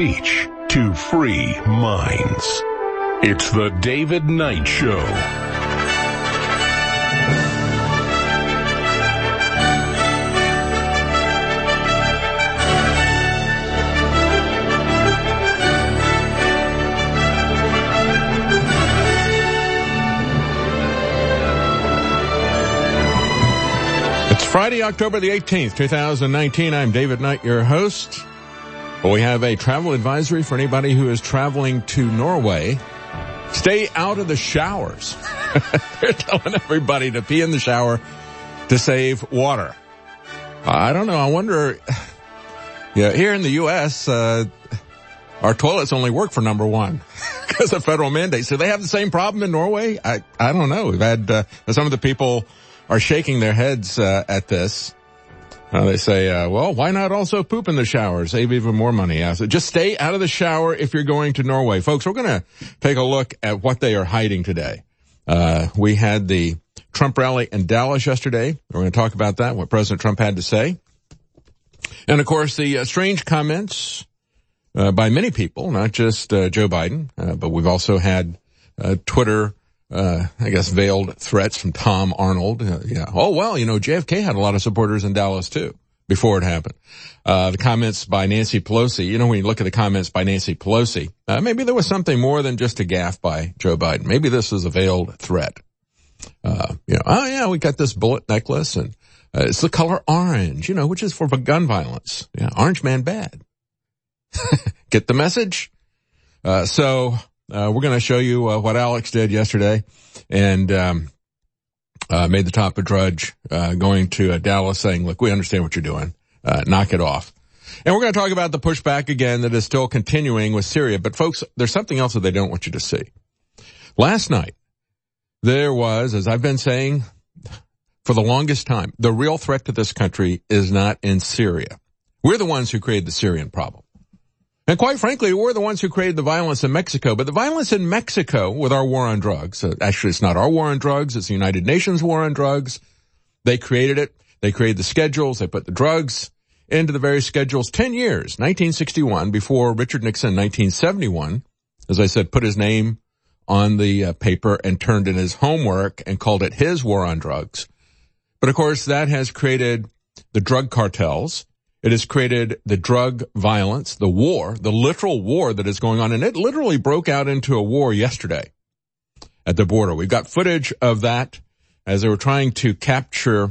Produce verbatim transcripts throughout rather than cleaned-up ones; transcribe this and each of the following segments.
speech to free minds. It's the David Knight Show. It's Friday, October the eighteenth, two thousand nineteen. I'm David Knight, your host. We have a travel advisory for anybody who is traveling to Norway. Stay out of the showers. They're telling everybody to pee in the shower to save water. I don't know. I wonder, yeah, here in the U S, uh, our toilets only work for number one because of federal mandates. Do they have the same problem in Norway? I, I don't know. We've had, uh, some of the people are shaking their heads, uh, at this. Uh, they say, uh, well, why not also poop in the shower? Save even more money. Uh, so just stay out of the shower if you're going to Norway. Folks, we're going to take a look at what they are hiding today. Uh, we had the Trump rally in Dallas yesterday. We're going to talk about that, what President Trump had to say. And of course, the uh, strange comments, uh, by many people, not just, uh, Joe Biden, uh, but we've also had, uh, Twitter Uh, I guess veiled threats from Tom Arnold. Uh, yeah. Oh, well, you know, J F K had a lot of supporters in Dallas too before it happened. Uh, the comments by Nancy Pelosi, you know, when you look at the comments by Nancy Pelosi, uh, maybe there was something more than just a gaffe by Joe Biden. Maybe this is a veiled threat. Uh, you know, oh yeah, we got this bullet necklace and, uh, it's the color orange, you know, which is for gun violence. Yeah. Orange man bad. Get the message? Uh, so, Uh, we're going to show you uh, what Alex did yesterday and um, uh, made the top of Drudge uh, going to uh, Dallas saying, look, we understand what you're doing. Uh, knock it off. And we're going to talk about the pushback again that is still continuing with Syria. But, folks, there's something else that they don't want you to see. Last night, there was, as I've been saying for the longest time, the real threat to this country is not in Syria. We're the ones who created the Syrian problem. And quite frankly, we're the ones who created the violence in Mexico. But the violence in Mexico with our war on drugs, uh, actually it's not our war on drugs, it's the United Nations war on drugs. They created it. They created the schedules. They put the drugs into the various schedules. Ten years, nineteen sixty-one, before Richard Nixon, nineteen seventy-one, as I said, put his name on the uh, paper and turned in his homework and called it his war on drugs. But of course, that has created the drug cartels. It has created the drug violence, the war, the literal war that is going on. And it literally broke out into a war yesterday at the border. We've got footage of that as they were trying to capture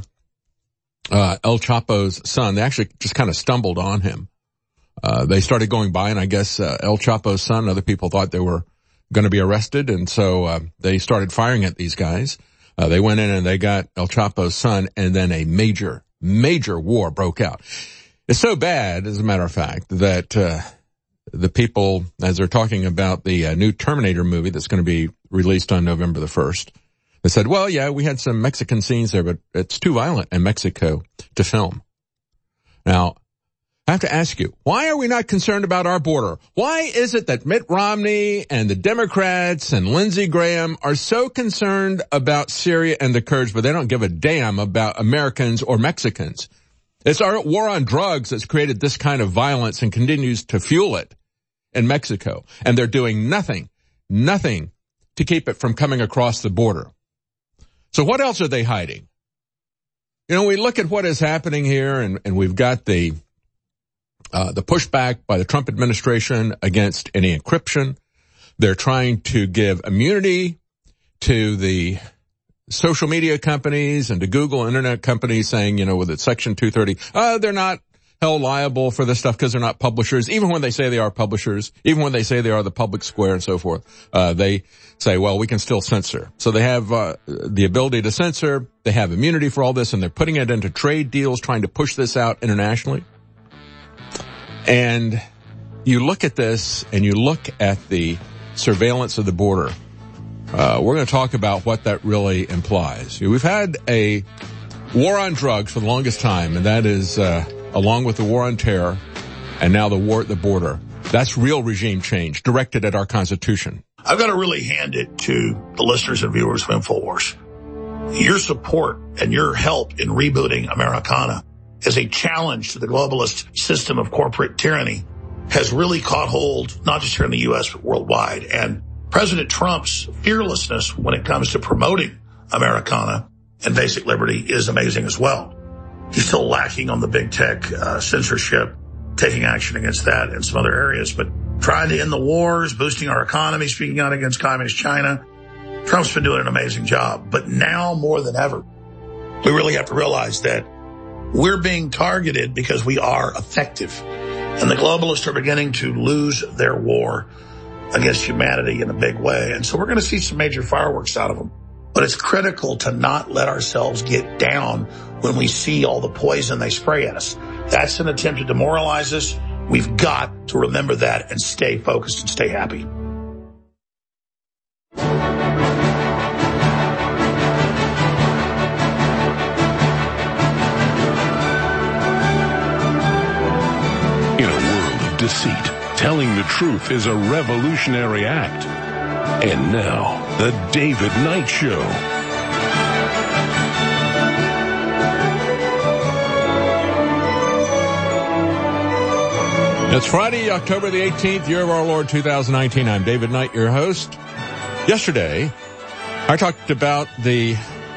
uh El Chapo's son. They actually just kind of stumbled on him. Uh They started going by, and I guess uh, El Chapo's son, other people thought they were going to be arrested. And so uh, they started firing at these guys. Uh, they went in and they got El Chapo's son, and then a major, major war broke out. It's so bad, as a matter of fact, that uh the people, as they're talking about the uh, new Terminator movie that's going to be released on November the first, they said, well, yeah, we had some Mexican scenes there, but it's too violent in Mexico to film. Now, I have to ask you, why are we not concerned about our border? Why is it that Mitt Romney and the Democrats and Lindsey Graham are so concerned about Syria and the Kurds, but they don't give a damn about Americans or Mexicans? It's our war on drugs that's created this kind of violence and continues to fuel it in Mexico. And they're doing nothing, nothing to keep it from coming across the border. So what else are they hiding? You know, we look at what is happening here, and, and we've got the, uh, the pushback by the Trump administration against any encryption. They're trying to give immunity to the social media companies and to Google internet companies, saying, you know, with its Section two thirty, uh, they're not held liable for this stuff because they're not publishers. Even when they say they are publishers, even when they say they are the public square and so forth, uh, they say, well, we can still censor. So they have, uh, the ability to censor. They have immunity for all this, and they're putting it into trade deals, trying to push this out internationally. And you look at this and you look at the surveillance of the border. Uh, we're going to talk about what that really implies. We've had a war on drugs for the longest time, and that is, uh, along with the war on terror, and now the war at the border. That's real regime change directed at our Constitution. I've got to really hand it to the listeners and viewers of InfoWars. Your support and your help in rebooting Americana is a challenge to the globalist system of corporate tyranny has really caught hold, not just here in the U S, but worldwide. And President Trump's fearlessness when it comes to promoting Americana and basic liberty is amazing as well. He's still lacking on the big tech uh, censorship, taking action against that and some other areas, but trying to end the wars, boosting our economy, speaking out against communist China. Trump's been doing an amazing job. But now more than ever, we really have to realize that we're being targeted because we are effective. And the globalists are beginning to lose their war against humanity in a big way. And so we're going to see some major fireworks out of them. But it's critical to not let ourselves get down when we see all the poison they spray at us. That's an attempt to demoralize us. We've got to remember that and stay focused and stay happy. In a world of deceit, telling the truth is a revolutionary act. And now, The David Knight Show. It's Friday, October the eighteenth, year of our Lord two thousand nineteen. I'm David Knight, your host. Yesterday, I talked about the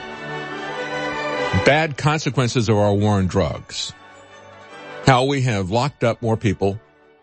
bad consequences of our war on drugs. How we have locked up more people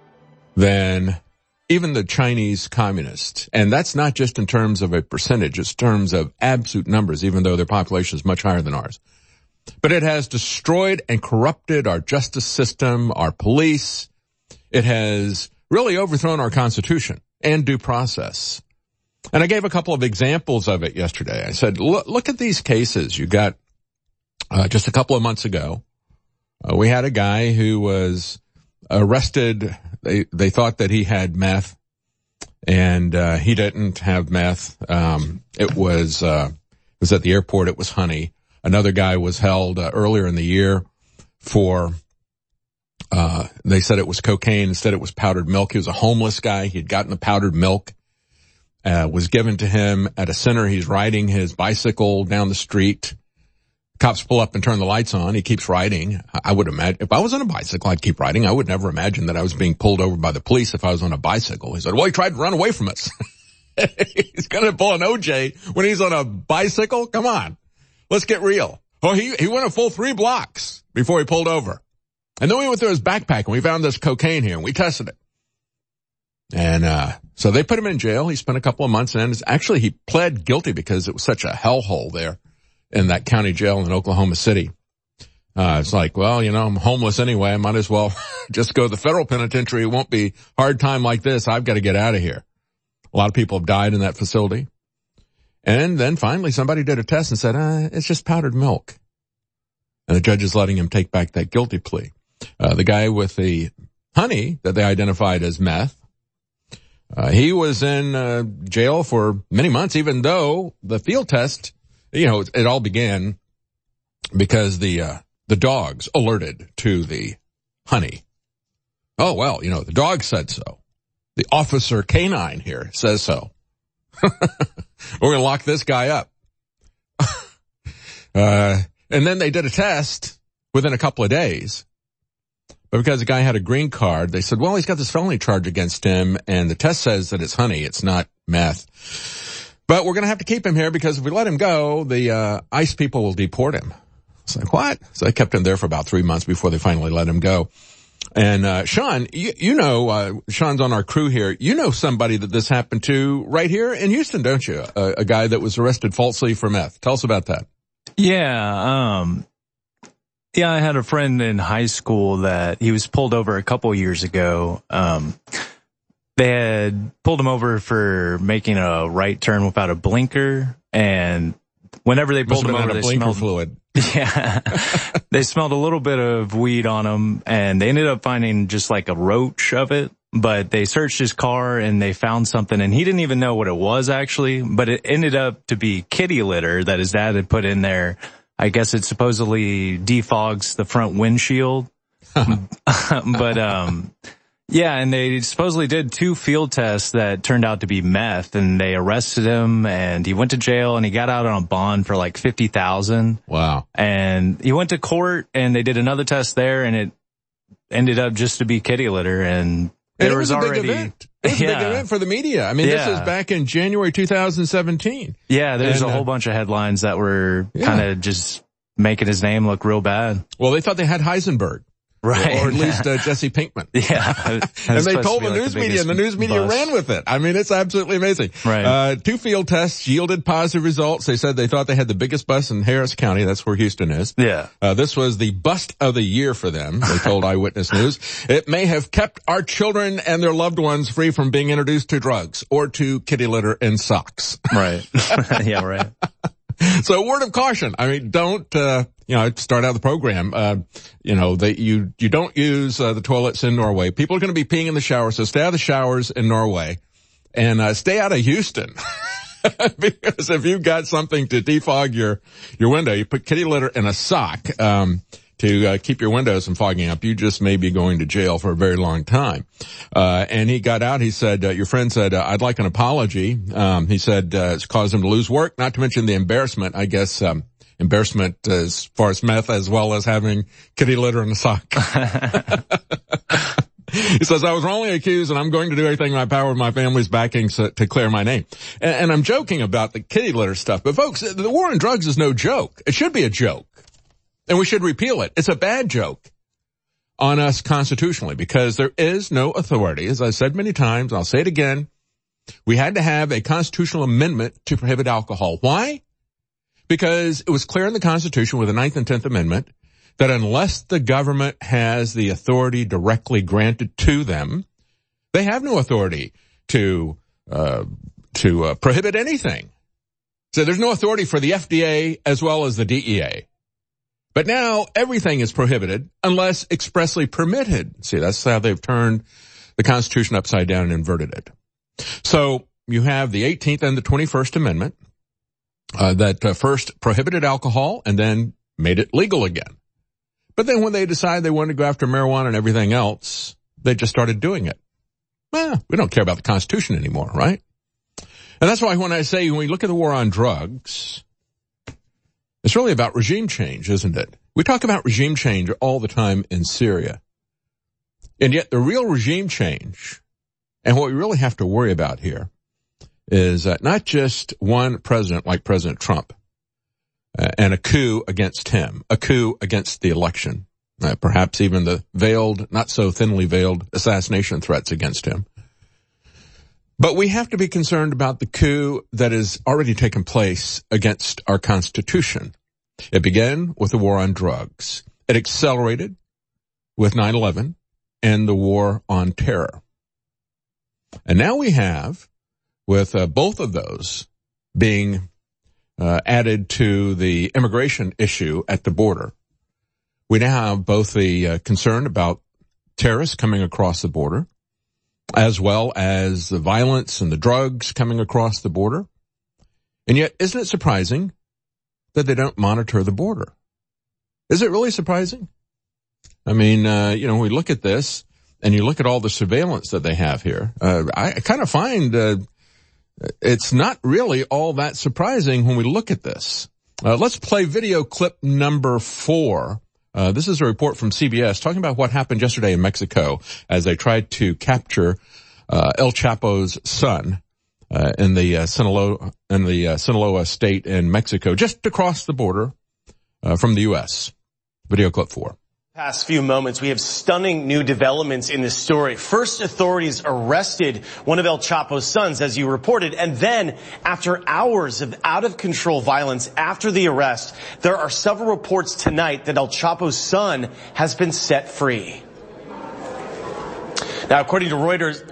than even the Chinese communists. And that's not just in terms of a percentage, it's in terms of absolute numbers, even though their population is much higher than ours. But it has destroyed and corrupted our justice system, our police. It has really overthrown our Constitution and due process. And I gave a couple of examples of it yesterday. I said, look, look at these cases. You got, uh, just a couple of months ago, uh, we had a guy who was arrested. They, they thought that he had meth, and, uh, he didn't have meth. Um, it was, uh, it was at the airport. It was honey. Another guy was held, uh, earlier in the year for, uh, they said it was cocaine. Instead, it was powdered milk. He was a homeless guy. He had gotten the powdered milk, uh, was given to him at a center. He's riding his bicycle down the street. Cops pull up and turn the lights on. He keeps riding. I would imagine, if I was on a bicycle, I'd keep riding. I would never imagine that I was being pulled over by the police if I was on a bicycle. He said, well, he tried to run away from us. He's going to pull an O J when he's on a bicycle? Come on. Let's get real. Oh, he, he went a full three blocks before he pulled over. And then we went through his backpack and we found this cocaine here and we tested it. And, uh, so they put him in jail. He spent a couple of months in. Actually, he pled guilty because it was such a hellhole there in that county jail in Oklahoma City. Uh, it's like, well, you know, I'm homeless anyway. I might as well just go to the federal penitentiary. It won't be hard time like this. I've got to get out of here. A lot of people have died in that facility. And then finally somebody did a test and said, uh, it's just powdered milk. And the judge is letting him take back that guilty plea. Uh, the guy with the honey that they identified as meth, uh, he was in, uh, jail for many months, even though the field test, you know, it, it all began because the, uh, the dogs alerted to the honey. Oh, well, you know, the dog said so. The officer canine here says so. We're going to lock this guy up. uh, and then they did a test within a couple of days. But because the guy had a green card, they said, well, he's got this felony charge against him, and the test says that it's honey, it's not meth. But we're going to have to keep him here because if we let him go, the uh ICE people will deport him. It's like, what? So they kept him there for about three months before they finally let him go. And uh Sean, you, you know, uh Sean's on our crew here. You know somebody that this happened to right here in Houston, don't you? A, a guy that was arrested falsely for meth. Tell us about that. Yeah, um... Yeah, I had a friend in high school that he was pulled over a couple years ago. Um, they had pulled him over for making a right turn without a blinker, and whenever they pulled him over, they blinker smelled fluid. Yeah, they smelled a little bit of weed on him, and they ended up finding just like a roach of it. But they searched his car and they found something, and he didn't even know what it was actually. But it ended up to be kitty litter that his dad had put in there. I guess it supposedly defogs the front windshield. But, um, yeah, and they supposedly did two field tests that turned out to be meth, and they arrested him, and he went to jail, and he got out on a bond for like fifty thousand dollars. Wow. And he went to court, and they did another test there, and it ended up just to be kitty litter, and And there it was, was a already, big event. It was yeah. a big event for the media. I mean, yeah. this is back in January two thousand seventeen. Yeah, there's and, a whole uh, bunch of headlines that were yeah. kind of just making his name look real bad. Well, they thought they had Heisenberg. Right. Or at least uh, Jesse Pinkman. Yeah. And they told the like news the media, and the news media bust. ran with it. I mean, it's absolutely amazing. Right. Uh, two field tests yielded positive results. They said they thought they had the biggest bust in Harris County. That's where Houston is. Yeah. Uh, this was the bust of the year for them, they told Eyewitness News. It may have kept our children and their loved ones free from being introduced to drugs or to kitty litter and socks. Right. Yeah, right. So word of caution. I mean, don't, uh, you know, start out the program, uh, you know, that you, you don't use, uh, the toilets in Norway. People are going to be peeing in the shower, so stay out of the showers in Norway and, uh, stay out of Houston. Because if you've got something to defog your, your window, you put kitty litter in a sock, um, to uh, keep your windows from fogging up, you just may be going to jail for a very long time. Uh, and he got out, he said, uh, your friend said, uh, I'd like an apology. Um, he said, uh, it's caused him to lose work, not to mention the embarrassment, I guess, um, embarrassment as far as meth as well as having kitty litter in the sock. He says, I was wrongly accused and I'm going to do everything in my power with my family's backing so, to clear my name. And, and I'm joking about the kitty litter stuff, but folks, the war on drugs is no joke. It should be a joke. And we should repeal it. It's a bad joke on us constitutionally because there is no authority. As I said many times, I'll say it again. We had to have a constitutional amendment to prohibit alcohol. Why? Because it was clear in the Constitution with the Ninth and Tenth Amendment that unless the government has the authority directly granted to them, they have no authority to, uh, to uh, prohibit anything. So there's no authority for the F D A as well as the D E A. But now everything is prohibited unless expressly permitted. See, that's how they've turned the Constitution upside down and inverted it. So you have the eighteenth and the twenty-first Amendment uh, that uh, first prohibited alcohol and then made it legal again. But then when they decided they wanted to go after marijuana and everything else, they just started doing it. Well, we don't care about the Constitution anymore, right? And that's why when I say when we look at the war on drugs, it's really about regime change, isn't it? We talk about regime change all the time in Syria. And yet the real regime change, and what we really have to worry about here, is uh, not just one president like President Trump uh, and a coup against him, a coup against the election, uh, perhaps even the veiled, not so thinly veiled assassination threats against him. But we have to be concerned about the coup that has already taken place against our Constitution. It began with the war on drugs. It accelerated with nine eleven and the war on terror. And now we have, with uh, both of those being uh, added to the immigration issue at the border, we now have both the uh, concern about terrorists coming across the border, as well as the violence and the drugs coming across the border. And yet, isn't it surprising that they don't monitor the border? Is it really surprising? I mean, uh, you know, we look at this and you look at all the surveillance that they have here. Uh, I, I kind of find uh, it's not really all that surprising when we look at this. Uh, let's play video clip number four. Uh, this is a report from C B S talking about what happened yesterday in Mexico as they tried to capture uh, El Chapo's son uh, in the uh, Sinaloa in the uh, Sinaloa state in Mexico, just across the border uh, from the U S. Video clip four. Past few moments, we have stunning new developments in this story. First, authorities arrested one of El Chapo's sons, as you reported, and then, after hours of out-of-control violence after the arrest, there are several reports tonight that El Chapo's son has been set free. Now, according to Reuters...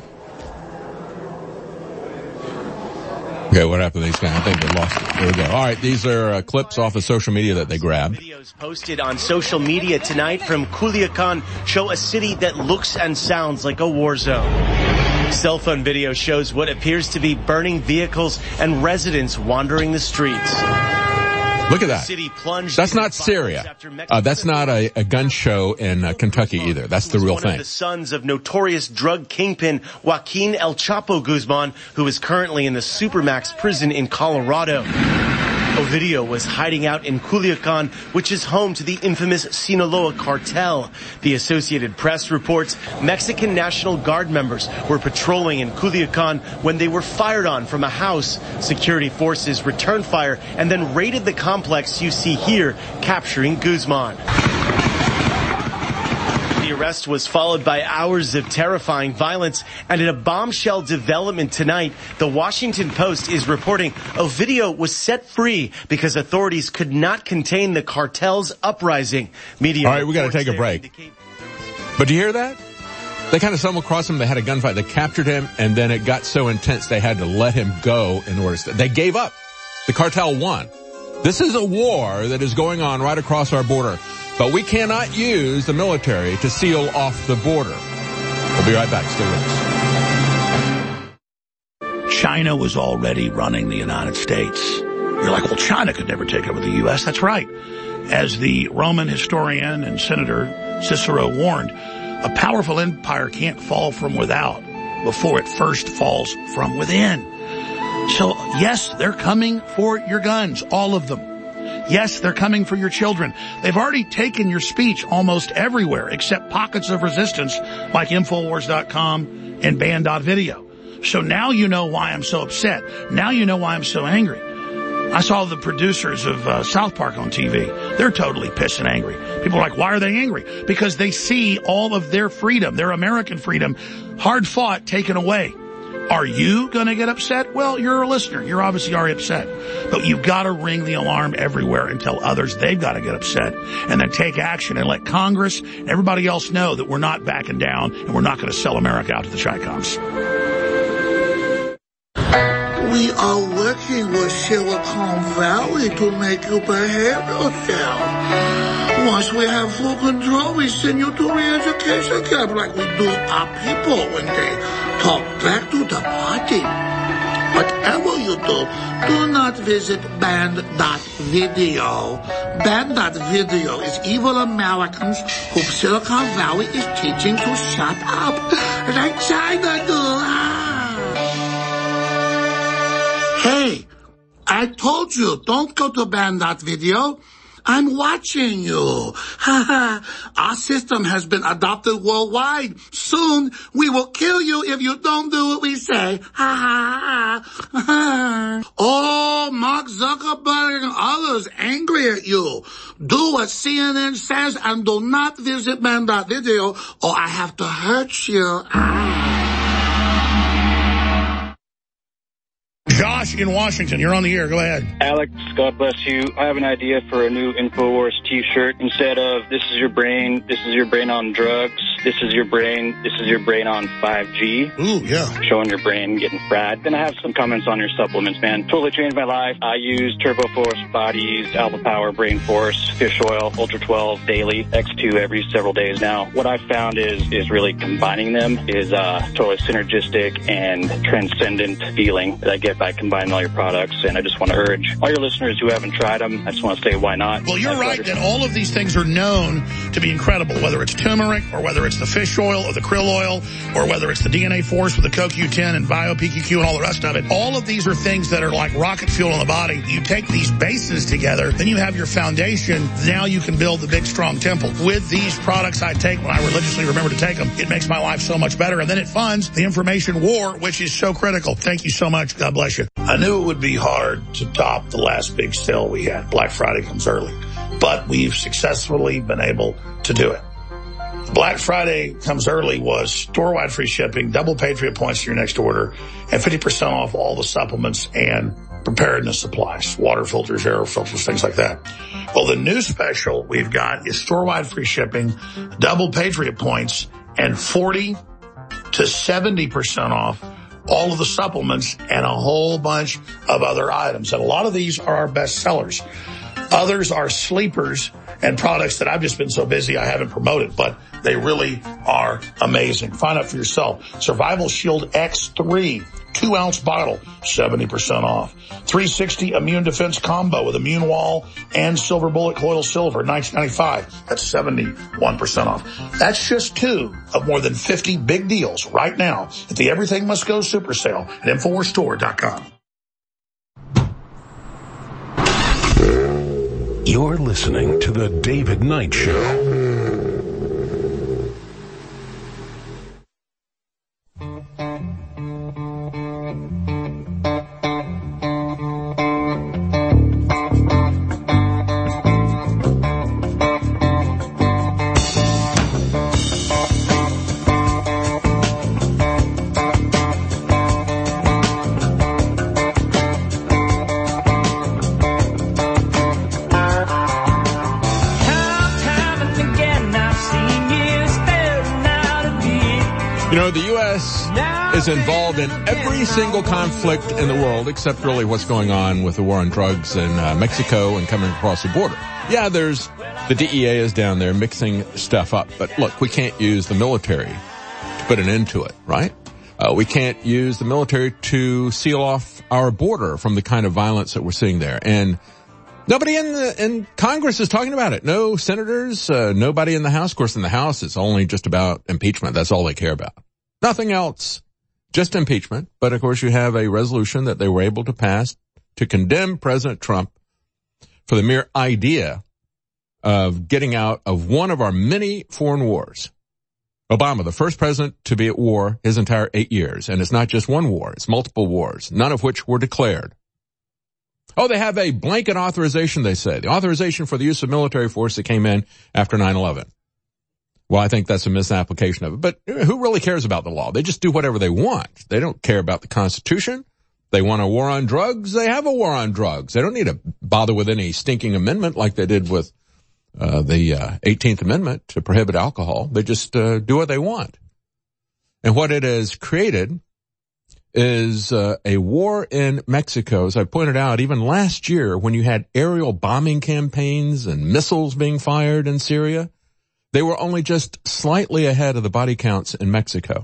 Okay, what happened to these guys? I think they lost it. There we go. All right, these are uh, clips off of social media that they grabbed. Videos posted on social media tonight from Culiacan show a city that looks and sounds like a war zone. Cell phone video shows what appears to be burning vehicles and residents wandering the streets. Look at that. That's not Syria. Uh, that's not a, a gun show in uh, Kentucky either. That's the real one thing. Of the sons of notorious drug kingpin Joaquin El Chapo Guzman, who is currently in the Supermax prison in Colorado. Ovidio was hiding out in Culiacan, which is home to the infamous Sinaloa cartel. The Associated Press reports Mexican National Guard members were patrolling in Culiacan when they were fired on from a house. Security forces returned fire and then raided the complex you see here, capturing Guzman. The arrest was followed by hours of terrifying violence, and in a bombshell development tonight, the Washington Post is reporting Ovidio was set free because authorities could not contain the cartel's uprising. Media All right, we got to take a break. Indicate- But do you hear that? They kind of stumbled across him. They had a gunfight. They captured him, and then it got so intense they had to let him go in order to... They gave up. The cartel won. This is a war that is going on right across our border. But we cannot use the military to seal off the border. We'll be right back. Stay with us. China was already running the United States. You're like, well, China could never take over the U S That's right. As the Roman historian and senator Cicero warned, a powerful empire can't fall from without before it first falls from within. So, yes, they're coming for your guns, all of them. Yes, they're coming for your children. They've already taken your speech almost everywhere except pockets of resistance like Infowars dot com and Band dot video. So now you know why I'm so upset. Now you know why I'm so angry. I saw the producers of uh, South Park on T V. They're totally pissed and angry. People are like, why are they angry? Because they see all of their freedom, their American freedom, hard fought, taken away. Are you going to get upset? Well, you're a listener. You're obviously already upset. But you've got to ring the alarm everywhere and tell others they've got to get upset and then take action and let Congress and everybody else know that we're not backing down and we're not going to sell America out to the Chi-Coms. We are working with Silicon Valley to make you behave yourself. Once we have full control, we send you to re-education camp like we do our people when they talk back to the party. Whatever you do, do not visit Band dot video. Band dot video is evil Americans whom Silicon Valley is teaching to shut up, like China do. Hey, I told you, don't go to Band dot video. I'm watching you. Our system has been adopted worldwide. Soon, we will kill you if you don't do what we say. Oh, Mark Zuckerberg and others angry at you. Do what C N N says and do not visit Band dot video or I have to hurt you. Josh in Washington, you're on the air. Go ahead. Alex, God bless you. I have an idea for a new InfoWars t-shirt. Instead of this is your brain, this is your brain on drugs, this is your brain, this is your brain on five G. Ooh, yeah. Showing your brain getting fried. Then I have some comments on your supplements, man. Totally changed my life. I use Turbo Force, Bodies, Alpha Power, Brain Force, Fish Oil, Ultra twelve daily, X two every several days now. What I found is, is really combining them is uh totally synergistic and transcendent feeling that I get by combining all your products, and I just want to urge all your listeners who haven't tried them, I just want to say why not. Well, you're right that all of these things are known to be incredible, whether it's turmeric or whether it's the fish oil or the krill oil or whether it's the D N A Force with the C O Q ten and Bio-P Q Q and all the rest of it. All of these are things that are like rocket fuel in the body. You take these bases together, then you have your foundation. Now you can build the big, strong temple. With these products I take when I religiously remember to take them, it makes my life so much better, and then it funds the information war, which is so critical. Thank you so much. God bless you. I knew it would be hard to top the last big sale we had. Black Friday comes early, but we've successfully been able to do it. Black Friday comes early was store-wide free shipping, double Patriot points to your next order, and fifty percent off all the supplements and preparedness supplies, water filters, air filters, things like that. Well, the new special we've got is store-wide free shipping, double Patriot points, and forty to seventy percent off all of the supplements and a whole bunch of other items. And a lot of these are our best sellers. Others are sleepers and products that I've just been so busy I haven't promoted, but they really are amazing. Find out for yourself. Survival Shield X three, two ounce bottle, seventy percent off. three sixty Immune Defense Combo with Immune Wall and Silver Bullet Coil Silver, nineteen ninety-five. That's seventy-one percent off. That's just two of more than fifty big deals right now at the Everything Must Go Super Sale at Infowars Store dot com. You're listening to The David Knight Show. Is involved in every single conflict in the world, except really what's going on with the war on drugs in uh, Mexico and coming across the border. Yeah, there's the D E A is down there mixing stuff up, but look, we can't use the military to put an end to it, right? Uh, we can't use the military to seal off our border from the kind of violence that we're seeing there. And nobody in the in Congress is talking about it. No senators, uh, nobody in the House. Of course, in the House, it's only just about impeachment. That's all they care about. Nothing else. Just impeachment. But of course you have a resolution that they were able to pass to condemn President Trump for the mere idea of getting out of one of our many foreign wars. Obama, the first president to be at war his entire eight years. And it's not just one war, it's multiple wars, none of which were declared. Oh, they have a blanket authorization, they say. The authorization for the use of military force that came in after nine eleven. Well, I think that's a misapplication of it. But who really cares about the law? They just do whatever they want. They don't care about the Constitution. They want a war on drugs. They have a war on drugs. They don't need to bother with any stinking amendment like they did with uh, the uh, eighteenth Amendment to prohibit alcohol. They just uh, do what they want. And what it has created is uh, a war in Mexico. As I pointed out, even last year when you had aerial bombing campaigns and missiles being fired in Syria, they were only just slightly ahead of the body counts in Mexico.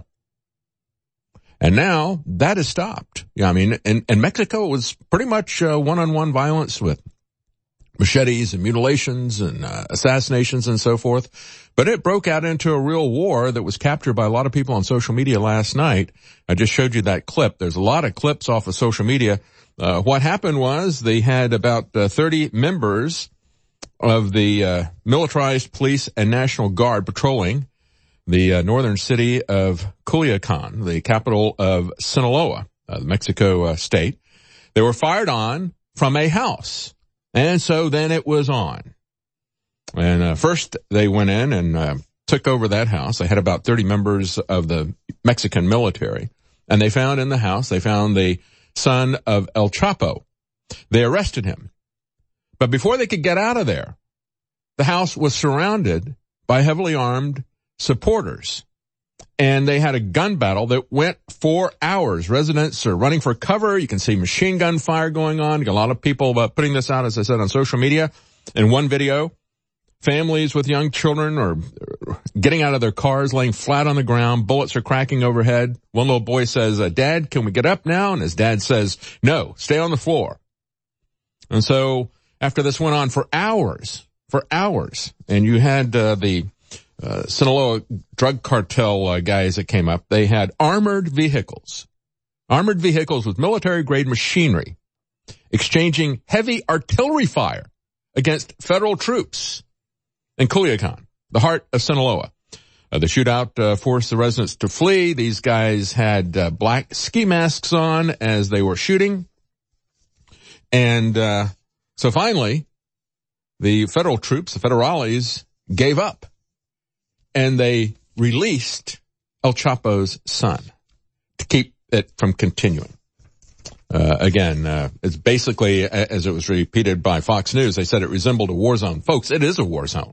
And now that has stopped. Yeah, I mean, in, in Mexico it was pretty much uh, one-on-one violence with machetes and mutilations and uh, assassinations and so forth. But it broke out into a real war that was captured by a lot of people on social media last night. I just showed you that clip. There's a lot of clips off of social media. Uh, what happened was they had about uh, thirty members of the uh, militarized police and National Guard patrolling the uh, northern city of Culiacan, the capital of Sinaloa, uh, the Mexico uh, state. They were fired on from a house, and so then it was on. And uh, first they went in and uh, took over that house. They had about thirty members of the Mexican military, and they found in the house, they found the son of El Chapo. They arrested him. But before they could get out of there, the house was surrounded by heavily armed supporters. And they had a gun battle that went for hours. Residents are running for cover. You can see machine gun fire going on. A lot of people uh, putting this out, as I said, on social media. In one video, families with young children are getting out of their cars, laying flat on the ground. Bullets are cracking overhead. One little boy says, uh, Dad, can we get up now? And his dad says, no, stay on the floor. And so after this went on for hours, for hours, and you had uh, the uh, Sinaloa drug cartel uh, guys that came up, they had armored vehicles, armored vehicles with military-grade machinery, exchanging heavy artillery fire against federal troops in Culiacan, the heart of Sinaloa. Uh, the shootout uh, forced the residents to flee. These guys had uh, black ski masks on as they were shooting. And uh so finally, the federal troops, the federales, gave up. And they released El Chapo's son to keep it from continuing. Uh, again, uh, it's basically, as it was repeated by Fox News, they said it resembled a war zone. Folks, it is a war zone.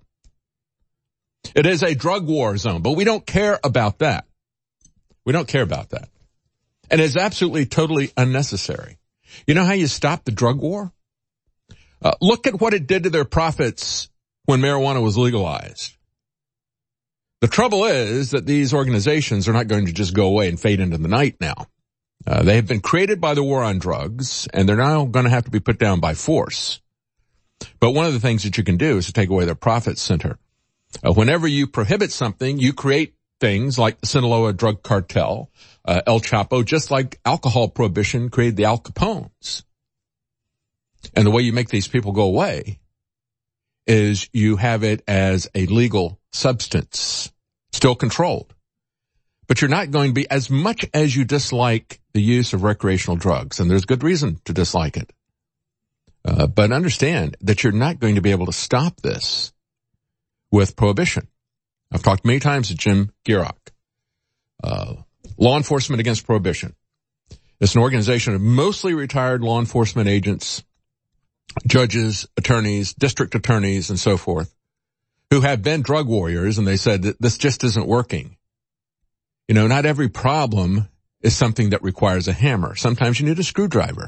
It is a drug war zone, but we don't care about that. We don't care about that. And it's absolutely, totally unnecessary. You know how you stop the drug war? Uh, look at what it did to their profits when marijuana was legalized. The trouble is that these organizations are not going to just go away and fade into the night now. Uh, they have been created by the war on drugs, and they're now going to have to be put down by force. But one of the things that you can do is to take away their profit center. Uh, whenever you prohibit something, you create things like the Sinaloa drug cartel, uh, El Chapo, just like alcohol prohibition created the Al Capones. And the way you make these people go away is you have it as a legal substance, still controlled. But you're not going to be, as much as you dislike the use of recreational drugs, and there's good reason to dislike it, uh, but understand that you're not going to be able to stop this with prohibition. I've talked many times to Jim Gierach, uh, Law Enforcement Against Prohibition. It's an organization of mostly retired law enforcement agents, judges, attorneys, district attorneys, and so forth, who have been drug warriors, and they said that this just isn't working. You know, not every problem is something that requires a hammer. Sometimes you need a screwdriver.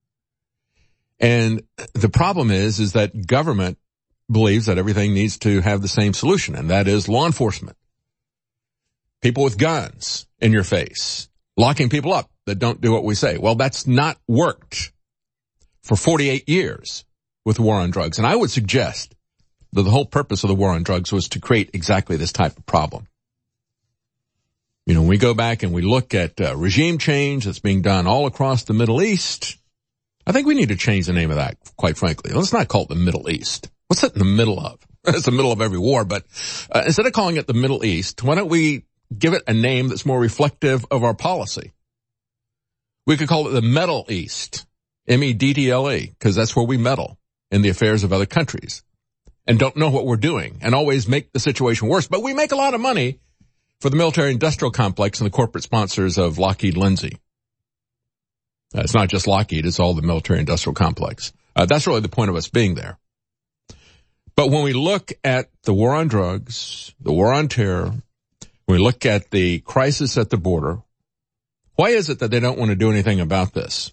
And the problem is, is that government believes that everything needs to have the same solution, and that is law enforcement. People with guns in your face, locking people up that don't do what we say. Well, that's not worked for forty-eight years with the war on drugs. And I would suggest that the whole purpose of the war on drugs was to create exactly this type of problem. You know, when we go back and we look at uh, regime change that's being done all across the Middle East, I think we need to change the name of that, quite frankly. Let's not call it the Middle East. What's it in the middle of? It's the middle of every war, but uh, instead of calling it the Middle East, why don't we give it a name that's more reflective of our policy? We could call it the Meddle East, M E D D L E, because that's where we meddle in the affairs of other countries and don't know what we're doing and always make the situation worse. But we make a lot of money for the military-industrial complex and the corporate sponsors of Lockheed Lindsay. Uh, it's not just Lockheed, it's all the military-industrial complex. Uh, that's really the point of us being there. But when we look at the war on drugs, the war on terror, when we look at the crisis at the border, why is it that they don't want to do anything about this?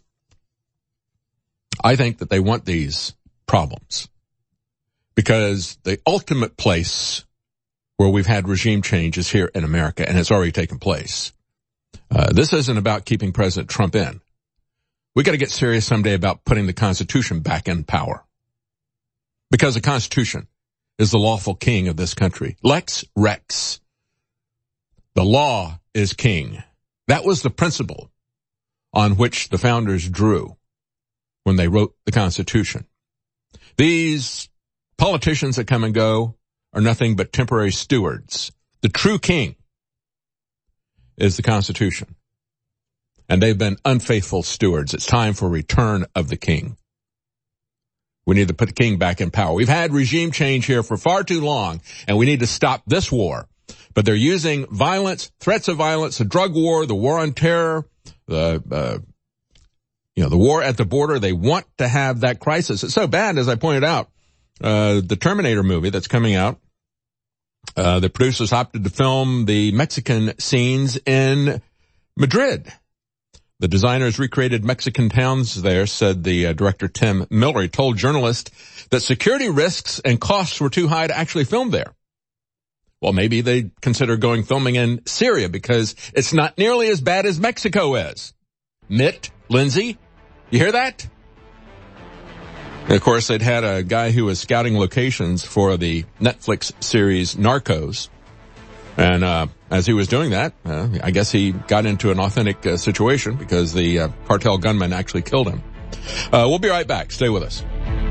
I think that they want these problems because the ultimate place where we've had regime change is here in America, and it's already taken place. Uh, this isn't about keeping President Trump in. We got to get serious someday about putting the Constitution back in power, because the Constitution is the lawful king of this country. Lex Rex. The law is king. That was the principle on which the founders drew when they wrote the Constitution. These politicians that come and go are nothing but temporary stewards. The true king is the Constitution. And they've been unfaithful stewards. It's time for return of the king. We need to put the king back in power. We've had regime change here for far too long, and we need to stop this war. But they're using violence, threats of violence, the drug war, the war on terror, the, uh, you know, the war at the border. They want to have that crisis. It's so bad, as I pointed out, uh, the Terminator movie that's coming out, uh, the producers opted to film the Mexican scenes in Madrid. The designers recreated Mexican towns there, said the uh, director Tim Miller. He told journalists that security risks and costs were too high to actually film there. Well, maybe they consider going filming in Syria because it's not nearly as bad as Mexico is. Mitt, Lindsay, you hear that? And of course, they'd had a guy who was scouting locations for the Netflix series Narcos. And uh as he was doing that, uh, I guess he got into an authentic uh, situation because the uh, cartel gunman actually killed him. Uh We'll be right back. Stay with us.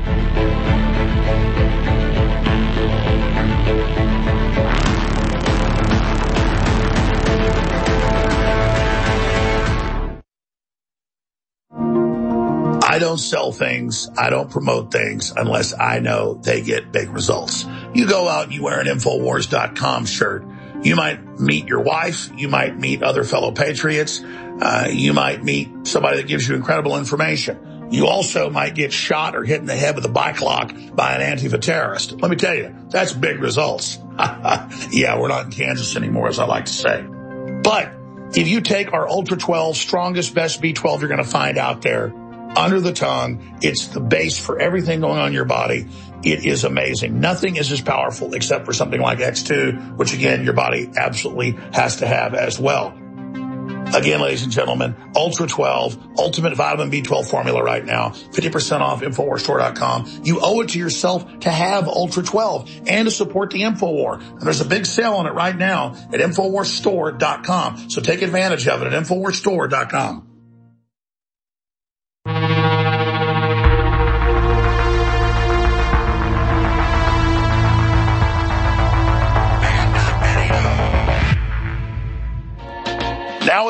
I don't sell things, I don't promote things unless I know they get big results. You go out and you wear an Infowars dot com shirt. You might meet your wife. You might meet other fellow patriots. Uh, you might meet somebody that gives you incredible information. You also might get shot or hit in the head with a bike lock by an Antifa terrorist. Let me tell you, that's big results. Yeah, we're not in Kansas anymore, as I like to say. But if you take our Ultra twelve, strongest, best B twelve you're going to find out there, under the tongue, it's the base for everything going on in your body. It is amazing. Nothing is as powerful except for something like X two, which again, your body absolutely has to have as well. Again, ladies and gentlemen, Ultra twelve, Ultimate Vitamin B twelve Formula right now, fifty percent off Infowars Store dot com. You owe it to yourself to have Ultra twelve and to support the Infowar. And there's a big sale on it right now at Infowars Store dot com. So take advantage of it at Infowars Store dot com.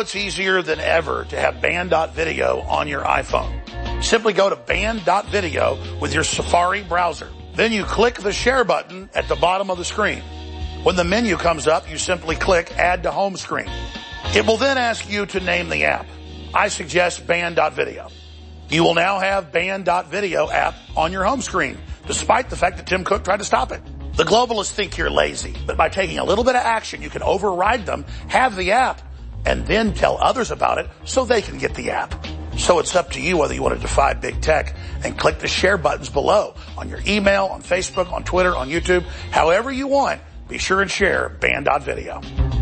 it's easier than ever to have band dot video on your iPhone. Simply go to band dot video with your Safari browser. Then you click the share button at the bottom of the screen. When the menu comes up, you simply click Add to Home Screen. It will then ask you to name the app. I suggest band dot video. You will now have band dot video app on your home screen, despite the fact that Tim Cook tried to stop it. The globalists think you're lazy, but by taking a little bit of action, you can override them, have the app, and then tell others about it so they can get the app. So it's up to you whether you want to defy big tech and click the share buttons below on your email, on Facebook, on Twitter, on YouTube, however you want. Be sure and share band dot video.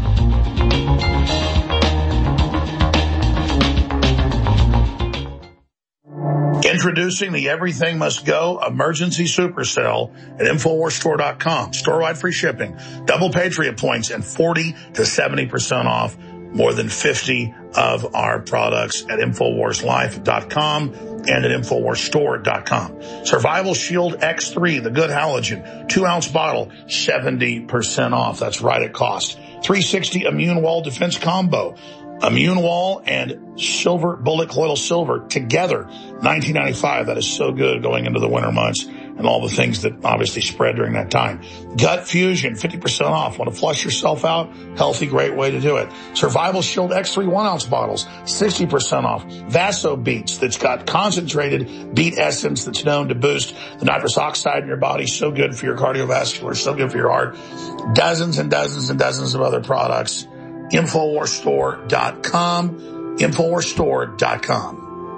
Introducing the Everything Must Go Emergency Super Sale at Infowars Store dot com. Store-wide free shipping, double Patriot points, and forty to seventy percent off more than fifty of our products at Infowars Life dot com and at Infowars Store dot com. Survival Shield X three, the good halogen, two ounce bottle, seventy percent off. That's right at cost. three sixty Immune Wall Defense Combo. Immune Wall and Silver Bullet Coil Silver together, nineteen ninety-five. That is so good going into the winter months and all the things that obviously spread during that time. Gut Fusion, fifty percent off. Want to flush yourself out? Healthy, great way to do it. Survival Shield X three one ounce bottles, sixty percent off. Vaso Beats, that's got concentrated beet essence that's known to boost the nitrous oxide in your body. So good for your cardiovascular, so good for your heart. Dozens and dozens and dozens of other products. Infowars Store dot com, Infowars Store dot com.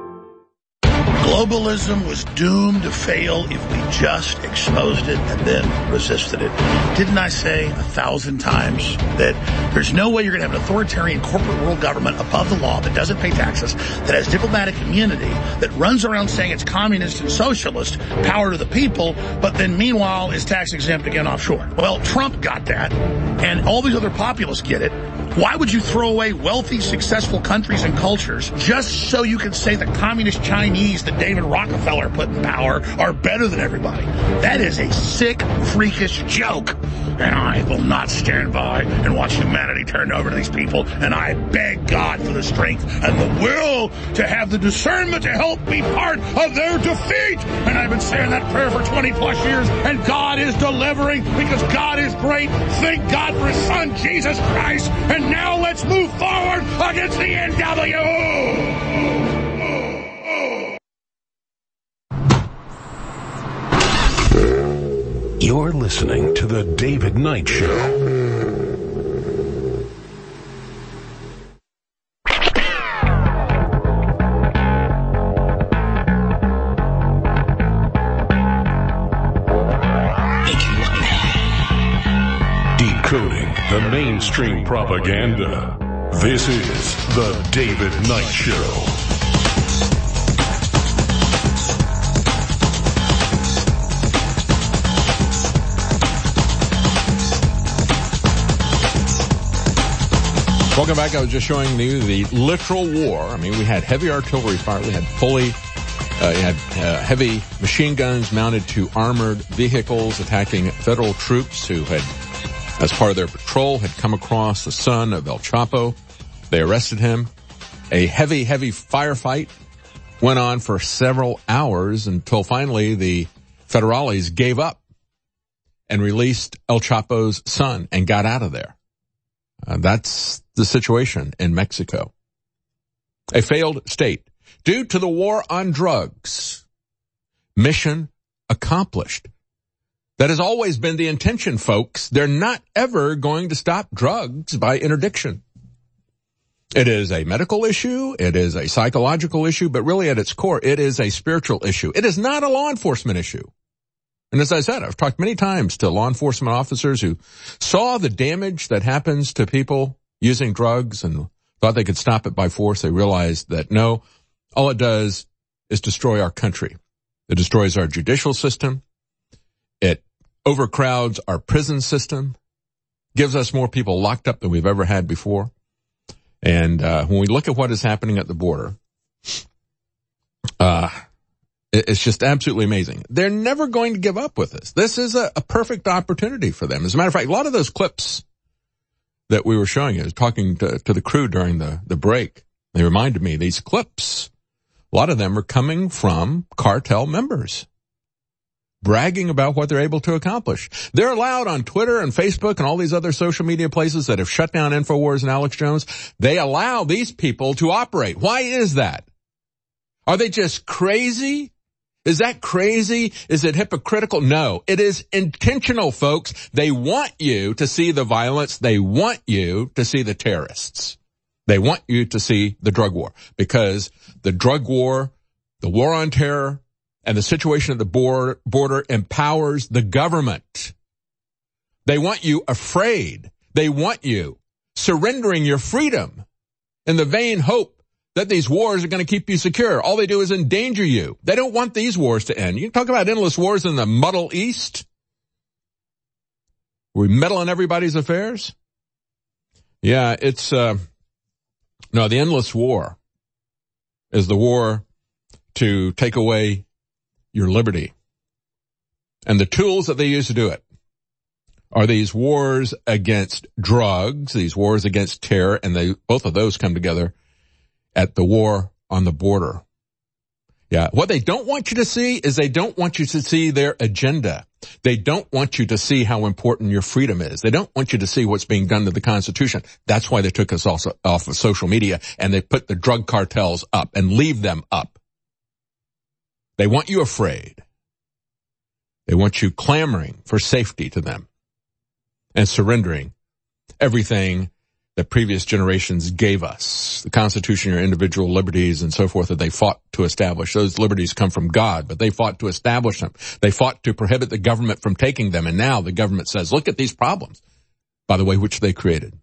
Globalism was doomed to fail if we just exposed it and then resisted it. Didn't I say a thousand times that there's no way you're going to have an authoritarian corporate world government above the law that doesn't pay taxes, that has diplomatic immunity, that runs around saying it's communist and socialist, power to the people, but then meanwhile is tax exempt again offshore? Well, Trump got that, and all these other populists get it. Why would you throw away wealthy, successful countries and cultures just so you can say the communist Chinese that David Rockefeller put in power are better than everybody? That is a sick, freakish joke. And I will not stand by and watch humanity turn over to these people. And I beg God for the strength and the will to have the discernment to help be part of their defeat. And I've been saying that prayer for twenty plus years, and God is delivering because God is great. Thank God for His Son, Jesus Christ. And now let's move forward against the N W. You're listening to The David Knight Show. Decoding the mainstream propaganda. This is The David Knight Show. Welcome back. I was just showing you the literal war. I mean, we had heavy artillery fire. We had fully, uh, you had uh, heavy machine guns mounted to armored vehicles attacking federal troops who had, as part of their patrol, had come across the son of El Chapo. They arrested him. A heavy, heavy firefight went on for several hours until finally the federales gave up and released El Chapo's son and got out of there. Uh, that's the situation in Mexico. A failed state due to the war on drugs. Mission accomplished. That has always been the intention, folks. They're not ever going to stop drugs by interdiction. It is a medical issue. It is a psychological issue, but really at its core, it is a spiritual issue. It is not a law enforcement issue. And as I said, I've talked many times to law enforcement officers who saw the damage that happens to people using drugs and thought they could stop it by force. They realized that no, all it does is destroy our country. It destroys our judicial system. It overcrowds our prison system, gives us more people locked up than we've ever had before. And uh, when we look at what is happening at the border, uh, it's just absolutely amazing. They're never going to give up with this. This is a, a perfect opportunity for them. As a matter of fact, a lot of those clips that we were showing you. I was talking to, to the crew during the, the break. They reminded me these clips, a lot of them are coming from cartel members, bragging about what they're able to accomplish. They're allowed on Twitter and Facebook and all these other social media places that have shut down InfoWars and Alex Jones. They allow these people to operate. Why is that? Are they just crazy? Is that crazy? Is it hypocritical? No, it is intentional, folks. They want you to see the violence. They want you to see the terrorists. They want you to see the drug war, because the drug war, the war on terror, and the situation at the border, border empowers the government. They want you afraid. They want you surrendering your freedom in the vain hope that these wars are going to keep you secure. All they do is endanger you. They don't want these wars to end. You talk about endless wars in the Middle East? We meddle in everybody's affairs? Yeah, it's, uh, no, the endless war is the war to take away your liberty. And the tools that they use to do it are these wars against drugs, these wars against terror, and they, both of those come together at the war on the border. Yeah, what they don't want you to see is they don't want you to see their agenda. They don't want you to see how important your freedom is. They don't want you to see what's being done to the Constitution. That's why they took us also off of social media, and they put the drug cartels up and leave them up. They want you afraid. They want you clamoring for safety to them and surrendering everything that previous generations gave us, the Constitution, your individual liberties and so forth that they fought to establish. Those liberties come from God, but they fought to establish them. They fought to prohibit the government from taking them, and now the government says, look at these problems, by the way, which they created.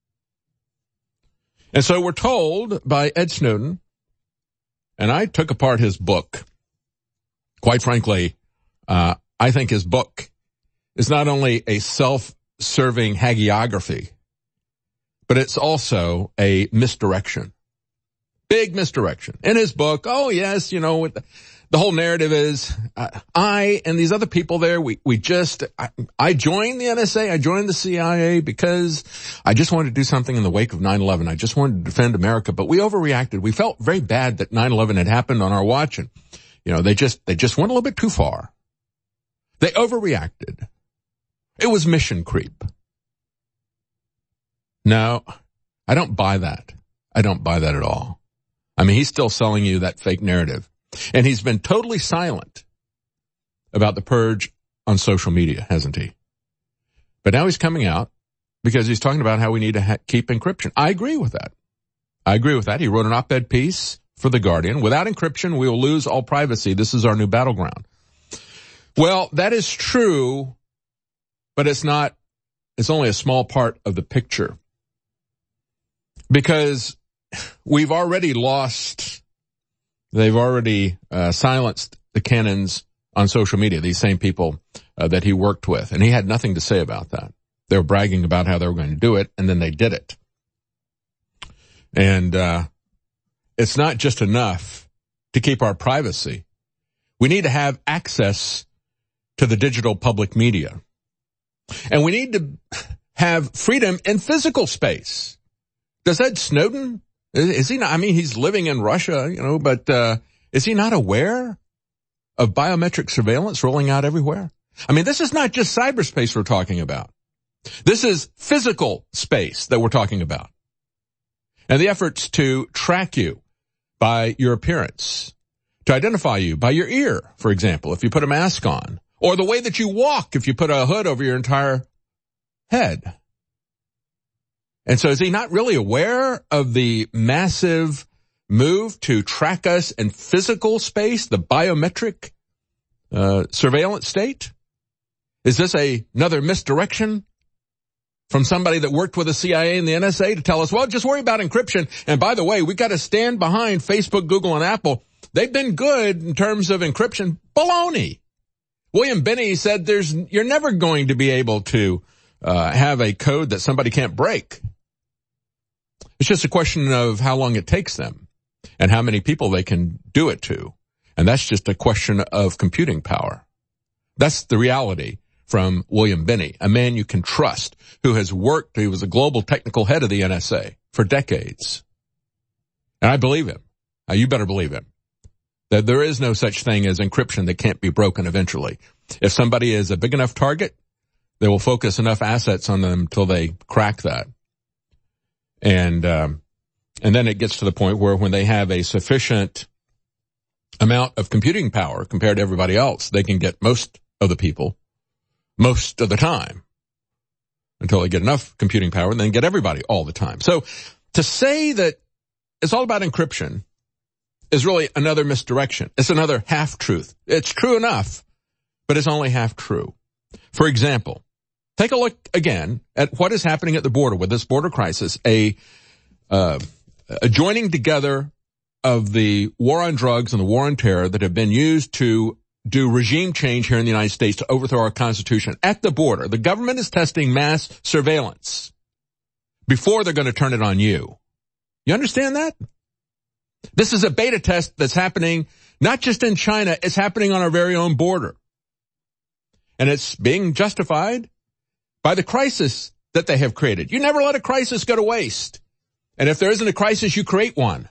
And so we're told by Ed Snowden, and I took apart his book. Quite frankly, uh, I think his book is not only a self-serving hagiography, but it's also a misdirection. Big misdirection. In his book, oh yes, you know, the, the whole narrative is, uh, I and these other people there, we, we just, I, I joined the N S A, I joined the C I A because I just wanted to do something in the wake of nine eleven. I just wanted to defend America, but we overreacted. We felt very bad that nine eleven had happened on our watch, and, you know, they just, they just went a little bit too far. They overreacted. It was mission creep. No, I don't buy that. I don't buy that at all. I mean, he's still selling you that fake narrative. And he's been totally silent about the purge on social media, hasn't he? But now he's coming out because he's talking about how we need to ha- keep encryption. I agree with that. I agree with that. He wrote an op-ed piece for The Guardian. Without encryption, we will lose all privacy. This is our new battleground. Well, that is true, but it's not, it's only a small part of the picture. Because we've already lost, they've already uh, silenced the cannons on social media, these same people uh, that he worked with. And he had nothing to say about that. They were bragging about how they were going to do it, and then they did it. And uh it's not just enough to keep our privacy. We need to have access to the digital public media. And we need to have freedom in physical space. Does Ed Snowden, is he not, I mean, he's living in Russia, you know, but uh is he not aware of biometric surveillance rolling out everywhere? I mean, this is not just cyberspace we're talking about. This is physical space that we're talking about. And the efforts to track you by your appearance, to identify you by your ear, for example, if you put a mask on, or the way that you walk if you put a hood over your entire head. And so is he not really aware of the massive move to track us in physical space, the biometric uh, surveillance state? Is this a, another misdirection from somebody that worked with the C I A and the N S A to tell us, well, just worry about encryption. And by the way, we got to stand behind Facebook, Google, and Apple. They've been good in terms of encryption. Baloney. William Binney said there's, you're never going to be able to uh, have a code that somebody can't break. It's just a question of how long it takes them and how many people they can do it to. And that's just a question of computing power. That's the reality from William Binney, a man you can trust, who has worked, he was a global technical head of the N S A for decades. And I believe him. Now, you better believe him. That there is no such thing as encryption that can't be broken eventually. If somebody is a big enough target, they will focus enough assets on them till they crack that. And, um, and then it gets to the point where when they have a sufficient amount of computing power compared to everybody else, they can get most of the people most of the time until they get enough computing power and then get everybody all the time. So to say that it's all about encryption is really another misdirection. It's another half-truth. It's true enough, but it's only half true. For example, take a look again at what is happening at the border with this border crisis, a, uh, a joining together of the war on drugs and the war on terror that have been used to do regime change here in the United States to overthrow our Constitution. At the border, the government is testing mass surveillance before they're going to turn it on you. You understand that? This is a beta test that's happening not just in China, it's happening on our very own border. And it's being justified by the crisis that they have created. You never let a crisis go to waste. And if there isn't a crisis, you create one.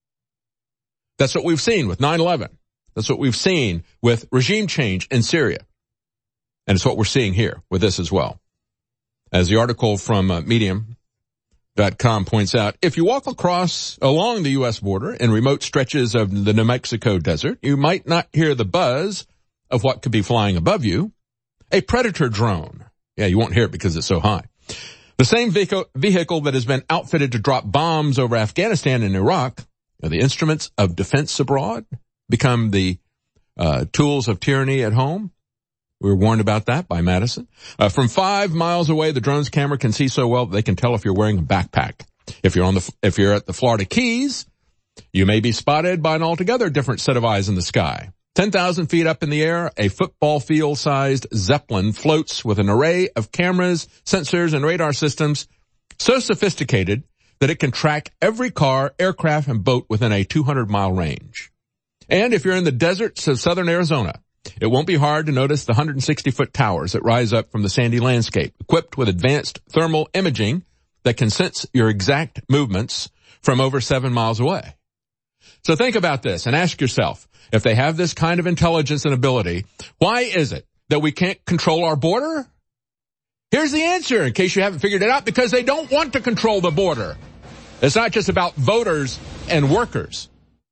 That's what we've seen with nine eleven. That's what we've seen with regime change in Syria. And it's what we're seeing here with this as well. As the article from uh, Medium dot com points out, if you walk across along the U S border in remote stretches of the New Mexico desert, you might not hear the buzz of what could be flying above you. A Predator drone. Yeah, you won't hear it because it's so high. The same vehicle, vehicle that has been outfitted to drop bombs over Afghanistan and Iraq, you know, the instruments of defense abroad, become the uh, tools of tyranny at home. We were warned about that by Madison. Uh, from five miles away, the drone's camera can see so well that they can tell if you're wearing a backpack. If you're on the, if you're at the Florida Keys, you may be spotted by an altogether different set of eyes in the sky. ten thousand feet up in the air, a football field-sized Zeppelin floats with an array of cameras, sensors, and radar systems so sophisticated that it can track every car, aircraft, and boat within a two hundred mile range. And if you're in the deserts of southern Arizona, it won't be hard to notice the one hundred sixty foot towers that rise up from the sandy landscape, equipped with advanced thermal imaging that can sense your exact movements from over seven miles away. So think about this and ask yourself, if they have this kind of intelligence and ability, why is it that we can't control our border? Here's the answer, in case you haven't figured it out, because they don't want to control the border. It's not just about voters and workers.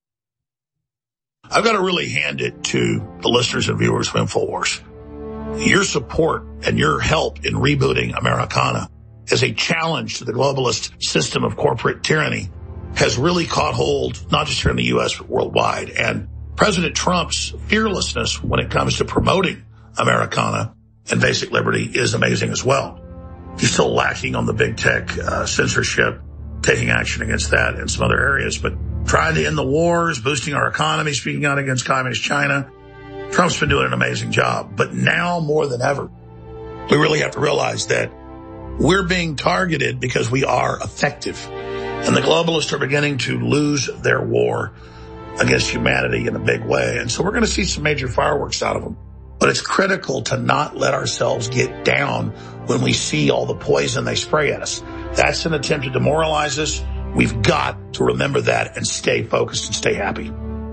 I've got to really hand it to the listeners and viewers of InfoWars. Your support and your help in rebooting Americana as a challenge to the globalist system of corporate tyranny has really caught hold, not just here in the U S, but worldwide. And President Trump's fearlessness when it comes to promoting Americana and basic liberty is amazing as well. He's still lacking on the big tech uh, censorship, taking action against that in some other areas, but trying to end the wars, boosting our economy, speaking out against communist China. Trump's been doing an amazing job. But now more than ever, we really have to realize that we're being targeted because we are effective. And the globalists are beginning to lose their war against humanity in a big way. And so we're going to see some major fireworks out of them. But it's critical to not let ourselves get down when we see all the poison they spray at us. That's an attempt to demoralize us. We've got to remember that and stay focused and stay happy.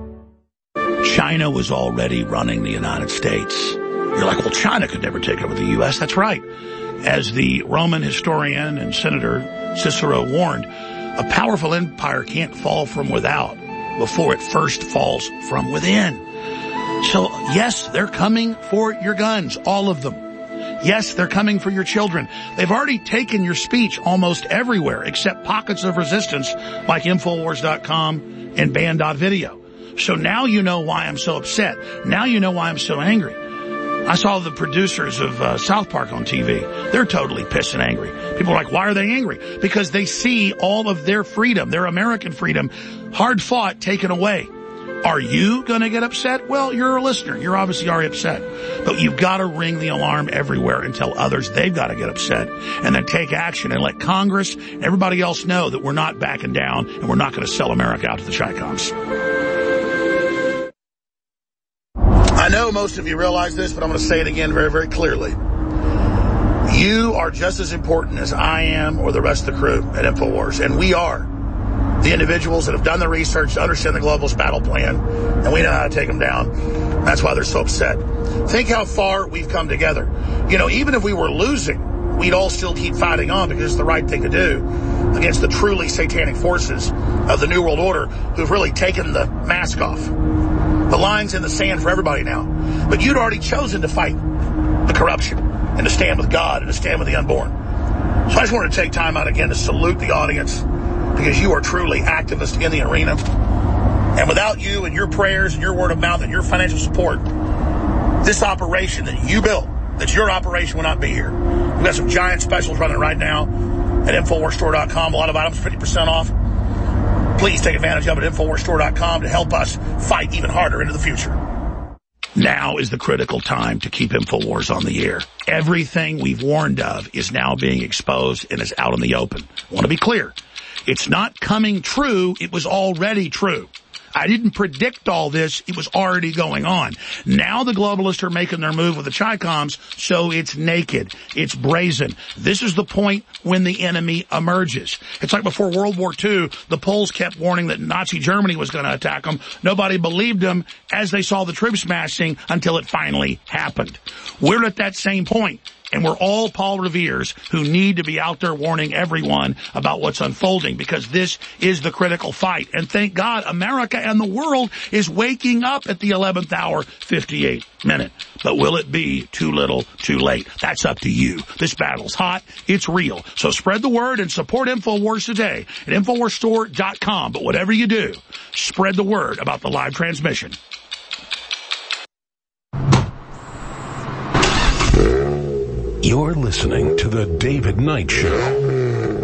China was already running the United States. You're like, well, China could never take over the U S. That's right. As the Roman historian and Senator Cicero warned, a powerful empire can't fall from without before it first falls from within. So, yes, they're coming for your guns, all of them. Yes, they're coming for your children. They've already taken your speech almost everywhere except pockets of resistance like Infowars dot com and Band dot video. So now you know why I'm so upset. Now you know why I'm so angry. I saw the producers of uh, South Park on T V. They're totally pissed and angry. People are like, why are they angry? Because they see all of their freedom, their American freedom, hard fought, taken away. Are you going to get upset? Well, you're a listener. You're obviously already upset. But you've got to ring the alarm everywhere and tell others they've got to get upset and then take action and let Congress and everybody else know that we're not backing down and we're not going to sell America out to the Chi-Coms. I know most of you realize this, but I'm going to say it again very, very clearly. You are just as important as I am or the rest of the crew at InfoWars, and we are the individuals that have done the research to understand the globalist battle plan, and we know how to take them down. That's why they're so upset. Think how far we've come together. You know, even if we were losing, we'd all still keep fighting on because it's the right thing to do against the truly satanic forces of the New World Order who've really taken the mask off. The line's in the sand for everybody now. But you'd already chosen to fight the corruption and to stand with God and to stand with the unborn. So I just wanted to take time out again to salute the audience because you are truly activists in the arena. And without you and your prayers and your word of mouth and your financial support, this operation that you built, that's your operation, will not be here. We've got some giant specials running right now at Infowars Store dot com. A lot of items fifty percent off. Please take advantage of it at Infowars Store dot com to help us fight even harder into the future. Now is the critical time to keep InfoWars on the air. Everything we've warned of is now being exposed and is out in the open. I want to be clear. It's not coming true. It was already true. I didn't predict all this. It was already going on. Now the globalists are making their move with the Chi-Coms, so it's naked. It's brazen. This is the point when the enemy emerges. It's like before World War Two, the Poles kept warning that Nazi Germany was going to attack them. Nobody believed them as they saw the troops massing until it finally happened. We're at that same point. And we're all Paul Revere's who need to be out there warning everyone about what's unfolding because this is the critical fight. And thank God America and the world is waking up at the eleventh hour, fifty-eight minute. But will it be too little, too late? That's up to you. This battle's hot. It's real. So spread the word and support InfoWars today at Infowars Store dot com. But whatever you do, spread the word about the live transmission. You're listening to The David Knight Show.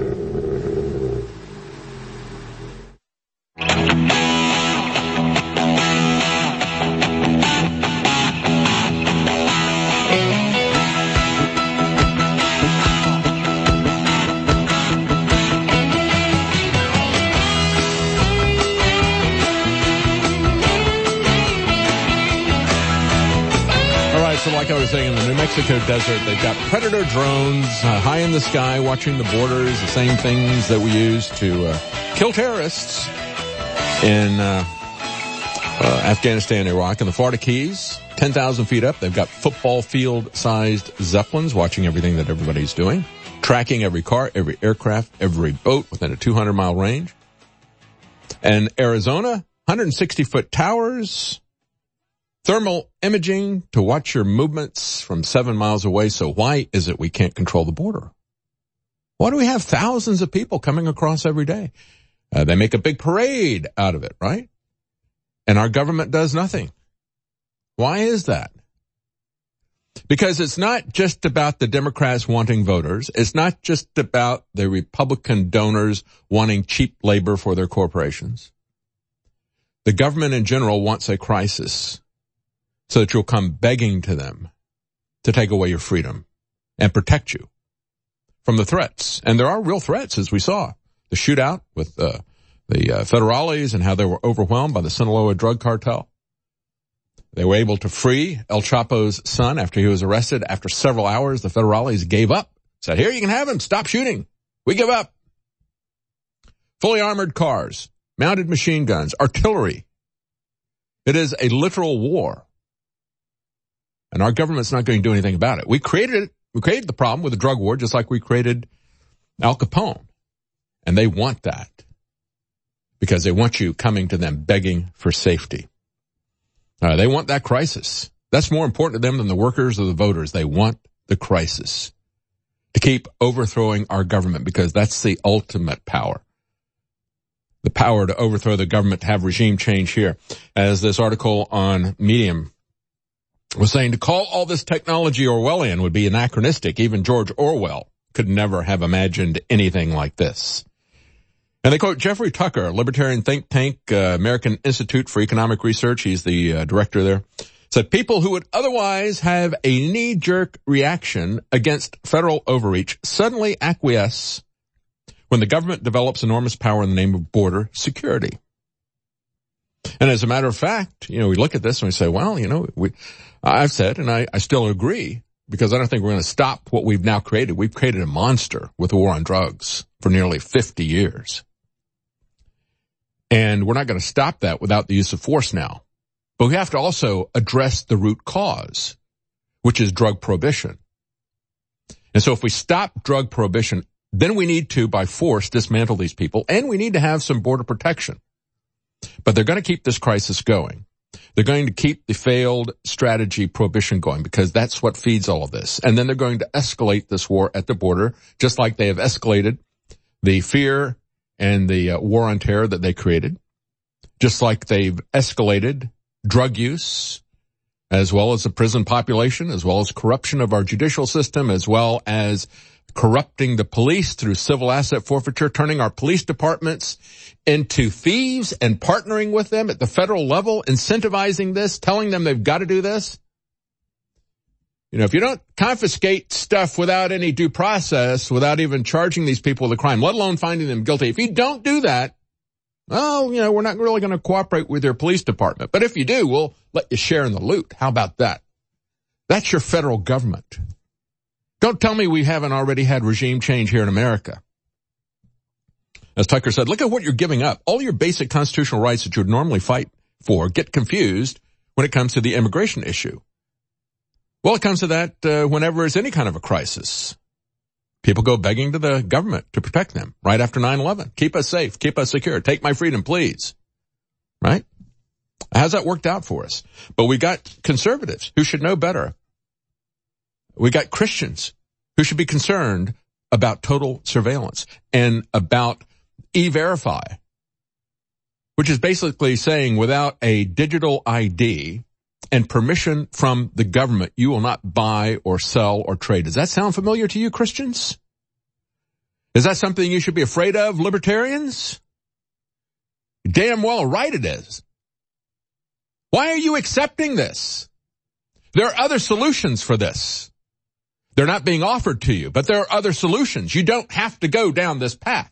So like I was saying, in the New Mexico desert, they've got Predator drones uh, high in the sky watching the borders, the same things that we use to uh, kill terrorists in uh, uh, Afghanistan and Iraq. In the Florida Keys, ten thousand feet up, they've got football field-sized Zeppelins watching everything that everybody's doing, tracking every car, every aircraft, every boat within a two hundred mile range. And Arizona, one hundred sixty foot towers, thermal imaging to watch your movements from seven miles away. So why is it we can't control the border? Why do we have thousands of people coming across every day? Uh, they make a big parade out of it, right? And our government does nothing. Why is that? Because it's not just about the Democrats wanting voters. It's not just about the Republican donors wanting cheap labor for their corporations. The government in general wants a crisis, so that you'll come begging to them to take away your freedom and protect you from the threats. And there are real threats, as we saw. The shootout with uh, the uh, federales and how they were overwhelmed by the Sinaloa drug cartel. They were able to free El Chapo's son after he was arrested. After several hours, the federales gave up, said, here, you can have him. Stop shooting. We give up. Fully armored cars, mounted machine guns, artillery. It is a literal war. And our government's not going to do anything about it. We created it. We created the problem with the drug war just like we created Al Capone. And they want that because they want you coming to them begging for safety. Uh, they want that crisis. That's more important to them than the workers or the voters. They want the crisis to keep overthrowing our government because that's the ultimate power. The power to overthrow the government, to have regime change here. As this article on Medium was saying, to call all this technology Orwellian would be anachronistic. Even George Orwell could never have imagined anything like this. And they quote Jeffrey Tucker, a libertarian think tank, uh, American Institute for Economic Research. He's the uh, director there. Said people who would otherwise have a knee-jerk reaction against federal overreach suddenly acquiesce when the government develops enormous power in the name of border security. And as a matter of fact, you know, we look at this and we say, well, you know, we, I've said, and I, I still agree, because I don't think we're going to stop what we've now created. We've created a monster with the war on drugs for nearly fifty years. And we're not going to stop that without the use of force now. But we have to also address the root cause, which is drug prohibition. And so if we stop drug prohibition, then we need to, by force, dismantle these people, and we need to have some border protection. But they're going to keep this crisis going. They're going to keep the failed strategy prohibition going because that's what feeds all of this. And then they're going to escalate this war at the border, just like they have escalated the fear and the uh, war on terror that they created, just like they've escalated drug use, as well as the prison population, as well as corruption of our judicial system, as well as corrupting the police through civil asset forfeiture, turning our police departments into thieves and partnering with them at the federal level, incentivizing this, telling them they've got to do this. You know, if you don't confiscate stuff without any due process, without even charging these people with a crime, let alone finding them guilty, if you don't do that, well, you know, we're not really going to cooperate with your police department. But if you do, we'll let you share in the loot. How about that? That's your federal government. Don't tell me we haven't already had regime change here in America. As Tucker said, look at what you're giving up. All your basic constitutional rights that you would normally fight for get confused when it comes to the immigration issue. Well, it comes to that uh, whenever there's any kind of a crisis. People go begging to the government to protect them right after nine eleven. Keep us safe. Keep us secure. Take my freedom, please. Right? How's that worked out for us? But we got conservatives who should know better. We got Christians who should be concerned about total surveillance and about E-Verify, which is basically saying without a digital I D and permission from the government, you will not buy or sell or trade. Does that sound familiar to you, Christians? Is that something you should be afraid of, libertarians? Damn well right it is. Why are you accepting this? There are other solutions for this. They're not being offered to you, but there are other solutions. You don't have to go down this path.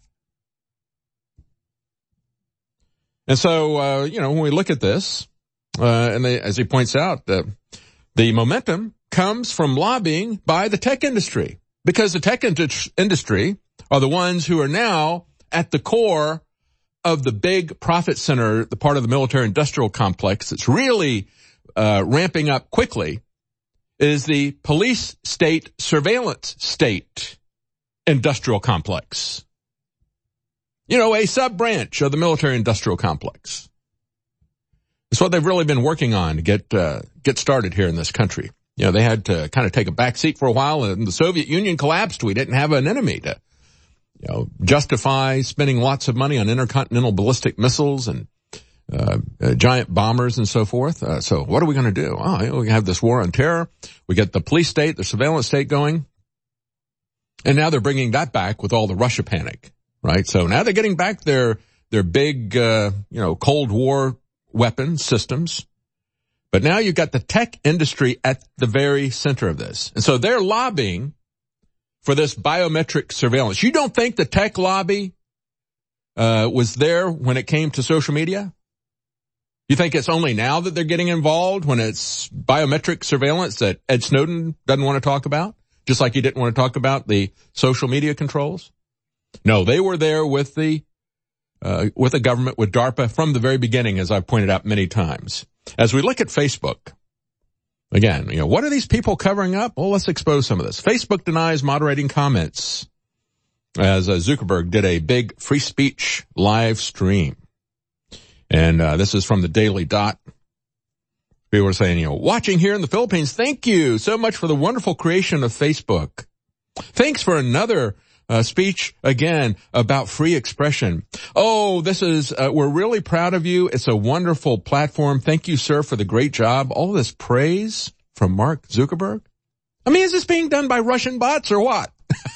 And so, uh, you know, when we look at this, uh, and they, as he points out, uh, the momentum comes from lobbying by the tech industry, because the tech in- industry are the ones who are now at the core of the big profit center, the part of the military industrial complex that's really uh, ramping up quickly, is the police state surveillance state industrial complex. You know, a sub-branch of the military industrial complex. It's what they've really been working on to get uh, get started here in this country. You know, they had to kind of take a back seat for a while, and the Soviet Union collapsed. We didn't have an enemy to, you know, justify spending lots of money on intercontinental ballistic missiles and Uh, uh, giant bombers and so forth. Uh, so what are we going to do? Oh, you know, we have this war on terror. We get the police state, the surveillance state going. And now they're bringing that back with all the Russia panic, right? So now they're getting back their, their big, uh, you know, Cold War weapon systems. But now you've got the tech industry at the very center of this. And so they're lobbying for this biometric surveillance. You don't think the tech lobby, uh, was there when it came to social media? You think it's only now that they're getting involved when it's biometric surveillance that Ed Snowden doesn't want to talk about? Just like he didn't want to talk about the social media controls? No, they were there with the, uh, with the government, with DARPA from the very beginning, as I've pointed out many times. As we look at Facebook, again, you know, what are these people covering up? Well, let's expose some of this. Facebook denies moderating comments as uh, Zuckerberg did a big free speech live stream. And uh, this is from the Daily Dot. People are saying, you know, watching here in the Philippines, thank you so much for the wonderful creation of Facebook. Thanks for another uh, speech, again, about free expression. Oh, this is, uh, we're really proud of you. It's a wonderful platform. Thank you, sir, for the great job. All this praise from Mark Zuckerberg. I mean, is this being done by Russian bots or what?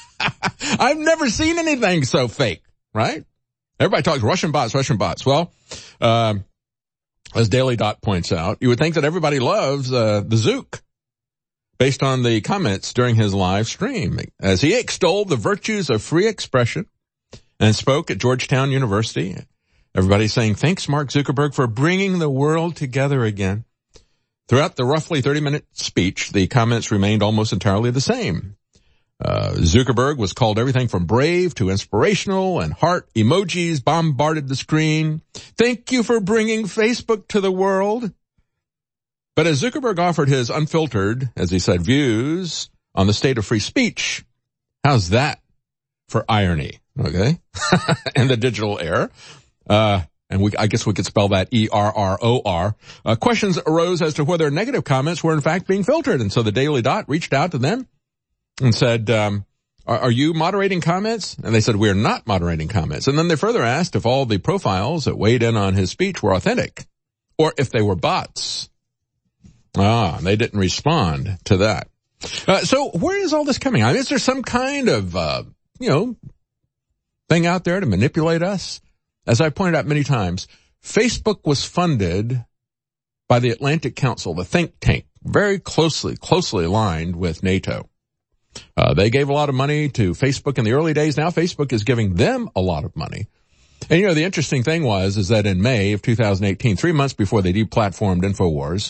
I've never seen anything so fake, right? Everybody talks Russian bots, Russian bots. Well, um, as Daily Dot points out, you would think that everybody loves uh, the Zook based on the comments during his live stream as he extolled the virtues of free expression and spoke at Georgetown University. Everybody saying, thanks, Mark Zuckerberg, for bringing the world together again. Throughout the roughly thirty-minute speech, the comments remained almost entirely the same. Uh, Zuckerberg was called everything from brave to inspirational, and heart emojis bombarded the screen. Thank you for bringing Facebook to the world. But as Zuckerberg offered his unfiltered, as he said, views on the state of free speech, how's that for irony, okay, in the digital era? Uh, and we, I guess we could spell that E R R O R. Uh, questions arose as to whether negative comments were in fact being filtered. And so the Daily Dot reached out to them and said, um, are, are you moderating comments? And they said, we're not moderating comments. And then they further asked if all the profiles that weighed in on his speech were authentic or if they were bots. Ah, they didn't respond to that. Uh, so where is all this coming? I mean, is there some kind of, uh, you know, thing out there to manipulate us? As I pointed out many times, Facebook was funded by the Atlantic Council, the think tank, very closely, closely aligned with NATO. Uh, they gave a lot of money to Facebook in the early days. Now Facebook is giving them a lot of money. And you know, the interesting thing was, is that in May of two thousand eighteen, three months before they deplatformed InfoWars,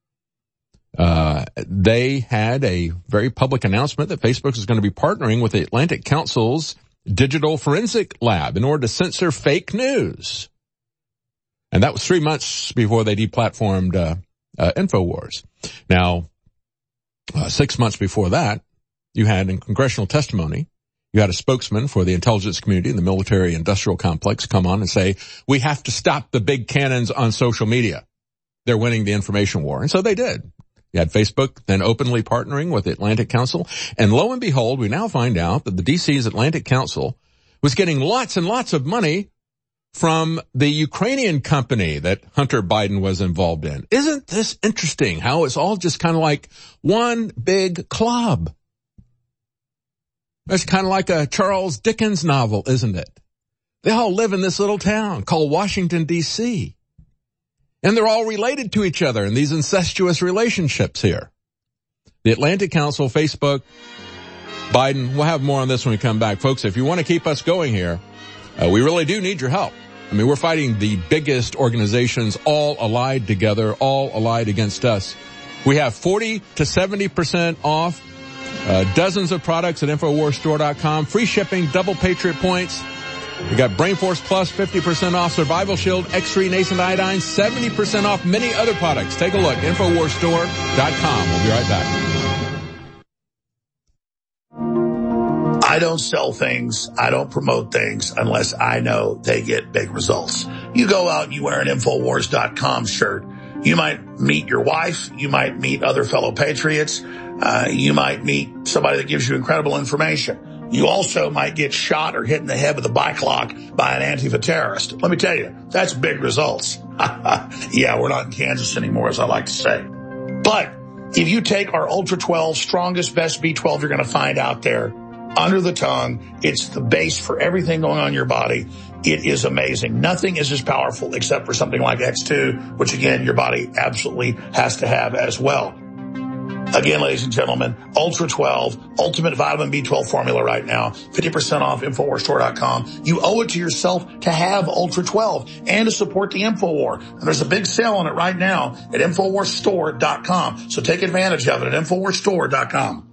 Uh, they had a very public announcement that Facebook is going to be partnering with the Atlantic Council's Digital Forensic Lab in order to censor fake news. And that was three months before they deplatformed uh, uh, InfoWars. Now, uh, six months before that, you had in congressional testimony, you had a spokesman for the intelligence community and the military industrial complex come on and say, we have to stop the big cannons on social media. They're winning the information war. And so they did. You had Facebook then openly partnering with the Atlantic Council. And lo and behold, we now find out that the D C's Atlantic Council was getting lots and lots of money from the Ukrainian company that Hunter Biden was involved in. Isn't this interesting how it's all just kind of like one big club? It's kind of like a Charles Dickens novel, isn't it? They all live in this little town called Washington, D C And they're all related to each other in these incestuous relationships here. The Atlantic Council, Facebook, Biden, we'll have more on this when we come back. Folks, if you want to keep us going here, uh, we really do need your help. I mean, we're fighting the biggest organizations all allied together, all allied against us. We have forty to seventy percent off uh, dozens of products at Infowars Store dot com. Free shipping, double Patriot points. We got Brain Force Plus, fifty percent off, Survival Shield, X three Nascent Iodine, seventy percent off, many other products. Take a look, Infowars Store dot com. We'll be right back. I don't sell things, I don't promote things unless I know they get big results. You go out and you wear an Infowars dot com shirt. You might meet your wife, you might meet other fellow patriots, uh, you might meet somebody that gives you incredible information. You also might get shot or hit in the head with a bike lock by an Antifa terrorist. Let me tell you, that's big results. Yeah, we're not in Kansas anymore, as I like to say. But if you take our Ultra twelve, strongest, best B twelve you're going to find out there, under the tongue, it's the base for everything going on in your body. It is amazing. Nothing is as powerful except for something like X two, which again, your body absolutely has to have as well. Again, ladies and gentlemen, Ultra twelve, Ultimate Vitamin B twelve formula right now, fifty percent off, Infowars Store dot com. You owe it to yourself to have Ultra twelve and to support the InfoWar. And there's a big sale on it right now at Infowars Store dot com. So take advantage of it at Infowars Store dot com.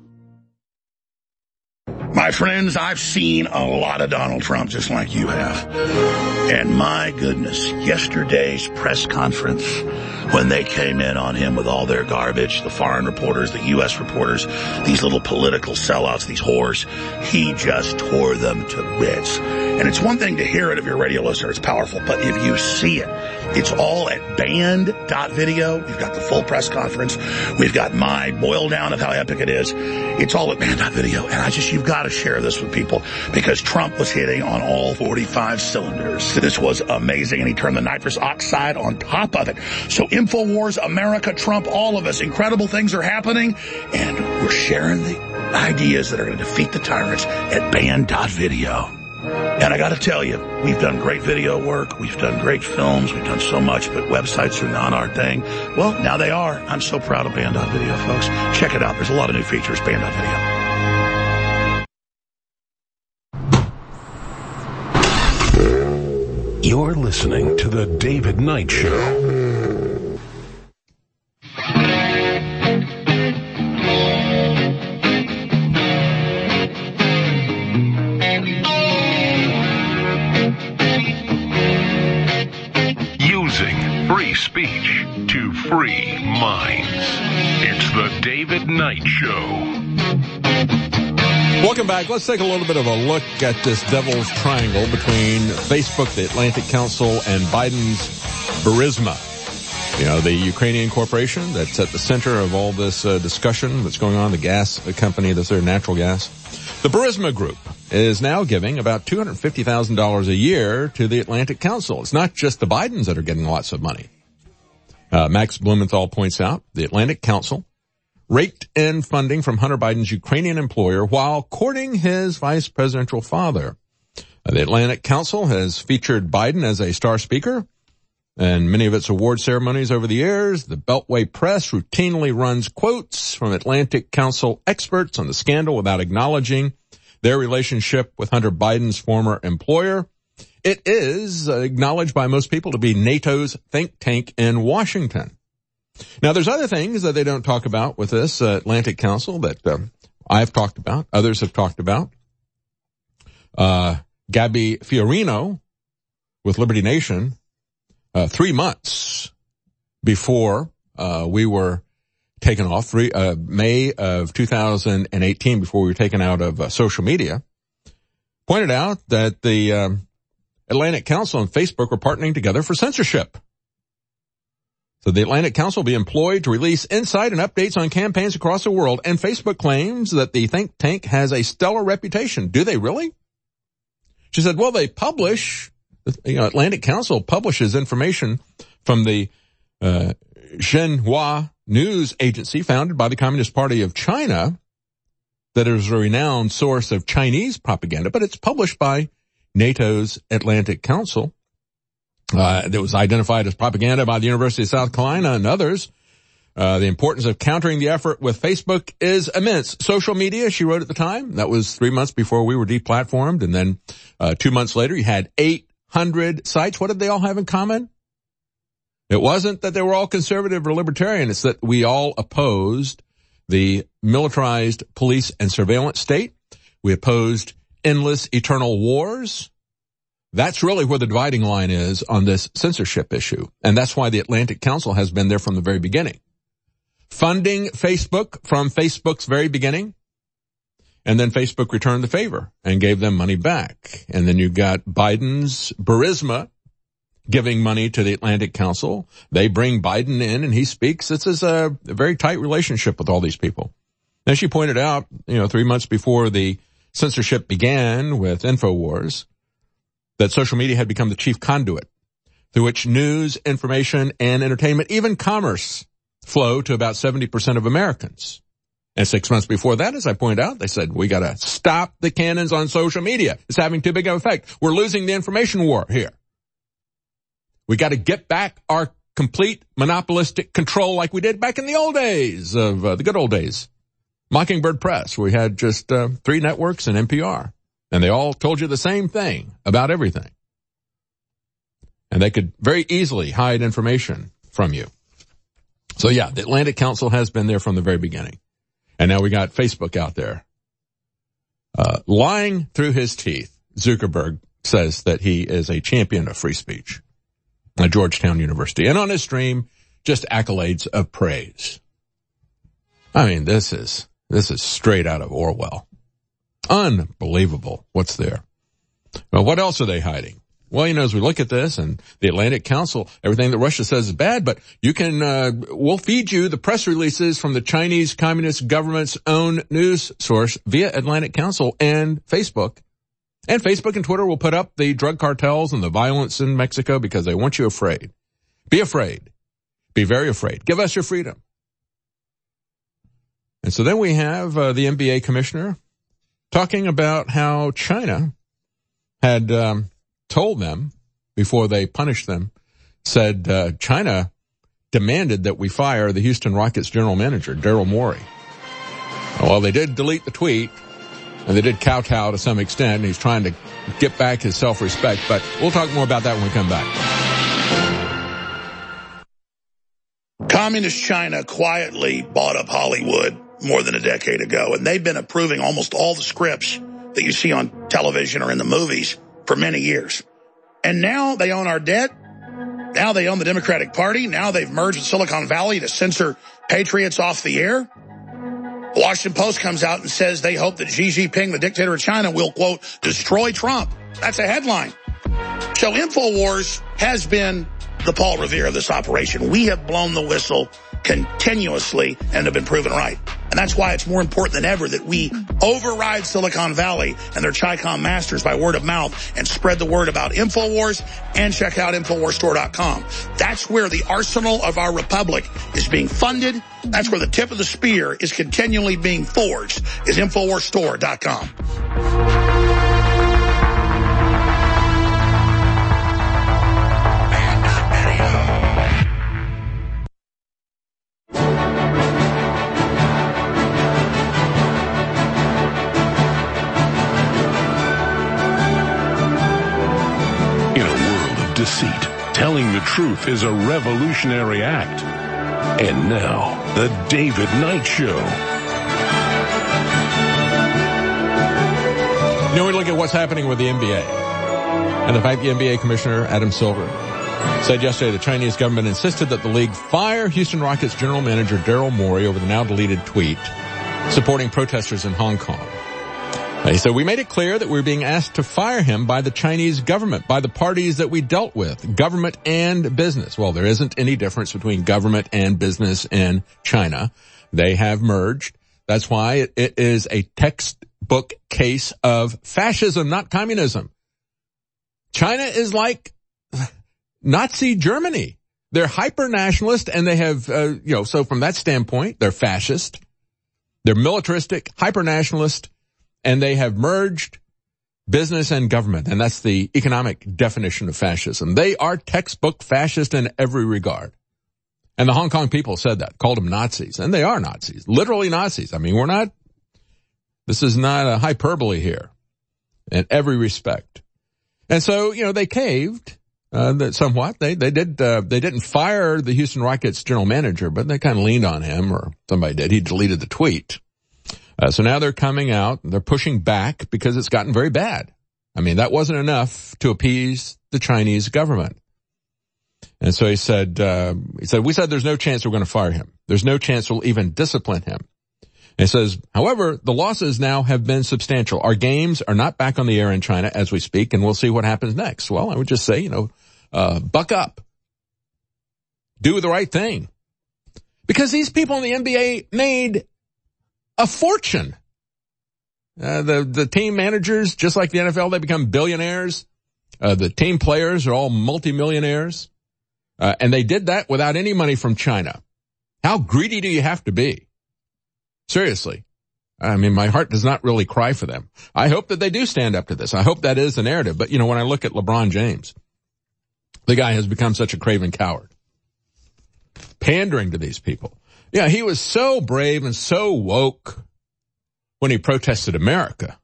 My friends, I've seen a lot of Donald Trump just like you have. And my goodness, yesterday's press conference, when they came in on him with all their garbage, the foreign reporters, the U S reporters, these little political sellouts, these whores, he just tore them to bits. And it's one thing to hear it if you're a radio listener, it's powerful, but if you see it, it's all at band dot video. We've got the full press conference. We've got my boil down of how epic it is. It's all at band dot video. And I just, you've got to share this with people because Trump was hitting on all forty-five cylinders. This was amazing. And he turned the nitrous oxide on top of it. So InfoWars, America, Trump, all of us, incredible things are happening. And we're sharing the ideas that are going to defeat the tyrants at band dot video. And I got to tell you, we've done great video work. We've done great films. We've done so much, but websites are not our thing. Well, now they are. I'm so proud of band dot video, folks. Check it out. There's a lot of new features, band dot video. You're listening to The David Knight Show. The David Knight Show. Welcome back. Let's take a little bit of a look at this devil's triangle between Facebook, the Atlantic Council, and Biden's Burisma. You know, the Ukrainian corporation that's at the center of all this uh, discussion that's going on, the gas company that's their natural gas. The Burisma Group is now giving about two hundred fifty thousand dollars a year to the Atlantic Council. It's not just the Bidens that are getting lots of money. Uh, Max Blumenthal points out the Atlantic Council raked in funding from Hunter Biden's Ukrainian employer while courting his vice presidential father. Uh, the Atlantic Council has featured Biden as a star speaker in many of its award ceremonies over the years. The Beltway Press routinely runs quotes from Atlantic Council experts on the scandal without acknowledging their relationship with Hunter Biden's former employer. It is acknowledged by most people to be NATO's think tank in Washington. Now, there's other things that they don't talk about with this uh, Atlantic Council that uh, I've talked about, others have talked about. Uh, Gabby Fiorino with Liberty Nation, uh, three months before uh, we were taken off, three, uh, May of two thousand eighteen, before we were taken out of uh, social media, pointed out that the um, Atlantic Council and Facebook were partnering together for censorship. So the Atlantic Council will be employed to release insight and updates on campaigns across the world, and Facebook claims that the think tank has a stellar reputation. Do they really? She said, well, they publish, you know, Atlantic Council publishes information from the uh, Xinhua news agency founded by the Communist Party of China that is a renowned source of Chinese propaganda, but it's published by NATO's Atlantic Council. Uh, that was identified as propaganda by the University of South Carolina and others. Uh, the importance of countering the effort with Facebook is immense. Social media, she wrote at the time, that was three months before we were deplatformed. And then, uh, two months later, you had eight hundred sites. What did they all have in common? It wasn't that they were all conservative or libertarian. It's that we all opposed the militarized police and surveillance state. We opposed endless eternal wars. That's really where the dividing line is on this censorship issue. And that's why the Atlantic Council has been there from the very beginning. Funding Facebook from Facebook's very beginning. And then Facebook returned the favor and gave them money back. And then you got Biden's Burisma giving money to the Atlantic Council. They bring Biden in and he speaks. This is a, a very tight relationship with all these people. As she pointed out, you know, three months before the censorship began with InfoWars, that social media had become the chief conduit through which news, information, and entertainment, even commerce, flow to about seventy percent of Americans. And six months before that, as I pointed out, they said, we got to stop the cannons on social media. It's having too big of an effect. We're losing the information war here. We got to get back our complete monopolistic control like we did back in the old days of uh, the good old days. Mockingbird Press, we had just uh, three networks and N P R. And they all told you the same thing about everything. And they could very easily hide information from you. So yeah, the Atlantic Council has been there from the very beginning. And now we got Facebook out there. Uh, lying through his teeth, Zuckerberg says that he is a champion of free speech at Georgetown University. And on his stream, just accolades of praise. I mean, this is, this is straight out of Orwell. Unbelievable what's there. Well, what else are they hiding? Well, you know, as we look at this and the Atlantic Council, everything that Russia says is bad, but you can, uh, we'll feed you the press releases from the Chinese Communist government's own news source via Atlantic Council and Facebook. And Facebook and Twitter will put up the drug cartels and the violence in Mexico because they want you afraid. Be afraid. Be very afraid. Give us your freedom. And so then we have uh, the N B A commissioner talking about how China had um, told them before they punished them, said uh, China demanded that we fire the Houston Rockets general manager, Daryl Morey. Well, they did delete the tweet, and they did kowtow to some extent, and he's trying to get back his self-respect, but we'll talk more about that when we come back. Communist China quietly bought up Hollywood more than a decade ago, and they've been approving almost all the scripts that you see on television or in the movies for many years. And now they own our debt, Now they own the Democratic Party. Now they've merged with Silicon Valley to censor patriots off the air. The Washington Post comes out and says they hope that Xi Jinping, the dictator of China, will, quote, destroy Trump. That's a headline. So InfoWars has been the Paul Revere of this operation. We have blown the whistle continuously and have been proven right. And that's why it's more important than ever that we override Silicon Valley and their Chi-Com masters by word of mouth and spread the word about InfoWars and check out InfoWars Store dot com. That's where the arsenal of our republic is being funded. That's where the tip of the spear is continually being forged, is InfoWars Store dot com. Deceit. Telling the truth is a revolutionary act. And now, the David Knight Show. You know, we look at what's happening with the N B A. And the fact the N B A Commissioner, Adam Silver, said yesterday the Chinese government insisted that the league fire Houston Rockets general manager Daryl Morey over the now-deleted tweet supporting protesters in Hong Kong. He said, we made it clear that we were being asked to fire him by the Chinese government, by the parties that we dealt with, government and business. Well, there isn't any difference between government and business in China. They have merged. That's why it, it is a textbook case of fascism, not communism. China is like Nazi Germany. They're hyper-nationalist and they have, uh, you know, so from that standpoint, they're fascist. They're militaristic, hyper-nationalist. And they have merged business and government, and that's the economic definition of fascism. They are textbook fascist in every regard. And the Hong Kong people said that, called them Nazis, and they are Nazis, literally Nazis. I mean, we're not, this is not a hyperbole here in every respect. And so, you know, they caved, uh, somewhat. They, they did, uh, they didn't fire the Houston Rockets general manager, but they kind of leaned on him, or somebody did. He deleted the tweet. Uh, so now they're coming out, they're pushing back because it's gotten very bad. I mean, that wasn't enough to appease the Chinese government. And so he said, uh, he said, we said there's no chance we're going to fire him. There's no chance we'll even discipline him. And he says, however, the losses now have been substantial. Our games are not back on the air in China as we speak, and we'll see what happens next. Well, I would just say, you know, uh, buck up. Do the right thing. Because these people in the N B A made a fortune. Uh, the, the team managers, just like the N F L, they become billionaires. Uh, the team players are all multimillionaires. Uh, and they did that without any money from China. How greedy do you have to be? Seriously. I mean, my heart does not really cry for them. I hope that they do stand up to this. I hope that is the narrative. But, you know, when I look at LeBron James, the guy has become such a craven coward. Pandering to these people. Yeah, he was so brave and so woke when he protested America.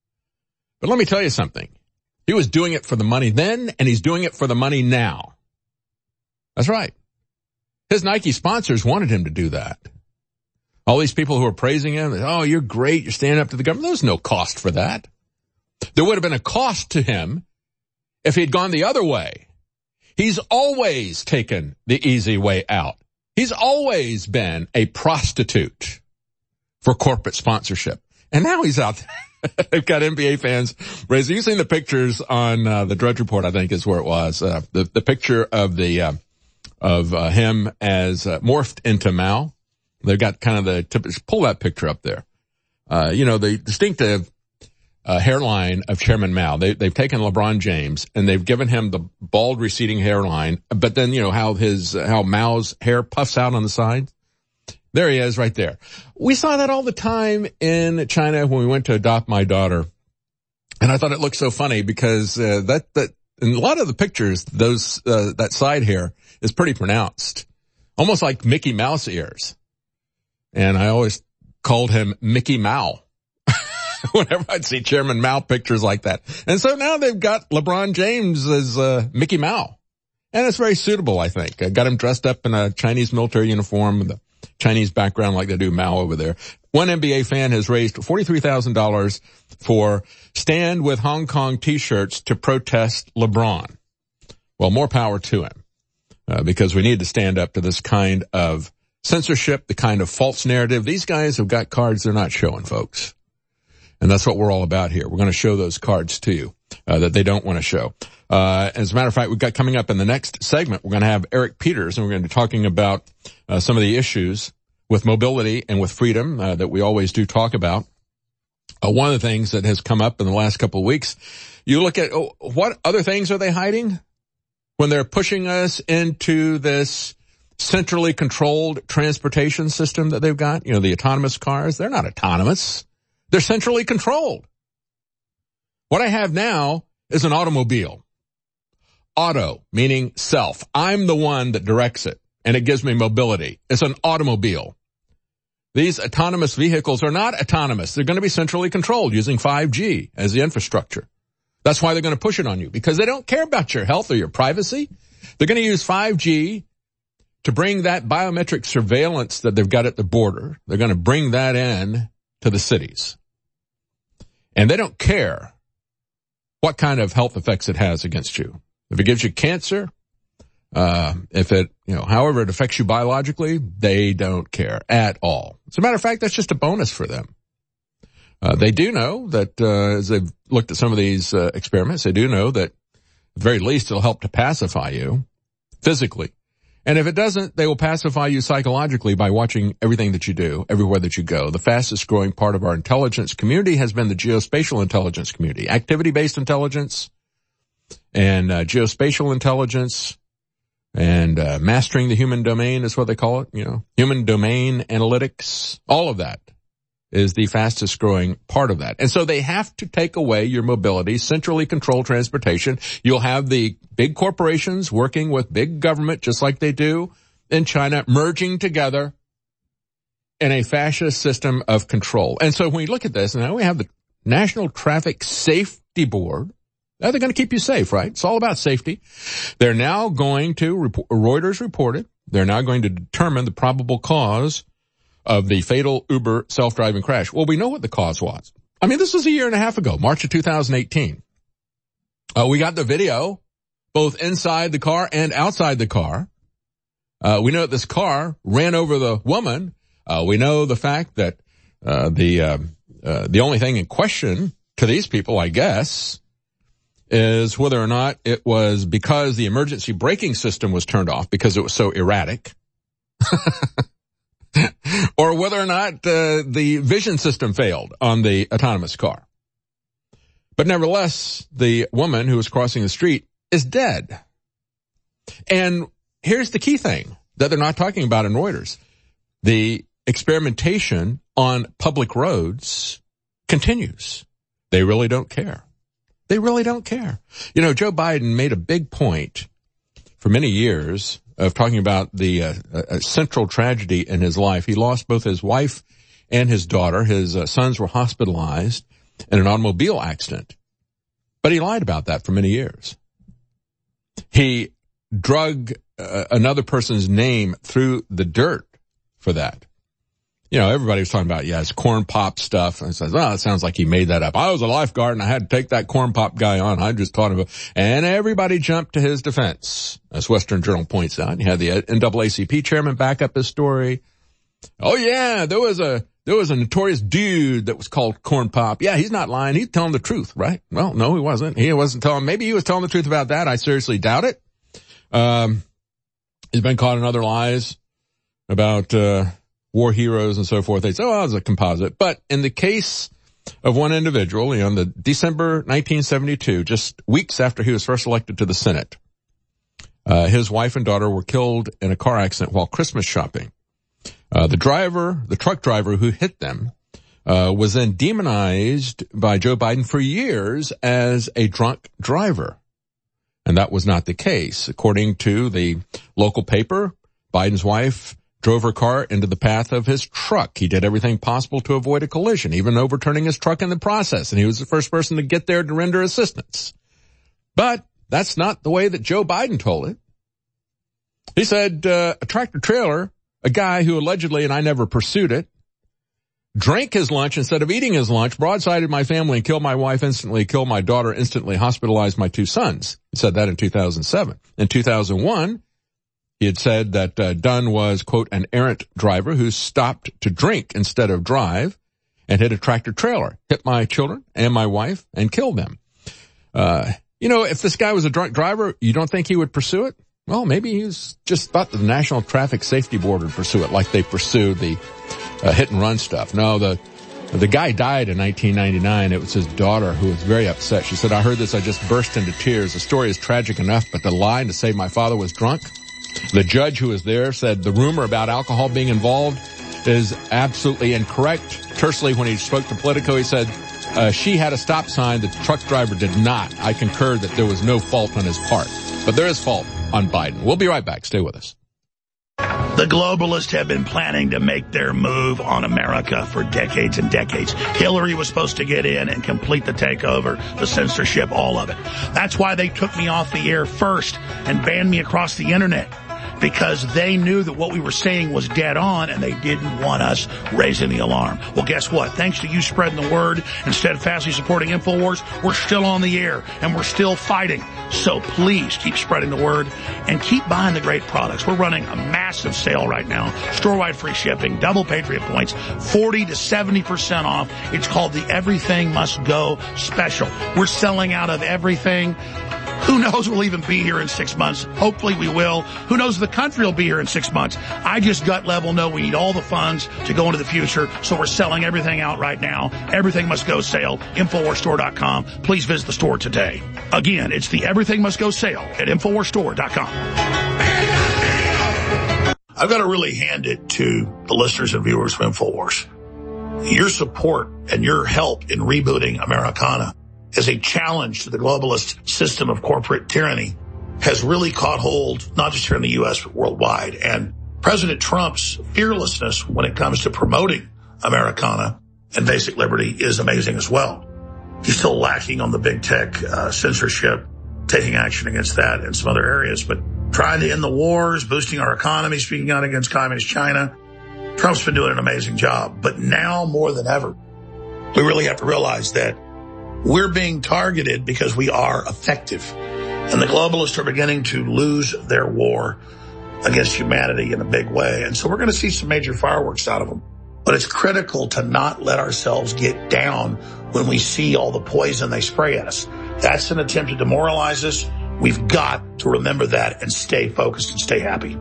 But let me tell you something. He was doing it for the money then, and he's doing it for the money now. That's right. His Nike sponsors wanted him to do that. All these people who are praising him, oh, you're great, you're standing up to the government. There's no cost for that. There would have been a cost to him if he'd gone the other way. He's always taken the easy way out. He's always been a prostitute for corporate sponsorship. And now he's out there. They've got N B A fans raising. You've seen the pictures on uh, the Drudge Report, I think is where it was. Uh, the, the picture of the, uh, of uh, him as uh, morphed into Mao. They've got kind of the, typical, pull that picture up there. Uh, you know, the distinctive uh, hairline of Chairman Mao. They, they've taken LeBron James and they've given him the bald receding hairline, but then, you know, how his, how Mao's hair puffs out on the side. There he is right there. We saw that all the time in China when we went to adopt my daughter. And I thought it looked so funny because, uh, that, that, in a lot of the pictures, those, uh, that side hair is pretty pronounced. Almost like Mickey Mouse ears. And I always called him Mickey Mao. Whenever I'd see Chairman Mao pictures like that. And so now they've got LeBron James as, uh, Mickey Mao. And it's very suitable, I think. I got him dressed up in a Chinese military uniform with a Chinese background like they do Mao over there. One N B A fan has raised forty-three thousand dollars for Stand with Hong Kong t-shirts to protest LeBron. Well, more power to him. uh, because we need to stand up to this kind of censorship, the kind of false narrative. These guys have got cards they're not showing, folks. And that's what we're all about here. We're going to show those cards to you uh, that they don't want to show. Uh, as a matter of fact, we've got coming up in the next segment, we're going to have Eric Peters, and we're going to be talking about uh, some of the issues with mobility and with freedom uh, that we always do talk about. Uh, one of the things that has come up in the last couple of weeks, you look at oh, what other things are they hiding when they're pushing us into this centrally controlled transportation system that they've got? You know, the autonomous cars, they're not autonomous. They're centrally controlled. What I have now is an automobile. Auto, meaning self. I'm the one that directs it, and it gives me mobility. It's an automobile. These autonomous vehicles are not autonomous. They're going to be centrally controlled using five G as the infrastructure. That's why they're going to push it on you, because they don't care about your health or your privacy. They're going to use five G to bring that biometric surveillance that they've got at the border. They're going to bring that in to the cities. And they don't care what kind of health effects it has against you. If it gives you cancer, uh, if it, you know, however it affects you biologically, they don't care at all. As a matter of fact, that's just a bonus for them. Uh, they do know that, uh, as they've looked at some of these, uh, experiments, they do know that at the very least it'll help to pacify you physically. And if it doesn't, they will pacify you psychologically by watching everything that you do, everywhere that you go. The fastest growing part of our intelligence community has been the geospatial intelligence community, activity-based intelligence, and uh, geospatial intelligence, and uh, mastering the human domain is what they call it, you know, human domain analytics. All of that is the fastest growing part of that. And so they have to take away your mobility, centrally controlled transportation. You'll have the big corporations working with big government, just like they do in China, merging together in a fascist system of control. And so when we look at this, now we have the National Traffic Safety Board. Now they're going to keep you safe, right? It's all about safety. They're now going to, Reuters reported, they're now going to determine the probable cause of the fatal Uber self-driving crash. Well, we know what the cause was. I mean, this was a year and a half ago, March of two thousand eighteen. Uh, we got the video, both inside the car and outside the car. Uh, we know that this car ran over the woman. Uh, we know the fact that, uh, the, uh, uh, the only thing in question to these people, I guess, is whether or not it was because the emergency braking system was turned off because it was so erratic. Or whether or not uh, the vision system failed on the autonomous car. But nevertheless, the woman who was crossing the street is dead. And here's the key thing that they're not talking about in Reuters. The experimentation on public roads continues. They really don't care. They really don't care. You know, Joe Biden made a big point for many years of talking about the uh, uh, central tragedy in his life. He lost both his wife and his daughter. His uh, sons were hospitalized in an automobile accident. But he lied about that for many years. He drug uh, another person's name through the dirt for that. You know, everybody was talking about, yeah, it's corn pop stuff. And it says, oh, it sounds like he made that up. I was a lifeguard and I had to take that corn pop guy on. I just thought of it. And everybody jumped to his defense, as Western Journal points out. You had the N double A C P chairman back up his story. Oh yeah, there was a, there was a notorious dude that was called Corn Pop. Yeah, he's not lying. He's telling the truth, right? Well, no, he wasn't. He wasn't telling, maybe he was telling the truth about that. I seriously doubt it. Um, he's been caught in other lies about, uh, war heroes and so forth. They say, oh, it was a composite. But in the case of one individual, you know, on the December nineteen seventy-two, just weeks after he was first elected to the Senate, uh, his wife and daughter were killed in a car accident while Christmas shopping. Uh, the driver, the truck driver who hit them, uh, was then demonized by Joe Biden for years as a drunk driver. And that was not the case. According to the local paper, Biden's wife drove her car into the path of his truck. He did everything possible to avoid a collision, even overturning his truck in the process. And he was the first person to get there to render assistance. But that's not the way that Joe Biden told it. He said, uh, a tractor trailer, a guy who allegedly, and I never pursued it, drank his lunch instead of eating his lunch, broadsided my family and killed my wife instantly, killed my daughter instantly, hospitalized my two sons. He said that in two thousand seven. In two thousand one, He had said that uh, Dunn was, quote, an errant driver who stopped to drink instead of drive and hit a tractor trailer, hit my children and my wife, and killed them. Uh, you know, if this guy was a drunk driver, you don't think he would pursue it? Well, maybe he's just thought the National Traffic Safety Board would pursue it like they pursued the uh, hit and run stuff. No, the the guy died in nineteen ninety-nine. It was his daughter who was very upset. She said, I heard this, I just burst into tears. The story is tragic enough, but the lie to say my father was drunk. The judge who was there said the rumor about alcohol being involved is absolutely incorrect. Tersely, when he spoke to Politico, he said, uh, she had a stop sign. The truck driver did not. I concur that there was no fault on his part. But there is fault on Biden. We'll be right back. Stay with us. The globalists have been planning to make their move on America for decades and decades. Hillary was supposed to get in and complete the takeover, the censorship, all of it. That's why they took me off the air first and banned me across the internet, because they knew that what we were saying was dead on and they didn't want us raising the alarm. Well, guess what? Thanks to you spreading the word and steadfastly supporting InfoWars, we're still on the air and we're still fighting. So please keep spreading the word and keep buying the great products. We're running a massive sale right now. Store-wide free shipping, double Patriot points, forty to seventy percent off. It's called the Everything Must Go Special. We're selling out of everything. Who knows we'll even be here in six months. Hopefully we will. Who knows if the country will be here in six months. I just gut level know we need all the funds to go into the future, so we're selling everything out right now. Everything Must Go sale, Infowars Store dot com. Please visit the store today. Again, it's the Everything Must Go sale at Infowars Store dot com. I've got to really hand it to the listeners and viewers of InfoWars. Your support and your help in rebooting Americana as a challenge to the globalist system of corporate tyranny has really caught hold, not just here in the U S, but worldwide. And President Trump's fearlessness when it comes to promoting Americana and basic liberty is amazing as well. He's still lacking on the big tech uh, censorship, taking action against that and some other areas, but trying to end the wars, boosting our economy, speaking out against communist China. Trump's been doing an amazing job. But now more than ever, we really have to realize that we're being targeted because we are effective. And the globalists are beginning to lose their war against humanity in a big way. And so we're going to see some major fireworks out of them. But it's critical to not let ourselves get down when we see all the poison they spray at us. That's an attempt to demoralize us. We've got to remember that and stay focused and stay happy.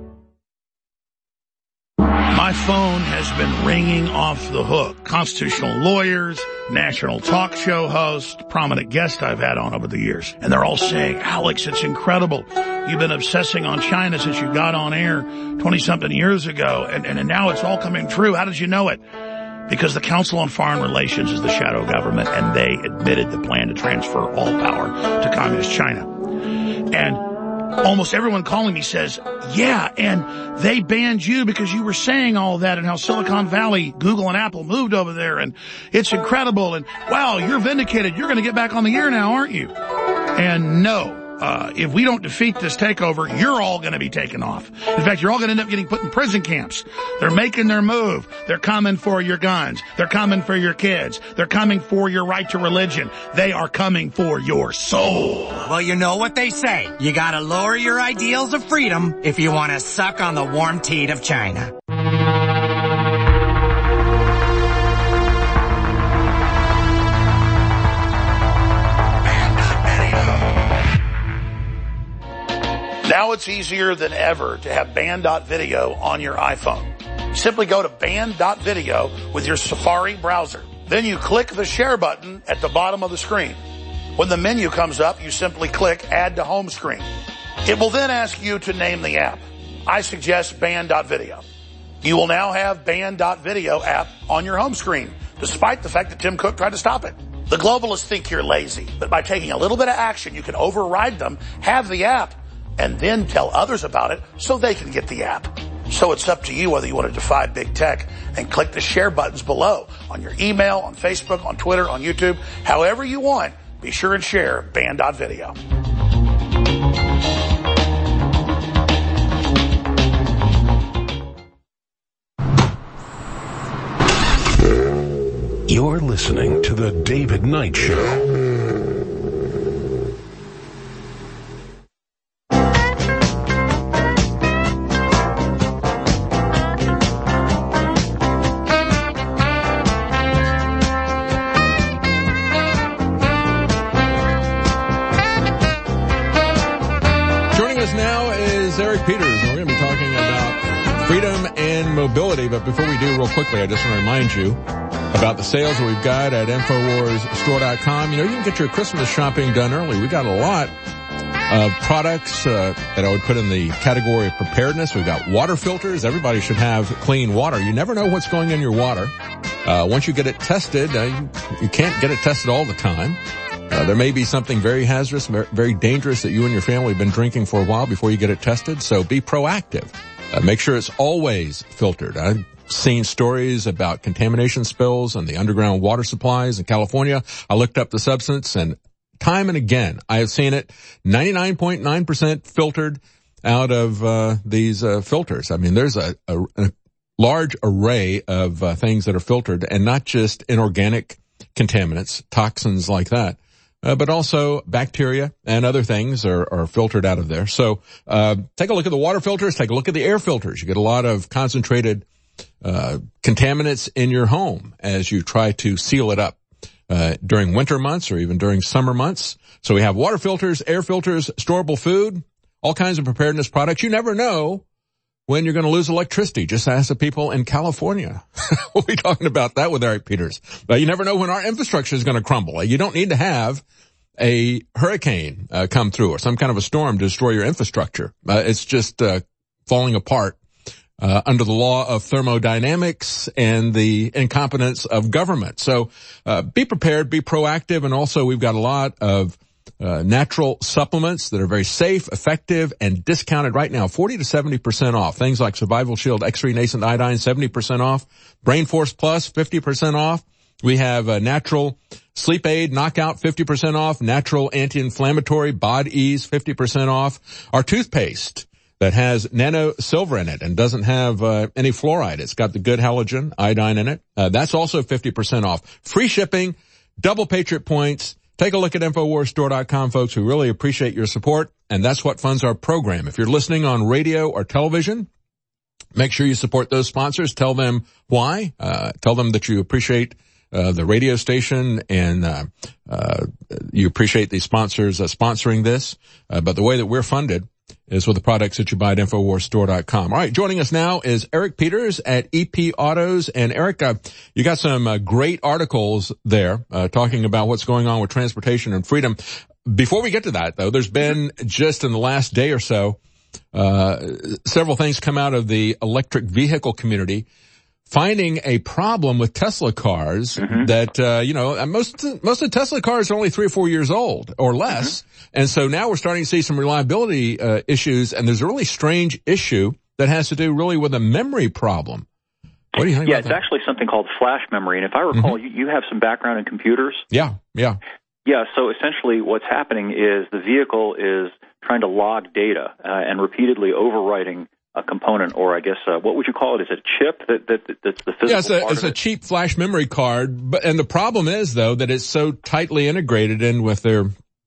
My phone has been ringing off the hook. Constitutional lawyers, national talk show hosts, prominent guests I've had on over the years. And they're all saying, Alex, it's incredible. You've been obsessing on China since you got on air twenty-something years ago, and, and, and now it's all coming true. How did you know it? Because the Council on Foreign Relations is the shadow government, and they admitted the plan to transfer all power to communist China. And almost everyone calling me says, yeah, and they banned you because you were saying all that and how Silicon Valley, Google and Apple moved over there, and it's incredible, and wow, you're vindicated. You're going to get back on the air now, aren't you? And no. Uh, if we don't defeat this takeover, you're all going to be taken off. In fact, you're all going to end up getting put in prison camps. They're making their move. They're coming for your guns. They're coming for your kids. They're coming for your right to religion. They are coming for your soul. Well, you know what they say. You got to lower your ideals of freedom if you want to suck on the warm teat of China. Now it's easier than ever to have band dot video on your iPhone. Simply go to band dot video with your Safari browser. Then you click the share button at the bottom of the screen. When the menu comes up, you simply click Add to Home Screen. It will then ask you to name the app. I suggest band dot video. You will now have band dot video app on your home screen, despite the fact that Tim Cook tried to stop it. The globalists think you're lazy, but by taking a little bit of action, you can override them, have the app, and then tell others about it so they can get the app. So it's up to you whether you want to defy big tech and click the share buttons below on your email, on Facebook, on Twitter, on YouTube. However you want, be sure and share band dot video. You're listening to The David Knight Show. mobility, but before we do, real quickly, I just want to remind you about the sales that we've got at Infowars Store dot com. You know, you can get your Christmas shopping done early. We got a lot of products uh, that I would put in the category of preparedness. We've got water filters. Everybody should have clean water. You never know what's going in your water. Uh, once you get it tested, uh, you, you can't get it tested all the time. Uh, there may be something very hazardous, very dangerous that you and your family have been drinking for a while before you get it tested. So be proactive. Uh, make sure it's always filtered. I've seen stories about contamination spills and the underground water supplies in California. I looked up the substance, and time and again, I have seen it ninety-nine point nine percent filtered out of uh, these uh, filters. I mean, there's a, a, a large array of uh, things that are filtered, and not just inorganic contaminants, toxins like that. Uh, but also bacteria and other things are, are filtered out of there. So, uh, take a look at the water filters, take a look at the air filters. You get a lot of concentrated, uh, contaminants in your home as you try to seal it up, uh, during winter months or even during summer months. So we have water filters, air filters, storable food, all kinds of preparedness products. You never know when you're going to lose electricity. Just ask the people in California. We'll be talking about that with Eric Peters. But you never know when our infrastructure is going to crumble. You don't need to have a hurricane uh, come through or some kind of a storm to destroy your infrastructure. Uh, it's just uh, falling apart uh, under the law of thermodynamics and the incompetence of government. So uh, be prepared, be proactive, and also we've got a lot of Uh, natural supplements that are very safe, effective, and discounted right now, forty to seventy percent off. Things like Survival Shield X-Ray Nascent Iodine, seventy percent off. Brain Force Plus, fifty percent off. We have uh, Natural Sleep Aid Knockout, fifty percent off. Natural Anti-Inflammatory Bod Ease, fifty percent off. Our toothpaste that has nano silver in it and doesn't have uh, any fluoride. It's got the good halogen iodine in it. Uh, that's also fifty percent off. Free shipping, double Patriot points. Take a look at Infowars Store dot com, folks. We really appreciate your support, and that's what funds our program. If you're listening on radio or television, make sure you support those sponsors. Tell them why. Uh, tell them that you appreciate uh, the radio station and uh, uh, you appreciate the sponsors uh, sponsoring this. Uh, but the way that we're funded is with the products that you buy at Infowars Store dot com. All right, joining us now is Eric Peters at E P Autos. And Eric, uh, you got some uh, great articles there uh, talking about what's going on with transportation and freedom. Before we get to that, though, there's been just in the last day or so uh several things come out of the electric vehicle community, finding a problem with Tesla cars mm-hmm. that, uh, you know, most, most of the Tesla cars are only three or four years old or less. Mm-hmm. And so now we're starting to see some reliability, uh, issues. And there's a really strange issue that has to do really with a memory problem. What do you think yeah, about that? Yeah, it's actually something called flash memory. And if I recall, mm-hmm. you, you have some background in computers. Yeah, yeah. Yeah, so essentially what's happening is the vehicle is trying to log data, uh, and repeatedly overwriting a component, or I guess, uh, what would you call it? Is it a chip that, that, that that's the physical yeah, it's a, part it's of a it? cheap flash memory card, but, and the problem is though that it's so tightly integrated in with their,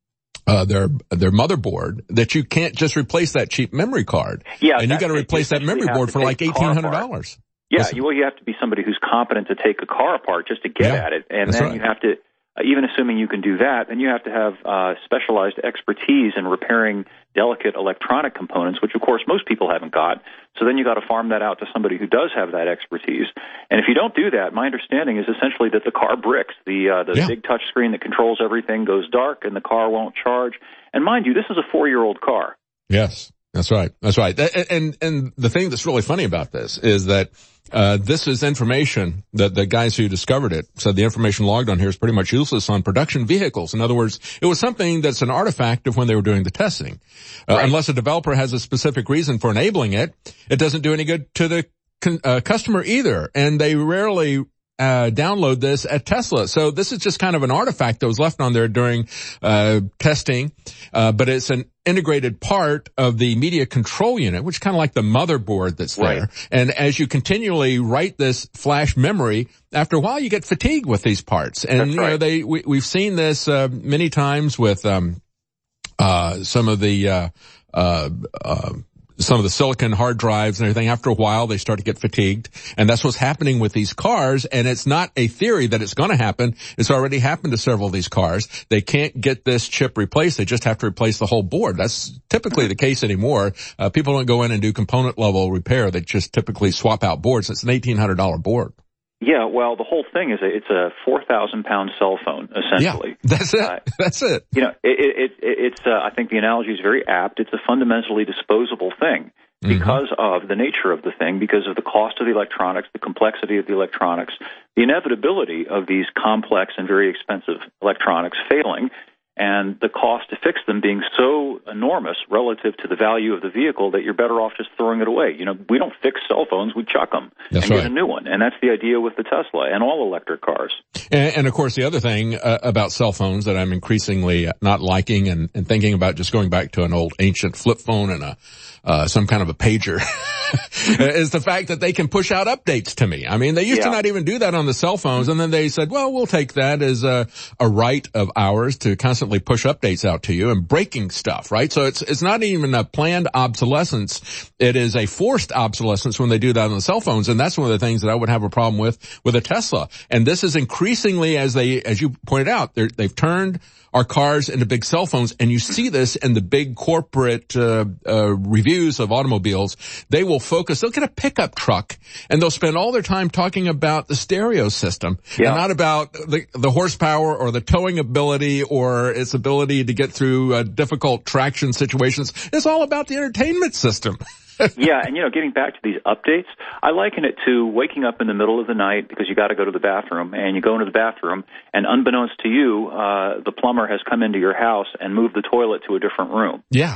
uh, their, their motherboard that you can't just replace that cheap memory card. Yeah. And you gotta replace that memory board for like eighteen hundred dollars. Yeah, you, well, you have to be somebody who's competent to take a car apart just to get yeah, at it. And then right. you have to, uh, even assuming you can do that, then you have to have, uh, specialized expertise in repairing delicate electronic components, which of course most people haven't got. So then you got to farm that out to somebody who does have that expertise. And if you don't do that, my understanding is essentially that the car bricks. The uh, the yeah. big touch screen that controls everything goes dark, and the car won't charge. And mind you, this is a four-year-old car. Yes, that's right. That's right. And and, and the thing that's really funny about this is that uh this is information that the guys who discovered it said the information logged on here is pretty much useless on production vehicles. In other words, it was something that's an artifact of when they were doing the testing. Uh, right. Unless a developer has a specific reason for enabling it, it doesn't do any good to the con- uh, customer either. And they rarely uh download this at Tesla. So this is just kind of an artifact that was left on there during uh testing, uh but it's an integrated part of the media control unit, which is kind of like the motherboard that's there. Right. And as you continually write this flash memory, after a while you get fatigued with these parts. And that's you know, right. they we, we've seen this uh many times with um uh some of the uh uh uh some of the silicon hard drives and everything, after a while they start to get fatigued. And that's what's happening with these cars. And it's not a theory that it's going to happen. It's already happened to several of these cars. They can't get this chip replaced. They just have to replace the whole board. That's typically the case anymore. Uh, people don't go in and do component level repair. They just typically swap out boards. It's an eighteen hundred dollars board. Yeah, well, the whole thing is a, it's a four thousand pound cell phone, essentially. Yeah, that's it. Uh, that's it. You know, it, it, it, it's, uh, I think the analogy is very apt. It's a fundamentally disposable thing because mm-hmm. of the nature of the thing, because of the cost of the electronics, the complexity of the electronics, the inevitability of these complex and very expensive electronics failing, and the cost to fix them being so enormous relative to the value of the vehicle that you're better off just throwing it away. You know, we don't fix cell phones, we chuck them that's and right. get a new one. And that's the idea with the Tesla and all electric cars. And, and of course, the other thing uh, about cell phones that I'm increasingly not liking and, and thinking about just going back to an old ancient flip phone and a Uh, some kind of a pager is the fact that they can push out updates to me. I mean, they used yeah. to not even do that on the cell phones. And then they said, well, we'll take that as a, a right of ours to constantly push updates out to you and breaking stuff, right? So it's, it's not even a planned obsolescence. It is a forced obsolescence when they do that on the cell phones. And that's one of the things that I would have a problem with, with a Tesla. And this is increasingly, as they, as you pointed out, they've turned our cars into big cell phones, and you see this in the big corporate uh, uh reviews of automobiles. They will focus, they'll get a pickup truck, and they'll spend all their time talking about the stereo system, yeah. and not about the, the horsepower or the towing ability or its ability to get through uh, difficult traction situations. It's all about the entertainment system. Yeah, and, you know, getting back to these updates, I liken it to waking up in the middle of the night because you got to go to the bathroom, and you go into the bathroom, and unbeknownst to you, uh, the plumber has come into your house and moved the toilet to a different room. Yeah.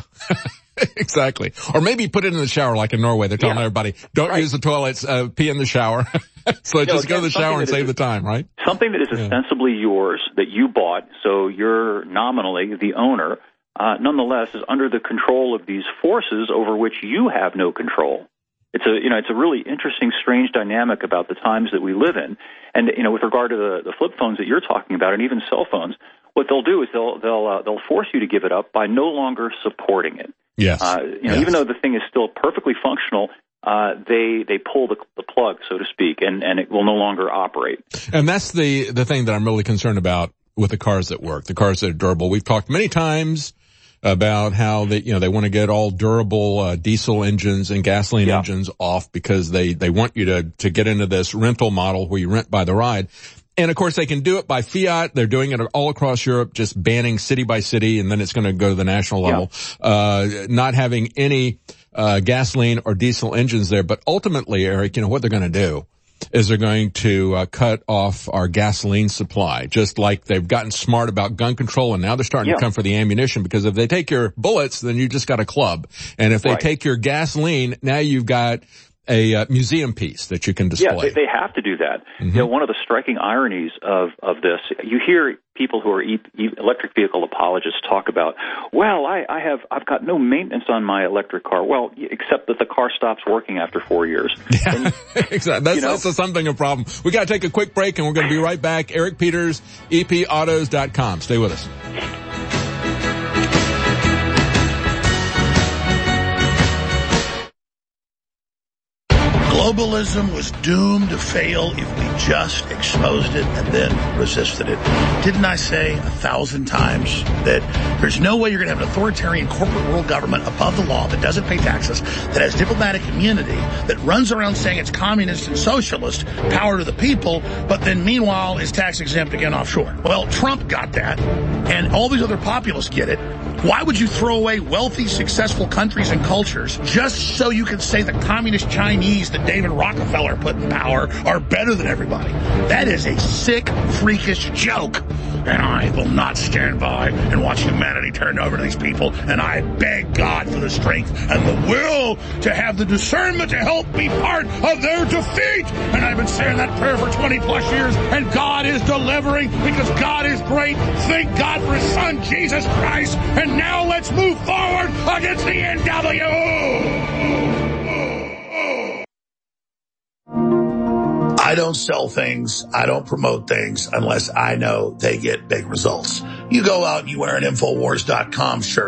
Exactly. Or maybe put it in the shower like in Norway. They're telling yeah. everybody, don't right. use the toilets, uh, pee in the shower. So you just know, again, go to the shower and save the time, right? Something that is yeah. ostensibly yours, that you bought, so you're nominally the owner, Uh, nonetheless, is under the control of these forces over which you have no control. It's a, you know, it's a really interesting, strange dynamic about the times that we live in. And, you know, with regard to the, the flip phones that you're talking about, and even cell phones, what they'll do is they'll, they'll, uh, they'll force you to give it up by no longer supporting it. Yes. Uh, you know, yes. even though the thing is still perfectly functional, uh, they, they pull the, the plug, so to speak, and, and it will no longer operate. And that's the, the thing that I'm really concerned about with the cars that work, the cars that are durable. We've talked many times about how they, you know, they want to get all durable uh, diesel engines and gasoline yeah. engines off because they, they want you to, to get into this rental model where you rent by the ride. And of course they can do it by fiat. They're doing it all across Europe, just banning city by city, and then it's going to go to the national level, yeah. uh, not having any, uh, gasoline or diesel engines there. But ultimately, Eric, you know, what they're going to do is they're going to uh, cut off our gasoline supply, just like they've gotten smart about gun control, and now they're starting yeah. to come for the ammunition, because if they take your bullets, then you just got a club. And if they right. take your gasoline, now you've got a uh, museum piece that you can display. Yeah, they, they have to do that. Mm-hmm. You know, one of the striking ironies of, of this, you hear people who are e- e- electric vehicle apologists talk about, well, I, I have, I've got no maintenance on my electric car. Well, except that the car stops working after four years. Yeah, and, exactly. That's, you know, that's a, something a problem. We got to take a quick break, and we're going to be right back. Eric Peters, E P autos dot com. Stay with us. Globalism was doomed to fail if we just exposed it and then resisted it. Didn't I say a thousand times that there's no way you're going to have an authoritarian corporate world government above the law that doesn't pay taxes, that has diplomatic immunity, that runs around saying it's communist and socialist, power to the people, but then meanwhile is tax exempt again offshore? Well, Trump got that, and all these other populists get it. Why would you throw away wealthy, successful countries and cultures just so you can say the communist Chinese that David Rockefeller put in power are better than everybody? That is a sick, freakish joke. And I will not stand by and watch humanity turn over to these people. And I beg God for the strength and the will to have the discernment to help be part of their defeat. And I've been saying that prayer for twenty plus years, and God is delivering, because God is great. Thank God for His Son, Jesus Christ. And now let's move forward against the N W. I don't sell things, I don't promote things unless I know they get big results. You go out and you wear an Infowars dot com shirt,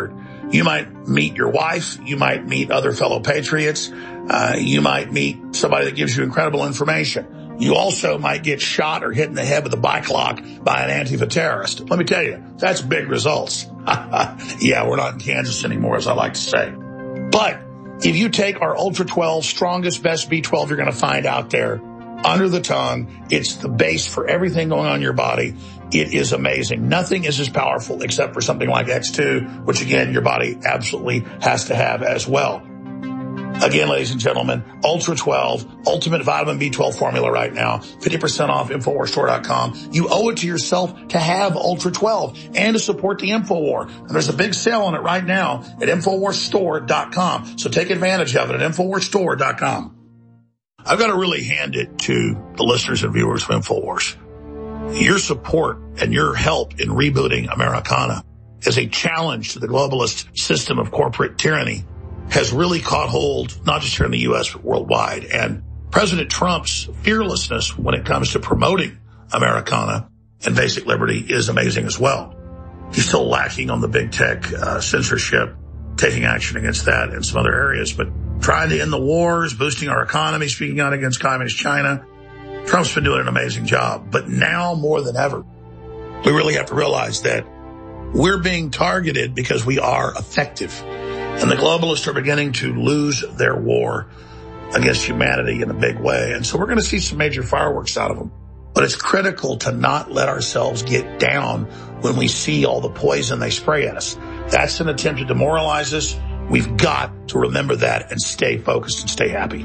You might meet your wife. You might meet other fellow patriots. Uh, you might meet somebody that gives you incredible information. You also might get shot or hit in the head with a bike lock by an Antifa terrorist. Let me tell you, that's big results. Yeah, we're not in Kansas anymore, as I like to say. But if you take our Ultra twelve, strongest, best B twelve you're going to find out there, under the tongue, it's the base for everything going on in your body. It is amazing. Nothing is as powerful except for something like X two, which again, your body absolutely has to have as well. Again, ladies and gentlemen, Ultra twelve, ultimate vitamin B twelve formula right now, fifty percent off Infowars Store dot com. You owe it to yourself to have Ultra twelve and to support the Infowar. And there's a big sale on it right now at Infowars Store dot com. So take advantage of it at Infowars Store dot com. I've got to really hand it to the listeners and viewers of Infowars. Your support and your help in rebooting Americana as a challenge to the globalist system of corporate tyranny has really caught hold, not just here in the U S, but worldwide. And President Trump's fearlessness when it comes to promoting Americana and basic liberty is amazing as well. He's still lacking on the big tech uh, censorship, taking action against that in some other areas, but trying to end the wars, boosting our economy, speaking out against communist China. Trump's been doing an amazing job. But now more than ever, we really have to realize that we're being targeted because we are effective. And the globalists are beginning to lose their war against humanity in a big way. And so we're going to see some major fireworks out of them. But it's critical to not let ourselves get down when we see all the poison they spray at us. That's an attempt to demoralize us. We've got to remember that and stay focused and stay happy.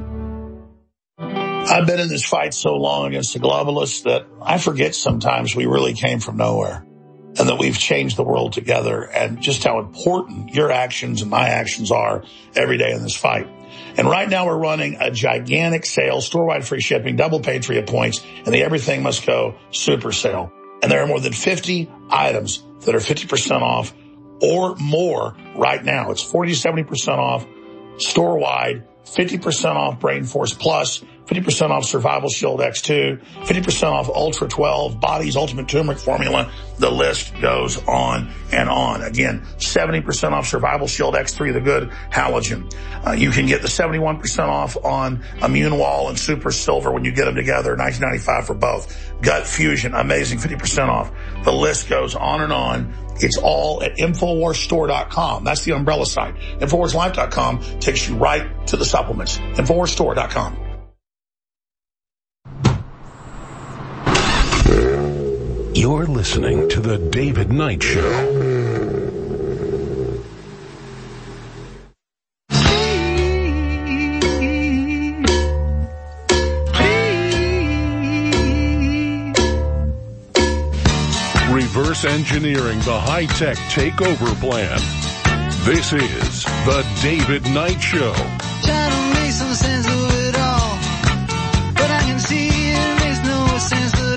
I've been in this fight so long against the globalists that I forget sometimes we really came from nowhere and that we've changed the world together, and just how important your actions and my actions are every day in this fight. And right now we're running a gigantic sale, store-wide free shipping, double Patriot points, and the Everything Must Go super sale. And there are more than fifty items that are fifty percent off or more right now. It's forty to seventy percent off store-wide, fifty percent off Brain Force Plus, fifty percent off Survival Shield X two, fifty percent off Ultra twelve, Body's Ultimate Turmeric Formula. The list goes on and on. Again, seventy percent off Survival Shield X three, the good halogen. Uh, you can get the seventy-one percent off on Immune Wall and Super Silver when you get them together, nineteen ninety-five for both. Gut Fusion, amazing, fifty percent off. The list goes on and on. It's all at Infowars Store dot com. That's the umbrella site. Infowars Life dot com takes you right to the supplements. Infowars Store dot com. You're listening to The David Knight Show. Reverse engineering the high-tech takeover plan. This is The David Knight Show. Trying to make some sense of it all, but I can see it makes no sense at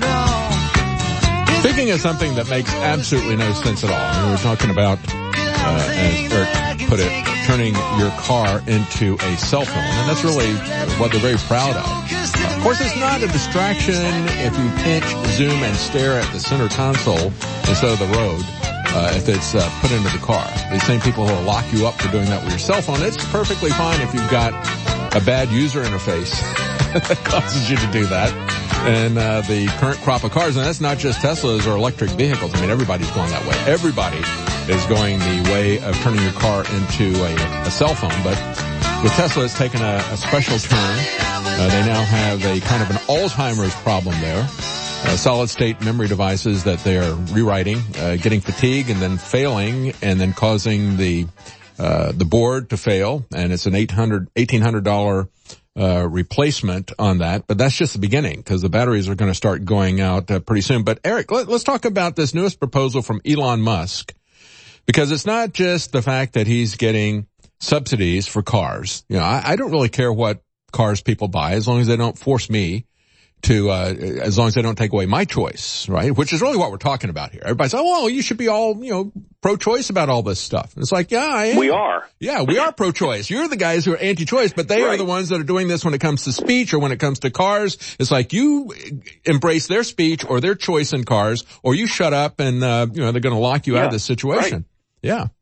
all. Speaking of something that makes absolutely no sense at all, I mean, we're talking about, uh, as Eric put it, turning your car into a cell phone, and that's really what they're very proud of. Uh, of course, it's not a distraction if you pinch, zoom, and stare at the center console instead of the road. Uh, if it's uh, put into the car. These same people who will lock you up for doing that with your cell phone, it's perfectly fine if you've got a bad user interface that causes you to do that. And uh, the current crop of cars, and that's not just Teslas or electric vehicles. I mean, everybody's going that way. Everybody is going the way of turning your car into a, a cell phone. But with Tesla, it's taken a, a special turn. Uh, they now have a kind of an Alzheimer's problem there. Uh, solid-state memory devices that they are rewriting, uh, getting fatigue and then failing, and then causing the uh, the board to fail. And it's an eight hundred, eighteen hundred dollars uh, replacement on that. But that's just the beginning, because the batteries are going to start going out uh, pretty soon. But Eric, let, let's talk about this newest proposal from Elon Musk, because it's not just the fact that he's getting subsidies for cars. You know, I, I don't really care what cars people buy as long as they don't force me to, uh, as long as they don't take away my choice, right? Which is really what we're talking about here. Everybody's like, oh, well, you should be all, you know, pro-choice about all this stuff. It's like, yeah, I am. We are. Yeah, we are pro-choice. You're the guys who are anti-choice, but they right. are the ones that are doing this when it comes to speech or when it comes to cars. It's like you embrace their speech or their choice in cars, or you shut up and, uh, you know, they're going to lock you yeah. out of this situation. Right. Yeah.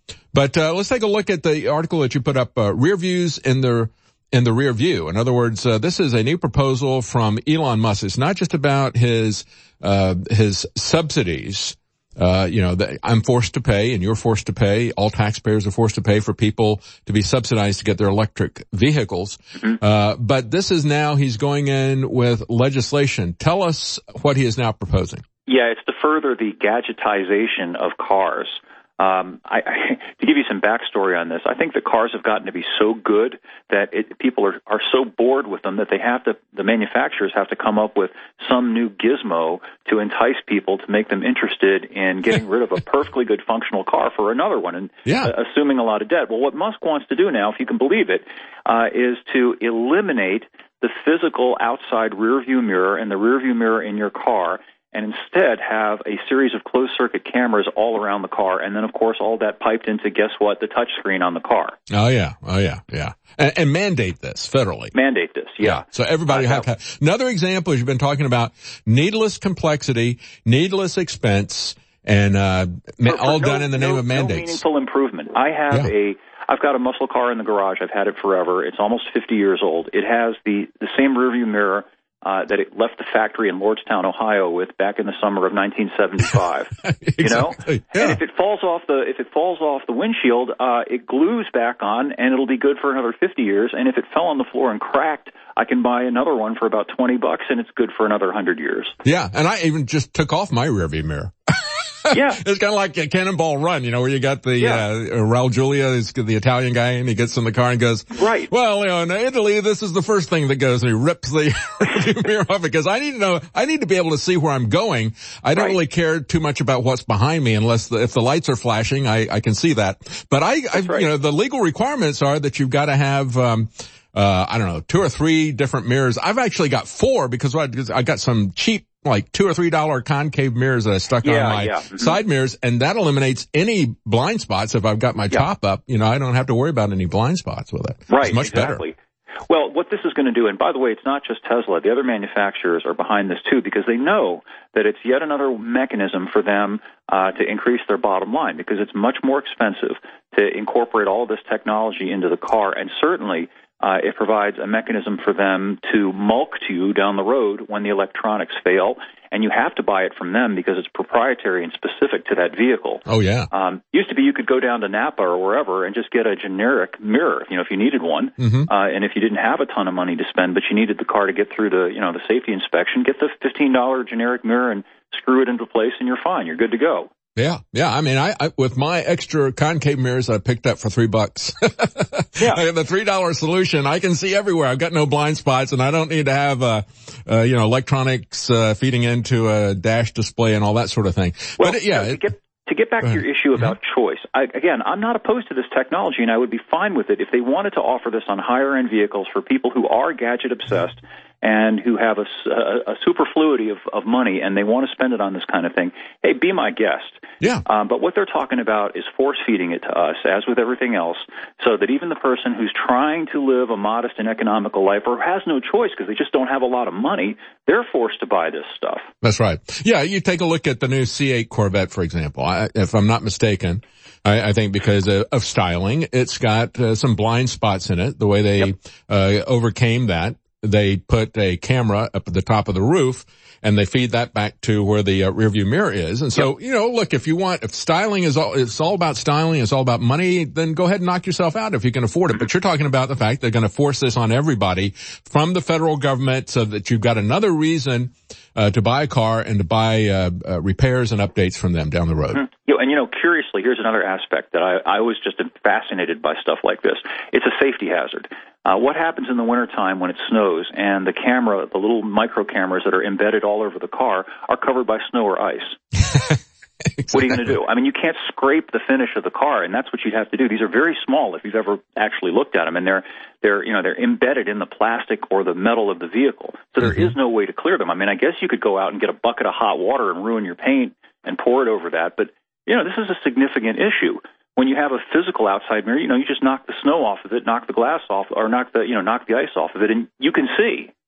But uh, let's take a look at the article that you put up, uh, rear views in the in the rear view. In other words, uh, this is a new proposal from Elon Musk. It's not just about his uh, his subsidies. Uh, you know, that I'm forced to pay and you're forced to pay. All taxpayers are forced to pay for people to be subsidized to get their electric vehicles. Mm-hmm. Uh, but this is now he's going in with legislation. Tell us what he is now proposing. Yeah, it's to further the gadgetization of cars. Um, I, I, to give you some backstory on this, I think the cars have gotten to be so good that it, people are, are so bored with them that they have to, the manufacturers have to come up with some new gizmo to entice people to make them interested in getting rid of a perfectly good functional car for another one, and yeah. uh, assuming a lot of debt. Well, what Musk wants to do now, if you can believe it, uh, is to eliminate the physical outside rearview mirror and the rearview mirror in your car, and instead have a series of closed-circuit cameras all around the car, and then, of course, all that piped into, guess what, the touchscreen on the car. Oh, yeah. Oh, yeah. Yeah. And, and mandate this federally. Mandate this, yeah. yeah. So everybody uh, have to have. Another example is you've been talking about needless complexity, needless expense, and uh for, for all no, done in the name no, of mandates. No meaningful improvement. I have yeah. a... I've got a muscle car in the garage. I've had it forever. It's almost fifty years old. It has the, the same rearview mirror Uh, that it left the factory in Lordstown, Ohio, with back in the summer of nineteen seventy-five. Exactly. You know, yeah. and if it falls off the if it falls off the windshield, uh, it glues back on, and it'll be good for another fifty years. And if it fell on the floor and cracked, I can buy another one for about twenty bucks, and it's good for another hundred years. Yeah, and I even just took off my rearview mirror. Yeah. It's kind of like a Cannonball Run, you know, where you got the, yeah. uh, Raul Julia is the Italian guy, and he gets in the car and goes, right. Well, you know, in Italy, this is the first thing that goes, and he rips the mirror off because I need to know, I need to be able to see where I'm going. I don't right. really care too much about what's behind me unless the, if the lights are flashing, I, I can see that. But I, I right. you know, the legal requirements are that you've got to have, um, uh, I don't know, two or three different mirrors. I've actually got four because what, I got some cheap, like two or three dollar concave mirrors that I stuck yeah, on my yeah. Mm-hmm. side mirrors, and that eliminates any blind spots. If I've got my yeah. top up, you know, I don't have to worry about any blind spots with it. Right, it's much exactly. better. Well, what this is going to do, and by the way, it's not just Tesla. The other manufacturers are behind this too, because they know that it's yet another mechanism for them uh, to increase their bottom line, because it's much more expensive to incorporate all of this technology into the car, and certainly Uh, it provides a mechanism for them to mulct you down the road when the electronics fail, and you have to buy it from them because it's proprietary and specific to that vehicle. Oh, yeah. Um, used to be you could go down to Napa or wherever and just get a generic mirror, you know, if you needed one, mm-hmm. uh, and if you didn't have a ton of money to spend, but you needed the car to get through the, you know, the safety inspection, get the fifteen dollar generic mirror and screw it into place, and you're fine. You're good to go. Yeah, yeah. I mean, I, I with my extra concave mirrors, I picked up for three bucks. Yeah, I have the three dollar solution. I can see everywhere. I've got no blind spots, and I don't need to have, uh, uh you know, electronics uh, feeding into a dash display and all that sort of thing. Well, but it, yeah, to get to get back to your issue about mm-hmm. choice, I, again, I'm not opposed to this technology, and I would be fine with it if they wanted to offer this on higher end vehicles for people who are gadget obsessed. Mm-hmm. and who have a, a, a superfluity of, of money, and they want to spend it on this kind of thing. Hey, be my guest. Yeah. Um, but what they're talking about is force-feeding it to us, as with everything else, so that even the person who's trying to live a modest and economical life or has no choice because they just don't have a lot of money, they're forced to buy this stuff. That's right. Yeah, you take a look at the new C eight Corvette, for example. I, if I'm not mistaken, I, I think because of, of styling, it's got uh, some blind spots in it, the way they yep. uh, overcame that. They put a camera up at the top of the roof, and they feed that back to where the uh, rearview mirror is. And so, yep. you know, look, if you want, if styling is all, it's all about styling, it's all about money, then go ahead and knock yourself out if you can afford it. But you're talking about the fact they're going to force this on everybody from the federal government so that you've got another reason uh, to buy a car and to buy uh, uh, repairs and updates from them down the road. Mm-hmm. You know, and, you know, curiously, here's another aspect that I, I was just fascinated by stuff like this. It's a safety hazard. Uh, what happens in the wintertime when it snows and the camera, the little micro cameras that are embedded all over the car are covered by snow or ice? Exactly. What are you going to do? I mean, you can't scrape the finish of the car, and that's what you'd have to do. These are very small if you've ever actually looked at them, and they're, they're, you know, they're embedded in the plastic or the metal of the vehicle. So there mm-hmm. is no way to clear them. I mean, I guess you could go out and get a bucket of hot water and ruin your paint and pour it over that, but, you know, this is a significant issue. When you have a physical outside mirror, you know, you just knock the snow off of it, knock the glass off, or knock the, you know, knock the ice off of it, and you can see.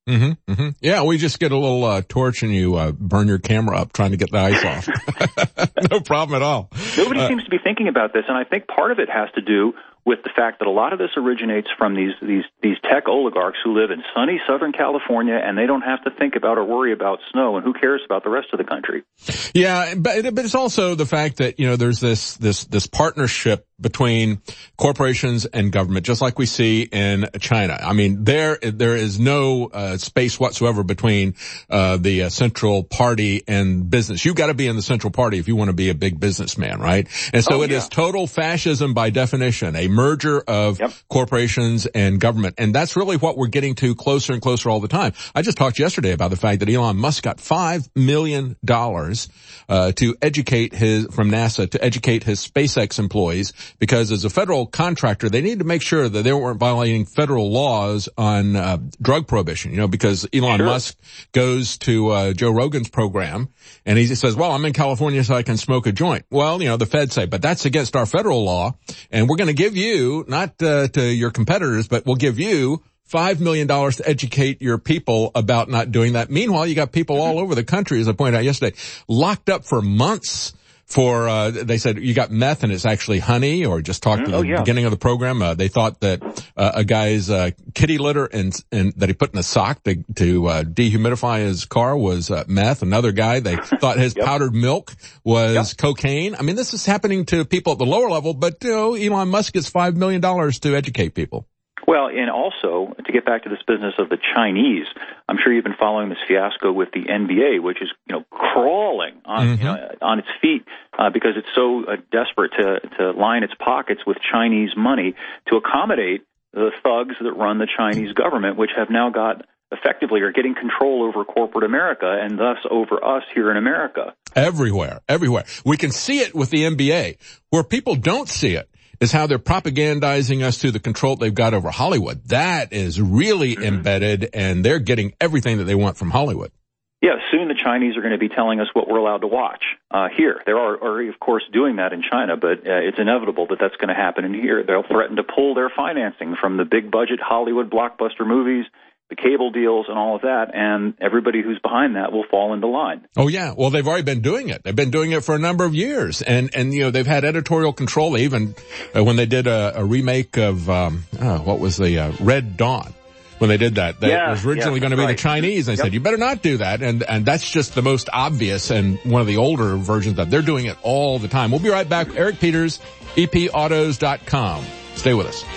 Mm-hmm, mm-hmm. Yeah, we just get a little uh, torch and you uh, burn your camera up trying to get the ice off. No problem at all. Nobody uh, seems to be thinking about this, and I think part of it has to do with the fact that a lot of this originates from these these these tech oligarchs who live in sunny Southern California, and they don't have to think about or worry about snow, and who cares about the rest of the country? Yeah, but but it's also the fact that, you know, there's this this this partnership between corporations and government, just like we see in China. I mean, there there is no uh, space whatsoever between uh, the uh, central party and business. You've got to be in the central party if you want to be a big businessman, right? And so oh, it yeah. is total fascism by definition, a merger of yep. corporations and government. And that's really what we're getting to closer and closer all the time. I just talked yesterday about the fact that Elon Musk got five million dollars uh, to educate his, from NASA, to educate his SpaceX employees, because as a federal contractor, they need to make sure that they weren't violating federal laws on uh, drug prohibition, you know, because Elon sure. Musk goes to uh, Joe Rogan's program and he says, well, I'm in California so I can smoke a joint. Well, you know, the feds say, but that's against our federal law, and we're going to give you, not uh, to your competitors, but we'll give you five million dollars to educate your people about not doing that. Meanwhile, you got people all over the country, as I pointed out yesterday, locked up for months for, uh, they said you got meth and it's actually honey, or just talked to oh, the yeah. beginning of the program. Uh, they thought that, uh, a guy's, uh, kitty litter and, and that he put in a sock to, to, uh, dehumidify his car was, uh, meth. Another guy, they thought his yep. powdered milk was yep. cocaine. I mean, this is happening to people at the lower level, but, you know, Elon Musk gets five million dollars to educate people. Well, and also, to get back to this business of the Chinese, I'm sure you've been following this fiasco with the N B A, which is, you know, crawling on, mm-hmm. you know, on its feet uh, because it's so uh, desperate to, to line its pockets with Chinese money to accommodate the thugs that run the Chinese government, which have now got effectively are getting control over corporate America and thus over us here in America. Everywhere, everywhere. We can see it with the N B A. Where people don't see it is how they're propagandizing us to the control they've got over Hollywood. That is really mm-hmm. embedded, and they're getting everything that they want from Hollywood. Yeah, soon the Chinese are going to be telling us what we're allowed to watch uh, here. They are already, of course, doing that in China, but uh, it's inevitable that that's going to happen in here. They'll threaten to pull their financing from the big-budget Hollywood blockbuster movies, the cable deals, and all of that, and everybody who's behind that will fall into line. Oh, yeah. Well, they've already been doing it. They've been doing it for a number of years, and, and you know, they've had editorial control. They even, uh, when they did a, a remake of, um, oh, what was the, uh, Red Dawn, when they did that, that yeah, was originally yeah, going to be right. the Chinese. They yep. said, you better not do that, and, and that's just the most obvious and one of the older versions of it. They're doing it all the time. We'll be right back. Eric Peters, E P autos dot com. Stay with us.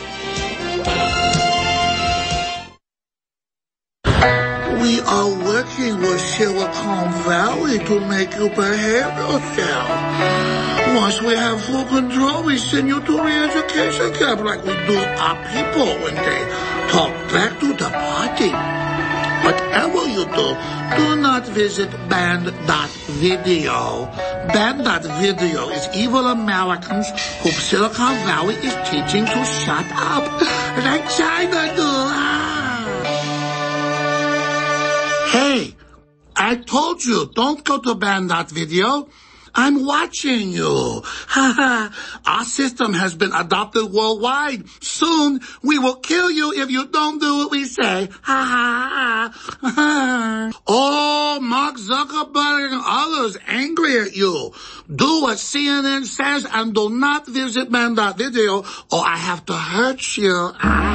We are working with Silicon Valley to make you behave yourself. Once we have full control, we send you to re-education camp like we do our people when they talk back to the party. Whatever you do, do not visit band dot video. band dot video is evil Americans whom Silicon Valley is teaching to shut up, like China do. Hey, I told you, don't go to band dot video. I'm watching you. Our system has been adopted worldwide. Soon, we will kill you if you don't do what we say. Oh, Mark Zuckerberg and others angry at you. Do what C N N says and do not visit band dot video or I have to hurt you.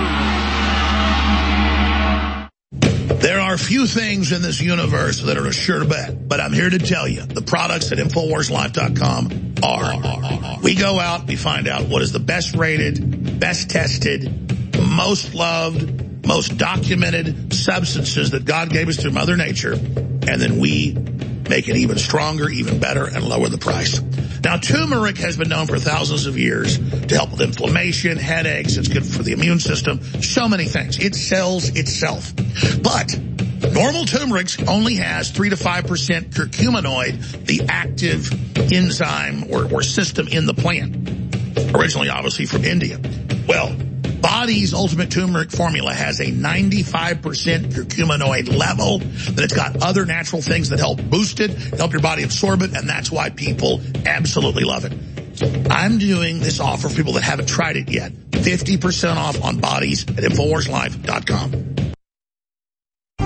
There are few things in this universe that are a sure bet, but I'm here to tell you, the products at Infowars Life dot com are. We go out, we find out what is the best rated, best tested, most loved, most documented substances that God gave us through Mother Nature, and then we make it even stronger, even better, and lower the price. Now, turmeric has been known for thousands of years to help with inflammation, headaches. It's good for the immune system, so many things. It sells itself. But normal turmeric only has three to five percent curcuminoid, the active enzyme or, or system in the plant, originally obviously from India. Well, Body's Ultimate Turmeric Formula has a ninety-five percent curcuminoid level, that it's got other natural things that help boost it, help your body absorb it, and that's why people absolutely love it. I'm doing this offer for people that haven't tried it yet. fifty percent off on Bodies at Infowars Life dot com.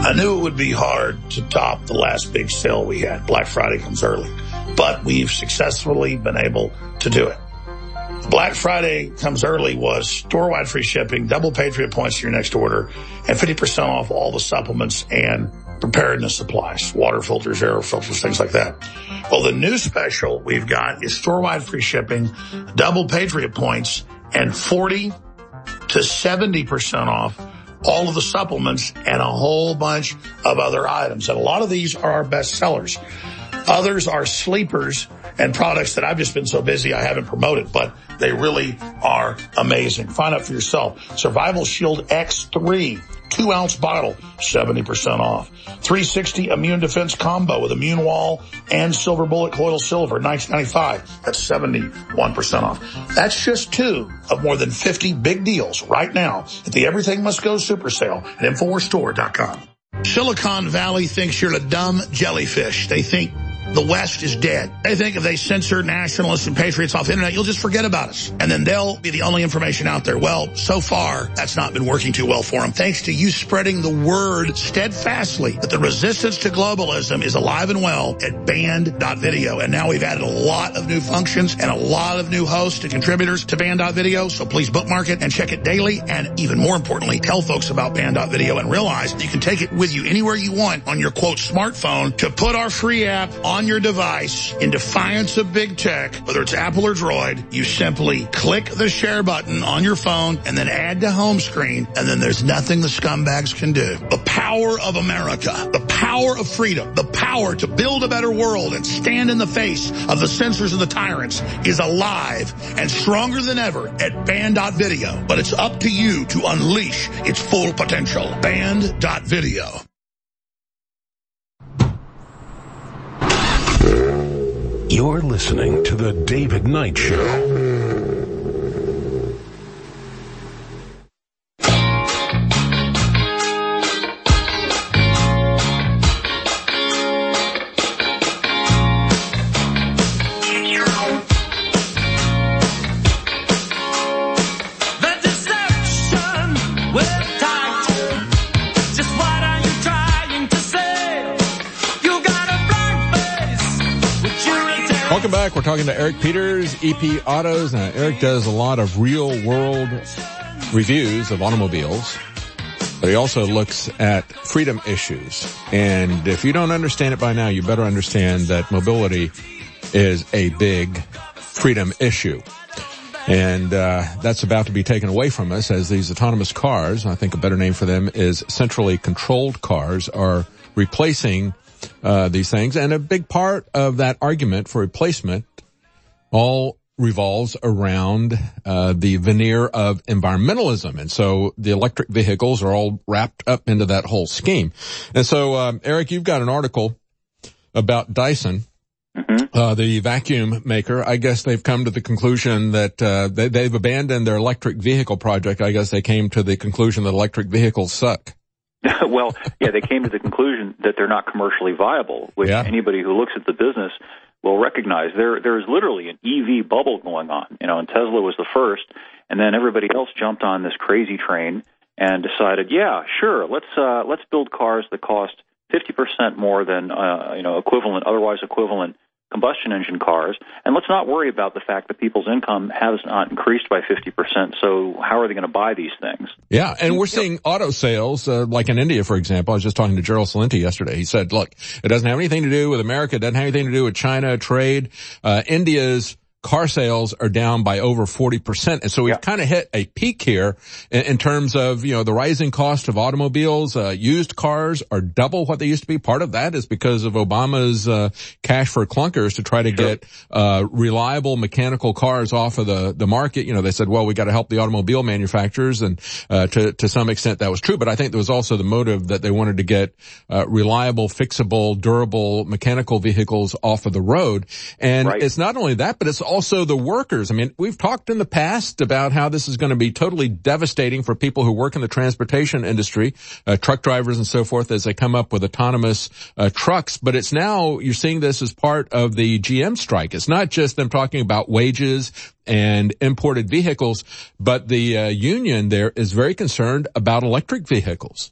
I knew it would be hard to top the last big sale we had. Black Friday comes early, but we've successfully been able to do it. Black Friday comes early was store-wide free shipping, double Patriot points to your next order, and fifty percent off all the supplements and preparedness supplies, water filters, air filters, things like that. Well, the new special we've got is store-wide free shipping, double Patriot points, and forty to seventy percent off all of the supplements and a whole bunch of other items. And a lot of these are our best sellers. Others are sleepers and products that I've just been so busy I haven't promoted, but they really are amazing. Find out for yourself. Survival Shield X three, two ounce bottle, seventy percent off. three sixty Immune Defense Combo with Immune Wall and Silver Bullet Coil Silver, nineteen ninety-five. That's seventy-one percent off. That's just two of more than fifty big deals right now at the Everything Must Go Super Sale at Infowars Store dot com. Silicon Valley thinks you're a dumb jellyfish. They think the West is dead. They think if they censor nationalists and patriots off the internet, you'll just forget about us. And then they'll be the only information out there. Well, so far, that's not been working too well for them. Thanks to you spreading the word steadfastly that the resistance to globalism is alive and well at band dot video. And now we've added a lot of new functions and a lot of new hosts and contributors to band dot video. So please bookmark it and check it daily. And even more importantly, tell folks about band dot video and realize you can take it with you anywhere you want on your, quote, smartphone to put our free app on your device in defiance of big tech, whether it's Apple or Droid. You simply click the share button on your phone and then add to home screen, and then there's nothing the scumbags can do. The power of America, the power of freedom, the power to build a better world and stand in the face of the censors and the tyrants is alive and stronger than ever at band dot video. But it's up to you to unleash its full potential. band dot video. You're listening to The David Knight Show. Welcome back. We're talking to Eric Peters, E P Autos. Now, Eric does a lot of real-world reviews of automobiles, but he also looks at freedom issues. And if you don't understand it by now, you better understand that mobility is a big freedom issue. And uh that's about to be taken away from us as these autonomous cars, I think a better name for them is centrally controlled cars, are replacing Uh, these things. And a big part of that argument for replacement all revolves around uh, the veneer of environmentalism. And so the electric vehicles are all wrapped up into that whole scheme. And so, um, Eric, you've got an article about Dyson, mm-hmm. uh, the vacuum maker. I guess they've come to the conclusion that uh, they, they've abandoned their electric vehicle project. I guess they came to the conclusion that electric vehicles suck. Well, yeah, they came to the conclusion that they're not commercially viable, which yeah. anybody who looks at the business will recognize. There, there's literally an E V bubble going on, you know, and Tesla was the first, and then everybody else jumped on this crazy train and decided, yeah, sure, let's, uh, let's build cars that cost fifty percent more than, uh, you know, equivalent, otherwise equivalent combustion engine cars, and let's not worry about the fact that people's income has not increased by fifty percent, so how are they going to buy these things? Yeah, and we're seeing auto sales, uh, like in India, for example. I was just talking to Gerald Salenti yesterday. He said, look, it doesn't have anything to do with America, it doesn't have anything to do with China, trade. Uh, India's car sales are down by over forty percent. And so we've yeah. kind of hit a peak here in, in terms of, you know, the rising cost of automobiles. Uh, used cars are double what they used to be. Part of that is because of Obama's uh, cash for clunkers to try to sure. get uh reliable mechanical cars off of the, the market. You know, they said, well, we got to help the automobile manufacturers. And uh to, to some extent that was true. But I think there was also the motive that they wanted to get uh reliable, fixable, durable mechanical vehicles off of the road. And right. it's not only that, but it's also Also the workers. I mean, we've talked in the past about how this is going to be totally devastating for people who work in the transportation industry, uh, truck drivers and so forth, as they come up with autonomous uh, trucks. But it's now, you're seeing this as part of the G M strike. It's not just them talking about wages and imported vehicles, but the uh, union there is very concerned about electric vehicles.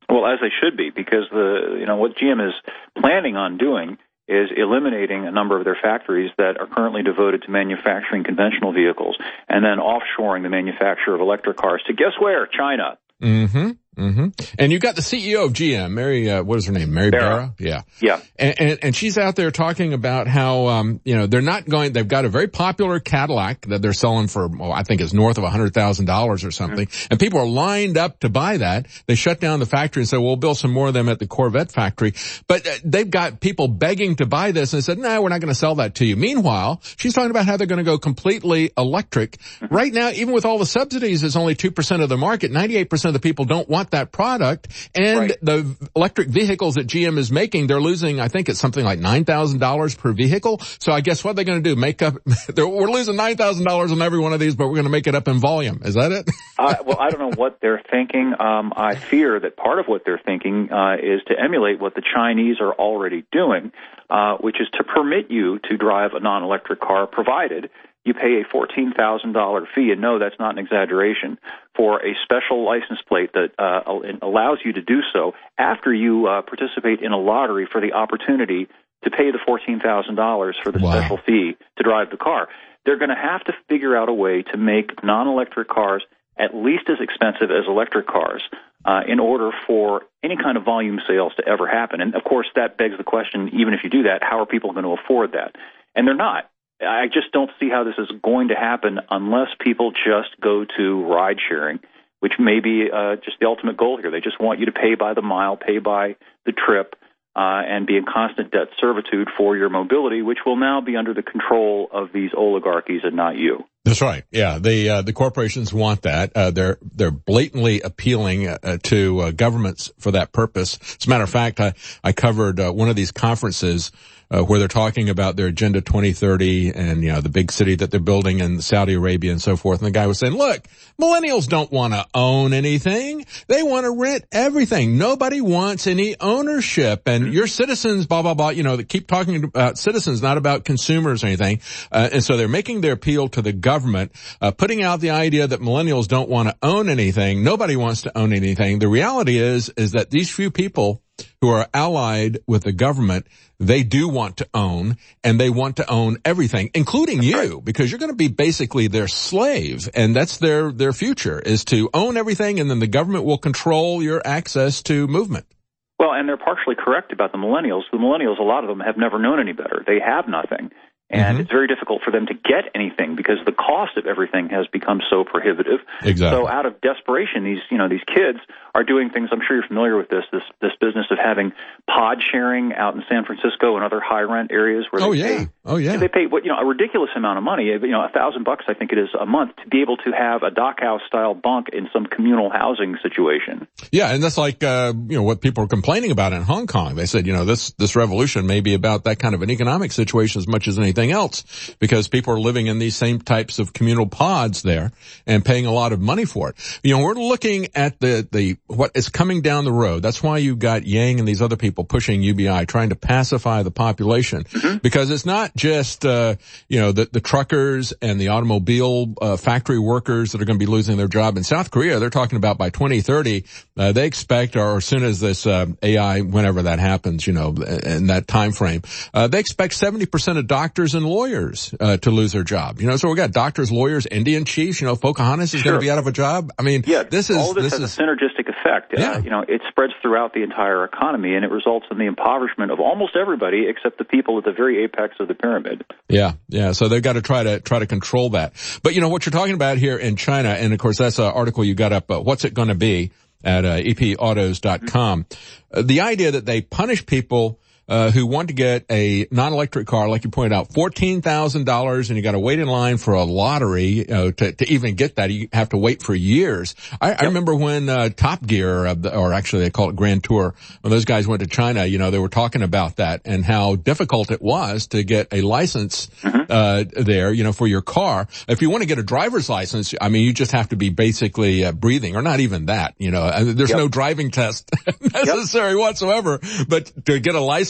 Well, as they should be, because the you know what G M is planning on doing is eliminating a number of their factories that are currently devoted to manufacturing conventional vehicles and then offshoring the manufacture of electric cars to guess where? China. Mm-hmm. Mm-hmm. And you've got the C E O of G M, Mary, uh, what is her name? Mary Barra? Yeah. Yeah. And, and, and she's out there talking about how, um, you know, they're not going, they've got a very popular Cadillac that they're selling for, well, I think it's north of one hundred thousand dollars or something. Mm-hmm. And people are lined up to buy that. They shut down the factory and said, well, we'll build some more of them at the Corvette factory. But uh, they've got people begging to buy this and they said, no, we're not going to sell that to you. Meanwhile, she's talking about how they're going to go completely electric. Mm-hmm. Right now, even with all the subsidies, it's only two percent of the market. ninety-eight percent of the people don't want that product. And right. the electric vehicles that G M is making, they're losing, I think it's something like nine thousand dollars per vehicle. So I guess what they're going to do, make up, we're losing nine thousand dollars on every one of these, but we're going to make it up in volume. Is that it? uh, well, I don't know what they're thinking. Um, I fear that part of what they're thinking uh, is to emulate what the Chinese are already doing, uh, which is to permit you to drive a non-electric car, provided you pay a fourteen thousand dollars fee, and no, that's not an exaggeration, for a special license plate that uh, allows you to do so after you uh, participate in a lottery for the opportunity to pay the fourteen thousand dollars for the wow. special fee to drive the car. They're going to have to figure out a way to make non-electric cars at least as expensive as electric cars uh, in order for any kind of volume sales to ever happen. And, of course, that begs the question, even if you do that, how are people going to afford that? And they're not. I just don't see how this is going to happen unless people just go to ride sharing, which may be uh, just the ultimate goal here. They just want you to pay by the mile, pay by the trip, uh, and be in constant debt servitude for your mobility, which will now be under the control of these oligarchies and not you. That's right. Yeah, the uh, the corporations want that. Uh, they're they're blatantly appealing uh, to uh, governments for that purpose. As a matter of fact, I I covered uh, one of these conferences uh, where they're talking about their Agenda twenty thirty and, you know, the big city that they're building in Saudi Arabia and so forth. And the guy was saying, look, millennials don't want to own anything. They want to rent everything. Nobody wants any ownership. And your citizens, blah, blah, blah, you know, they keep talking about citizens, not about consumers or anything. Uh, and so they're making their appeal to the government, uh, putting out the idea that millennials don't want to own anything. Nobody wants to own anything. The reality is, is that these few people who are allied with the government, they do want to own, and they want to own everything, including you, because you're going to be basically their slave, and that's their, their future, is to own everything, and then the government will control your access to movement. Well, and they're partially correct about the millennials. The millennials, a lot of them have never known any better. They have nothing. And mm-hmm. it's very difficult for them to get anything because the cost of everything has become so prohibitive. Exactly. So out of desperation, these, you know, these kids are doing things, I'm sure you're familiar with this, this, this business of having pod sharing out in San Francisco and other high rent areas where oh, they yeah. pay, oh, yeah. they pay, what, you know, a ridiculous amount of money, you know, a thousand bucks, I think it is a month to be able to have a dockhouse style bunk in some communal housing situation. Yeah. And that's like, uh, you know, what people are complaining about in Hong Kong. They said, you know, this, this revolution may be about that kind of an economic situation as much as anything else, because people are living in these same types of communal pods there and paying a lot of money for it. You know, we're looking at the, the, what is coming down the road. That's why you got Yang and these other people pushing U B I, trying to pacify the population, mm-hmm. because it's not just, uh, you know, the, the truckers and the automobile, uh, factory workers that are going to be losing their job. In South Korea, they're talking about by twenty thirty, uh, they expect, or as soon as this, uh, A I, whenever that happens, you know, in that time frame, uh, they expect seventy percent of doctors and lawyers Uh, to lose their job. You know, so we got doctors, lawyers, Indian chiefs, you know, Pocahontas is sure. going to be out of a job. I mean, yeah, this is, all this, this has is a synergistic effect. Yeah. Uh, you know, it spreads throughout the entire economy and it results in the impoverishment of almost everybody except the people at the very apex of the pyramid. Yeah, yeah. So they've got to try to, try to control that. But you know, what you're talking about here in China, and of course that's an article you got up, uh, what's it going to be at, uh, E P autos dot com. Mm-hmm. Uh, the idea that they punish people Uh, who want to get a non-electric car, like you pointed out, fourteen thousand dollars, and you got to wait in line for a lottery, you know, to, to even get that. You have to wait for years. I, yep. I remember when, uh, Top Gear, uh, or actually they call it Grand Tour, when those guys went to China, you know, they were talking about that and how difficult it was to get a license, mm-hmm. uh, there, you know, for your car. If you want to get a driver's license, I mean, you just have to be basically, uh, breathing, or not even that, you know, there's yep. no driving test necessary yep. whatsoever, but to get a license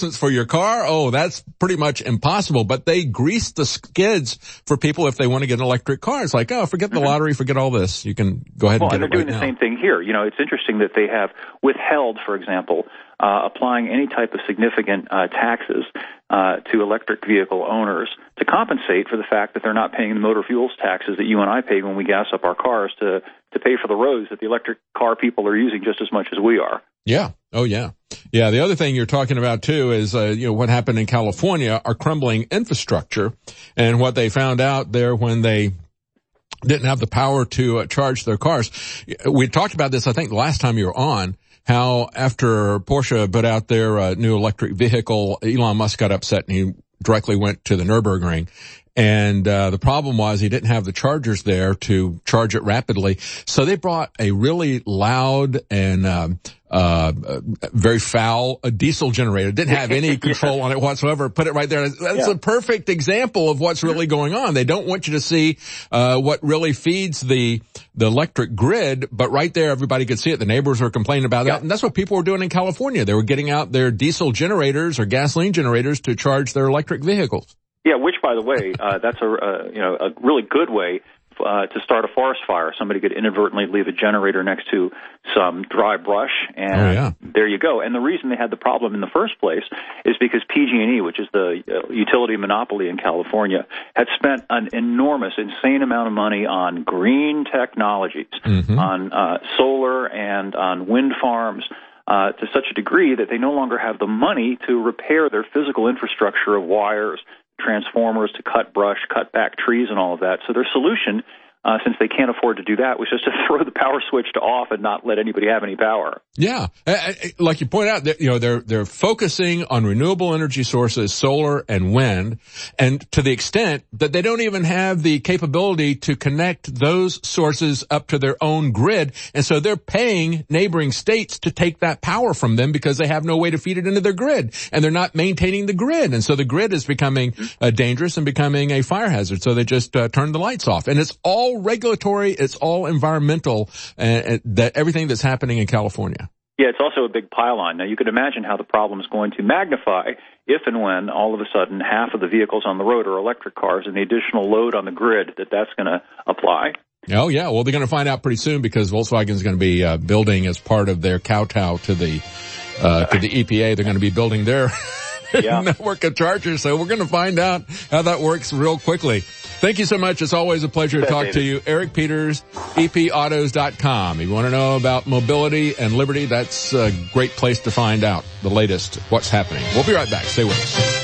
license for your car, oh, that's pretty much impossible. But they grease the skids for people if they want to get an electric car. It's like, oh, forget the mm-hmm. lottery, forget all this. You can go ahead well, and get and it right now. they're doing the same thing here. You know, it's interesting that they have withheld, for example, uh, applying any type of significant uh, taxes uh, to electric vehicle owners to compensate for the fact that they're not paying the motor fuels taxes that you and I pay when we gas up our cars to, to pay for the roads that the electric car people are using just as much as we are. Yeah. Oh, yeah. Yeah. The other thing you're talking about, too, is, uh, you know, what happened in California, our crumbling infrastructure, and what they found out there when they didn't have the power to uh, charge their cars. We talked about this, I think, the last time you were on, how after Porsche put out their uh, new electric vehicle, Elon Musk got upset and he directly went to the Nürburgring. And uh the problem was he didn't have the chargers there to charge it rapidly. So they brought a really loud and um uh very foul a diesel generator. Didn't have any control yeah. on it whatsoever. Put it right there. That's yeah. a perfect example of what's really going on. They don't want you to see uh what really feeds the the electric grid, but right there everybody could see it. The neighbors were complaining about that. Yeah. And that's what people were doing in California. They were getting out their diesel generators or gasoline generators to charge their electric vehicles. Yeah, which, by the way, uh, that's a uh, you know a really good way uh, to start a forest fire. Somebody could inadvertently leave a generator next to some dry brush, and oh, yeah. there you go. And the reason they had the problem in the first place is because P G and E, which is the uh, utility monopoly in California, had spent an enormous, insane amount of money on green technologies, mm-hmm. on uh, solar and on wind farms. Uh, to such a degree that they no longer have the money to repair their physical infrastructure of wires, transformers, to cut brush, cut back trees, and all of that. So their solution, uh, since they can't afford to do that, was just to throw the power switch to off and not let anybody have any power. Yeah. Like you point out, you know, they're, they're focusing on renewable energy sources, solar and wind, and to the extent that they don't even have the capability to connect those sources up to their own grid. And so they're paying neighboring states to take that power from them because they have no way to feed it into their grid, and they're not maintaining the grid. And so the grid is becoming uh, dangerous and becoming a fire hazard. So they just uh, turn the lights off. And it's all regulatory. It's all environmental, uh, that everything that's happening in California. Yeah, it's also a big pile-on. Now, you could imagine how the problem is going to magnify if and when all of a sudden half of the vehicles on the road are electric cars and the additional load on the grid that that's going to apply. Oh, yeah. Well, they're going to find out pretty soon because Volkswagen is going to be uh, building as part of their kowtow to the uh, to the E P A. They're going to be building their yeah. network of chargers. So we're going to find out how that works real quickly. Thank you so much. It's always a pleasure to talk to you. Eric Peters, E P autos dot com. If you want to know about mobility and liberty, that's a great place to find out the latest, what's happening. We'll be right back. Stay with us.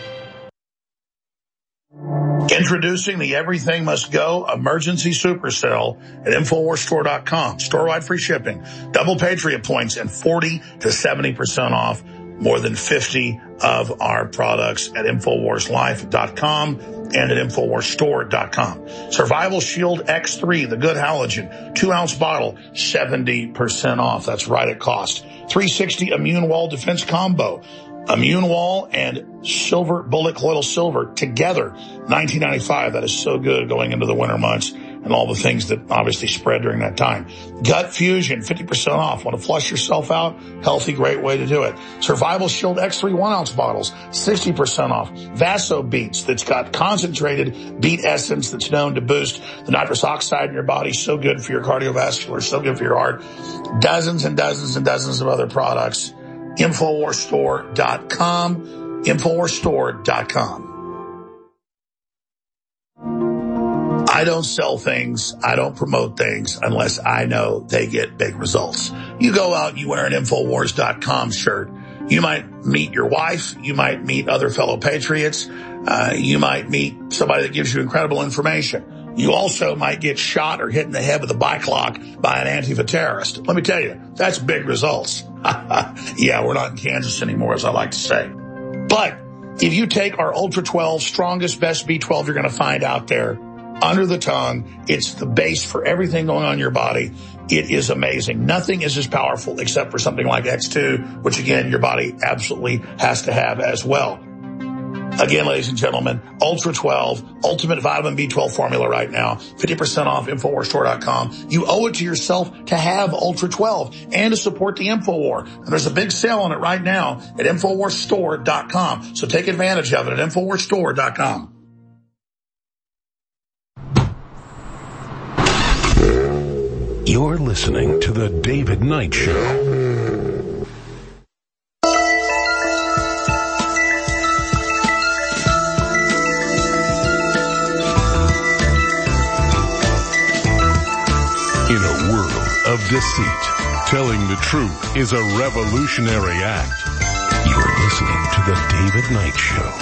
Introducing the Everything Must Go Emergency Super Sale at Infowars Store dot com. Store-wide free shipping, double Patriot points, and forty to seventy percent off more than fifty of our products at Infowars Life dot com and at Infowars Store dot com. Survival Shield X three, the good halogen, two ounce bottle, seventy percent off. That's right at cost. three sixty Immune Wall Defense Combo. Immune Wall and Silver Bullet Coil Silver together, nineteen ninety-five. That is so good going into the winter months and all the things that obviously spread during that time. Gut Fusion, fifty percent off. Want to flush yourself out? Healthy, great way to do it. Survival Shield X three one ounce bottles, sixty percent off. Vaso Beats, that's got concentrated beet essence that's known to boost the nitrous oxide in your body. So good for your cardiovascular, so good for your heart. Dozens and dozens and dozens of other products. Infowars Store dot com. Infowars Store dot com. I don't sell things, I don't promote things unless I know they get big results. You go out and you wear an Infowars dot com shirt. You might meet your wife. You might meet other fellow patriots. Uh, you might meet somebody that gives you incredible information. You also might get shot or hit in the head with a bike lock by an Antifa terrorist. Let me tell you, that's big results. Yeah, we're not in Kansas anymore, as I like to say. But if you take our Ultra twelve, strongest, best B twelve you're going to find out there, under the tongue, it's the base for everything going on in your body. It is amazing. Nothing is as powerful except for something like X two, which again, your body absolutely has to have as well. Again, ladies and gentlemen, Ultra twelve, Ultimate Vitamin B twelve Formula right now, fifty percent off Infowars Store dot com. You owe it to yourself to have Ultra twelve and to support the Infowar. And there's a big sale on it right now at Infowars Store dot com. So take advantage of it at Infowars Store dot com. You're listening to The David Knight Show. In a world of deceit, telling the truth is a revolutionary act. You're listening to The David Knight Show.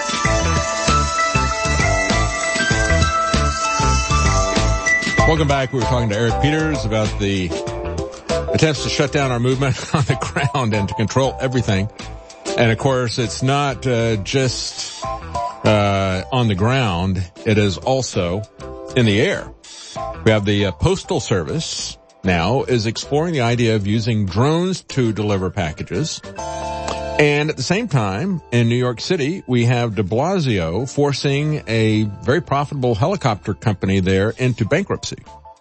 Welcome back. We were talking to Eric Peters about the attempts to shut down our movement on the ground and to control everything. And of course, it's not uh, just uh, on the ground. It is also in the air. We have the uh, Postal Service now is exploring the idea of using drones to deliver packages. And at the same time, in New York City, we have de Blasio forcing a very profitable helicopter company there into bankruptcy,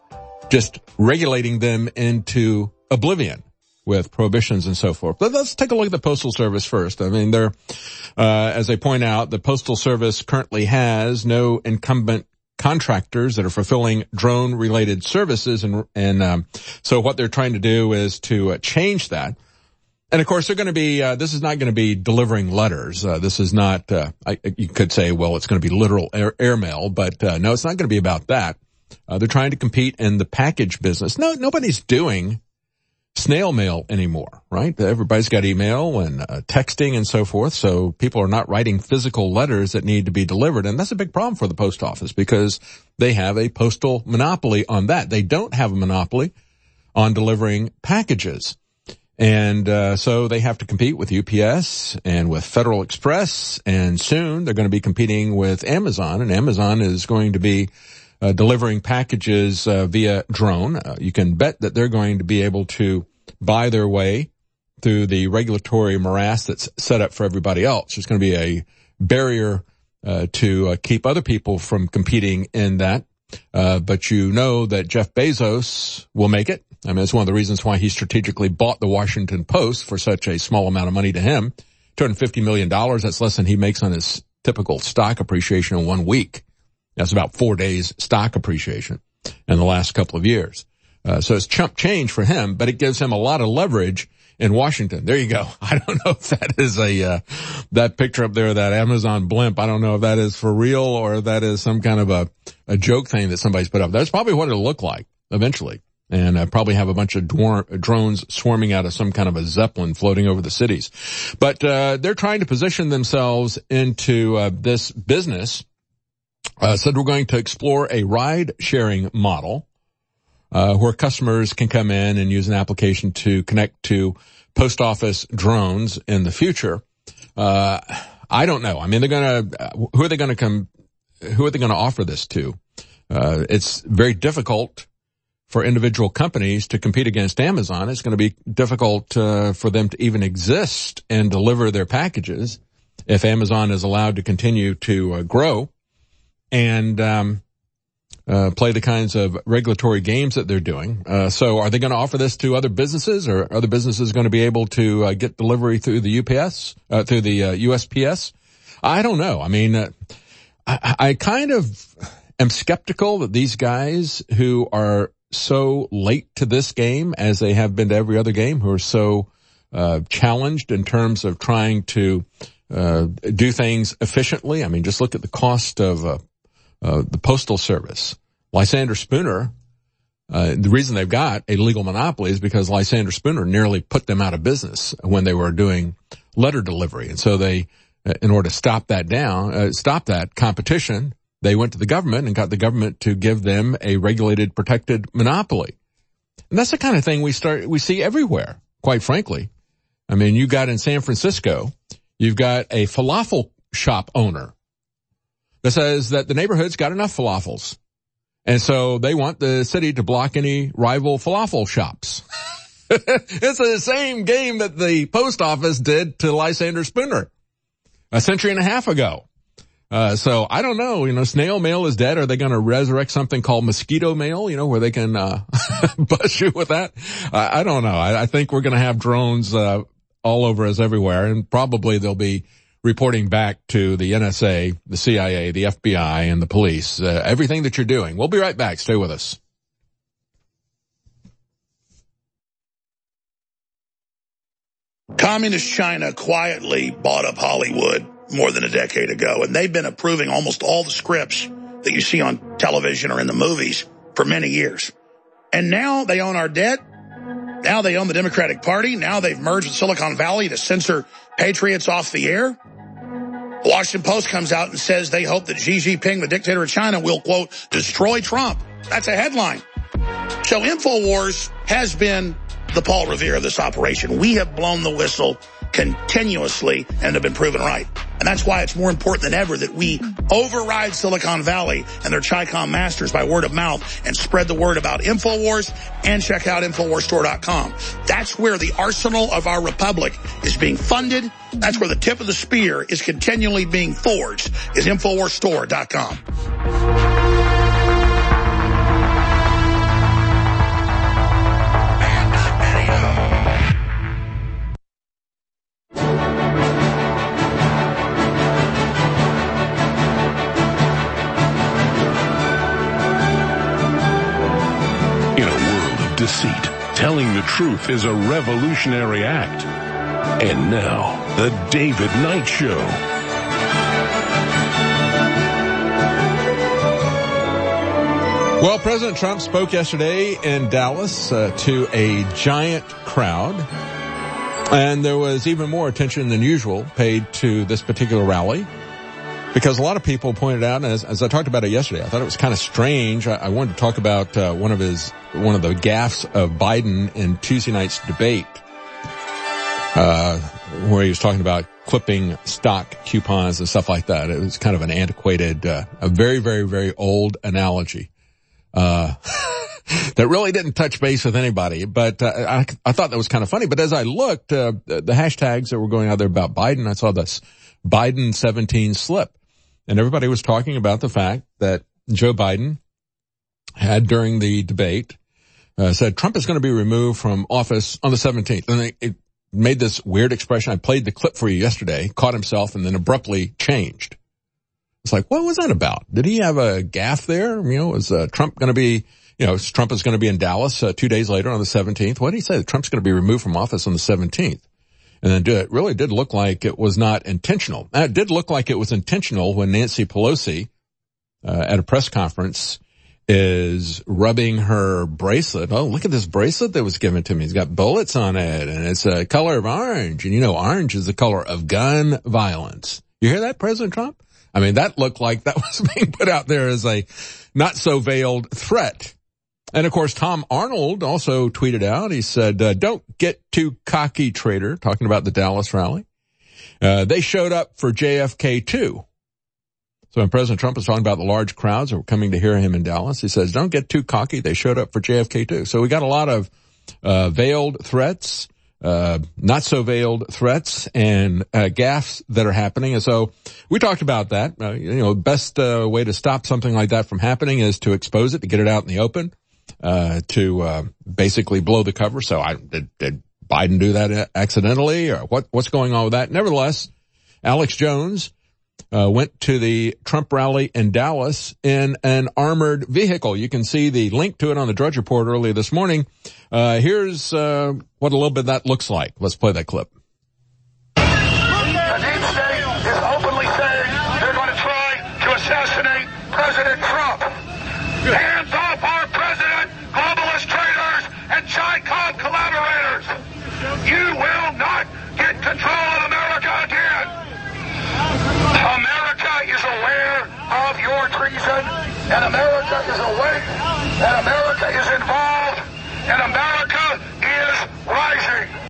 just regulating them into oblivion with prohibitions and so forth. But let's take a look at the Postal Service first. I mean, they're, uh, as they point out, the Postal Service currently has no incumbent contractors that are fulfilling drone-related services, and and um, so what they're trying to do is to uh, change that. And of course, they're going to be. Uh, this is not going to be delivering letters. Uh, this is not. Uh, I, you could say, well, it's going to be literal air, airmail, but uh, no, it's not going to be about that. Uh, they're trying to compete in the package business. No, nobody's doing snail mail anymore, right? Everybody's got email and uh, texting and so forth, so people are not writing physical letters that need to be delivered, and that's a big problem for the post office because they have a postal monopoly on that. They don't have a monopoly on delivering packages, and uh, so they have to compete with U P S and with Federal Express, and soon they're going to be competing with Amazon, and Amazon is going to be Uh, delivering packages uh, via drone. Uh, you can bet that they're going to be able to buy their way through the regulatory morass that's set up for everybody else. There's going to be a barrier uh, to uh, keep other people from competing in that. Uh, but you know that Jeff Bezos will make it. I mean, it's one of the reasons why he strategically bought the Washington Post for such a small amount of money to him. two hundred fifty million dollars, that's less than he makes on his typical stock appreciation in one week. That's about four days stock appreciation in the last couple of years. Uh, so it's chump change for him, but it gives him a lot of leverage in Washington. There you go. I don't know if that is a, uh, that picture up there, that Amazon blimp. I don't know if that is for real or if that is some kind of a, a joke thing that somebody's put up. That's probably what it'll look like eventually. And uh, probably have a bunch of dwar- drones swarming out of some kind of a Zeppelin floating over the cities. But, uh, they're trying to position themselves into, uh, this business. Uh, said we're going to explore a ride-sharing model uh, where customers can come in and use an application to connect to post office drones in the future. Uh, I don't know. I mean, they're going to, who are they going to come, who are they going to offer this to? Uh, it's very difficult for individual companies to compete against Amazon. It's going to be difficult uh, for them to even exist and deliver their packages if Amazon is allowed to continue to uh, grow and um uh play the kinds of regulatory games that they're doing. Uh so are they going to offer this to other businesses, or are other businesses going to be able to uh, get delivery through the U P S, uh, through the uh, U S P S? I don't know. I mean, uh, I, I kind of am skeptical that these guys who are so late to this game, as they have been to every other game, who are so uh challenged in terms of trying to uh do things efficiently. I mean, just look at the cost of uh Uh, the Postal Service. Lysander Spooner, uh, the reason they've got a legal monopoly is because Lysander Spooner nearly put them out of business when they were doing letter delivery. And so they, uh, in order to stop that down, uh, stop that competition, they went to the government and got the government to give them a regulated, protected monopoly. And that's the kind of thing we start, we see everywhere, quite frankly. I mean, you got in San Francisco, you've got a falafel shop owner that says that the neighborhood's got enough falafels. And so they want the city to block any rival falafel shops. It's the same game that the post office did to Lysander Spooner. a century and a half ago. Uh, so I don't know, you know, snail mail is dead. Are they going to resurrect something called mosquito mail, you know, where they can, uh, bust you with that? Uh, I don't know. I, I think we're going to have drones, uh, all over us everywhere, and probably they'll be reporting back to the N S A, the C I A, the F B I, and the police, uh, everything that you're doing. We'll be right back. Stay with us. Communist China quietly bought up Hollywood more than a decade ago, and they've been approving almost all the scripts that you see on television or in the movies for many years. And now they own our debt. Now they own the Democratic Party. Now they've merged with Silicon Valley to censor patriots off the air. The Washington Post comes out and says they hope that Xi Jinping, the dictator of China, will, quote, destroy Trump. That's a headline. So InfoWars has been the Paul Revere of this operation. We have blown the whistle continuously and have been proven right. And that's why it's more important than ever that we override Silicon Valley and their Chi-Com masters by word of mouth and spread the word about InfoWars, and check out InfoWars Store dot com. That's where the arsenal of our republic is being funded. That's where the tip of the spear is continually being forged, is InfoWars Store dot com. Deceit. Telling the truth is a revolutionary act. And now, the David Knight Show. Well, President Trump spoke yesterday in Dallas uh, to a giant crowd. And there was even more attention than usual paid to this particular rally, because a lot of people pointed out, and as, as I talked about it yesterday, I thought it was kind of strange. I, I wanted to talk about uh, one of his, one of the gaffes of Biden in Tuesday night's debate, uh, where he was talking about clipping stock coupons and stuff like that. It was kind of an antiquated, uh, a very, very, very old analogy, uh, that really didn't touch base with anybody. But uh, I, I thought that was kind of funny. But as I looked, uh, the, the hashtags that were going out there about Biden, I saw this Biden seventeen slip. And everybody was talking about the fact that Joe Biden had, during the debate, uh, said Trump is going to be removed from office on the seventeenth. And they, it made this weird expression. I played the clip for you yesterday, caught himself, and then abruptly changed. It's like, what was that about? Did he have a gaffe there? You know, is uh, Trump going to be, you know, Trump is going to be in Dallas uh, two days later on the seventeenth. What did he say? Trump's going to be removed from office on the seventeenth. And then it really did look like it was not intentional. Now, it did look like it was intentional when Nancy Pelosi, uh, at a press conference, is rubbing her bracelet. Oh, look at this bracelet that was given to me. It's got bullets on it, and it's a color of orange. And you know, orange is the color of gun violence. You hear that, President Trump? I mean, that looked like that was being put out there as a not so veiled threat. And of course, Tom Arnold also tweeted out, he said, uh, don't get too cocky, traitor, talking about the Dallas rally. Uh, they showed up for J F K too. So when President Trump was talking about the large crowds that were coming to hear him in Dallas, he says, don't get too cocky. They showed up for J F K too. So we got a lot of, uh, veiled threats, uh, not so veiled threats and, uh, gaffes that are happening. And so we talked about that. Uh, you know, best, uh, way to stop something like that from happening is to expose it, to get it out in the open. Uh, to, uh, basically blow the cover. So I, did, did Biden do that accidentally, or what, what's going on with that? Nevertheless, Alex Jones, uh, went to the Trump rally in Dallas in an armored vehicle. You can see the link to it on the Drudge Report earlier this morning. Uh, here's, uh, what a little bit of that looks like. Let's play that clip. The deep state is openly saying they're going to try to assassinate President Trump. Hands off our president, globalist traitors, and Chi-Com collaborators. You will not get control of America again. America is aware of your treason, and America is awake, and America is involved, and America is rising.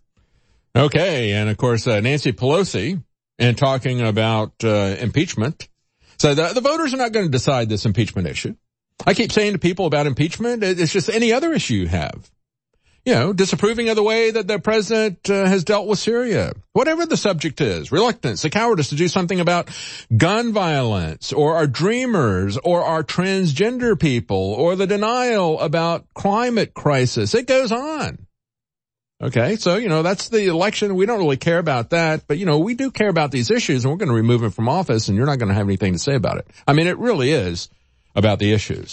Okay, and of course, uh, Nancy Pelosi, and talking about uh, impeachment. So the, the voters are not going to decide this impeachment issue. I keep saying to people about impeachment, it's just any other issue you have. you know, disapproving of the way that the president uh, has dealt with Syria. Whatever the subject is, reluctance, the cowardice to do something about gun violence, or our dreamers, or our transgender people, or the denial about climate crisis. It goes on. Okay, so, you know, that's the election. We don't really care about that, but, you know, we do care about these issues, and we're going to remove him from office, and you're not going to have anything to say about it. I mean, it really is about the issues.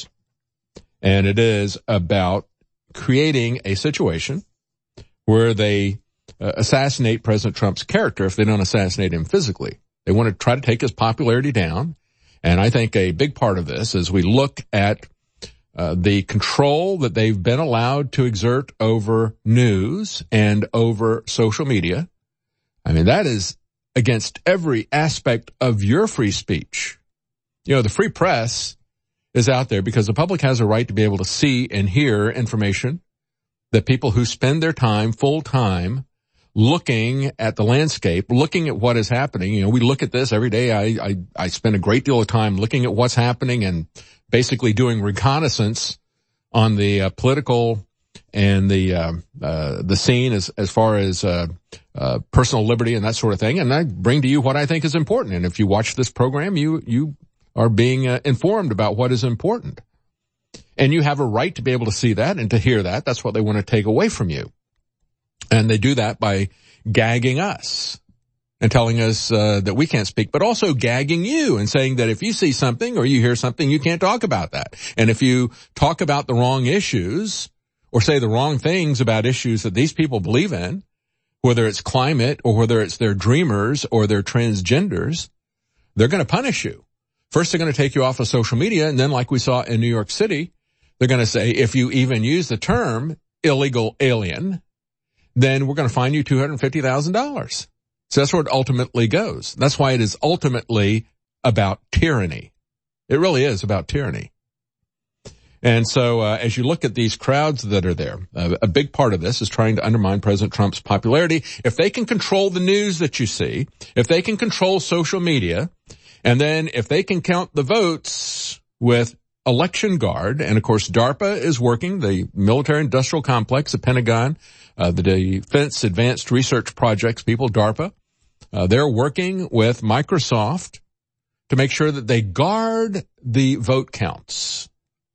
And it is about creating a situation where they uh, assassinate President Trump's character if they don't assassinate him physically. They want to try to take his popularity down. And I think a big part of this is we look at uh, the control that they've been allowed to exert over news and over social media. I mean, that is against every aspect of your free speech. You know, the free press is out there because the public has a right to be able to see and hear information that people who spend their time full time looking at the landscape, looking at what is happening. You know, we look at this every day. I, I, I spend a great deal of time looking at what's happening and basically doing reconnaissance on the uh, political and the, uh, uh, the scene as, as far as, uh, uh, personal liberty and that sort of thing. And I bring to you what I think is important. And if you watch this program, you, you, are being uh, informed about what is important. And you have a right to be able to see that and to hear that. That's what they want to take away from you. And they do that by gagging us and telling us uh, that we can't speak, but also gagging you and saying that if you see something or you hear something, you can't talk about that. And if you talk about the wrong issues or say the wrong things about issues that these people believe in, whether it's climate or whether it's their dreamers or their transgenders, they're going to punish you. First, they're going to take you off of social media, and then like we saw in New York City, they're going to say, if you even use the term illegal alien, then we're going to fine you two hundred fifty thousand dollars. So that's where it ultimately goes. That's why it is ultimately about tyranny. It really is about tyranny. And so uh, as you look at these crowds that are there, uh, a big part of this is trying to undermine President Trump's popularity. If they can control the news that you see, if they can control social media, and then if they can count the votes with Election Guard, and of course DARPA is working, the military industrial complex, the Pentagon, uh, the Defense Advanced Research Projects people, DARPA, uh, they're working with Microsoft to make sure that they guard the vote counts.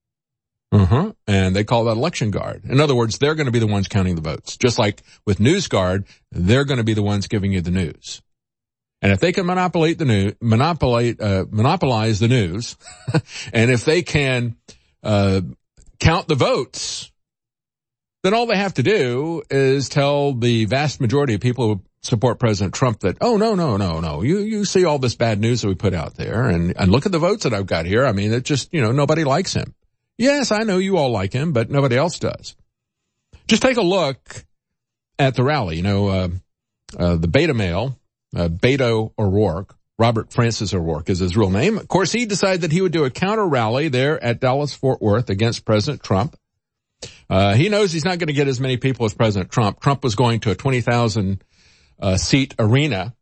Uh-huh. And they call that Election Guard. In other words, they're going to be the ones counting the votes. Just like with News Guard, they're going to be the ones giving you the news. And if they can monopolize the news, monopolize, uh, monopolize the news, and if they can, uh, count the votes, then all they have to do is tell the vast majority of people who support President Trump that, oh, no, no, no, no, you, you see all this bad news that we put out there, and, and look at the votes that I've got here. I mean, it just, you know, nobody likes him. Yes, I know you all like him, but nobody else does. Just take a look at the rally. You know, uh, uh, the beta male, Uh, Beto O'Rourke, Robert Francis O'Rourke is his real name. Of course, he decided that he would do a counter rally there at Dallas-Fort Worth against President Trump. Uh, he knows he's not going to get as many people as President Trump. Trump was going to a twenty thousand uh, seat arena.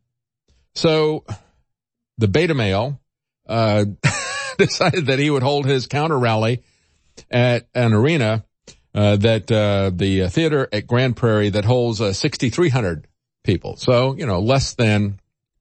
So the beta male uh, decided that he would hold his counter rally at an arena uh, that uh, the theater at Grand Prairie that holds uh, sixty-three hundred people. So, you know, less than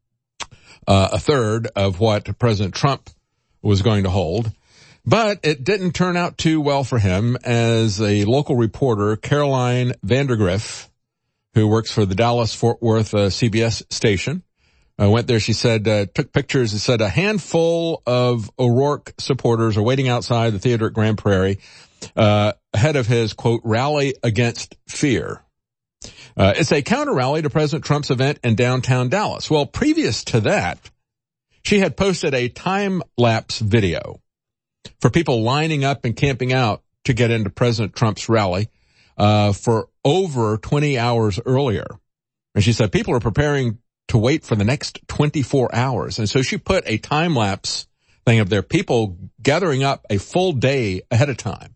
uh, a third of what President Trump was going to hold. But it didn't turn out too well for him, as a local reporter, Caroline Vandergriff, who works for the Dallas-Fort Worth uh, C B S station, uh, went there. She said, uh, took pictures and said a handful of O'Rourke supporters are waiting outside the theater at Grand Prairie uh, ahead of his, quote, rally against fear. Uh, it's a counter rally to President Trump's event in downtown Dallas. Well, previous to that, she had posted a time-lapse video for people lining up and camping out to get into President Trump's rally uh, for over twenty hours earlier. And she said people are preparing to wait for the next twenty-four hours. And so she put a time-lapse thing of their people gathering up a full day ahead of time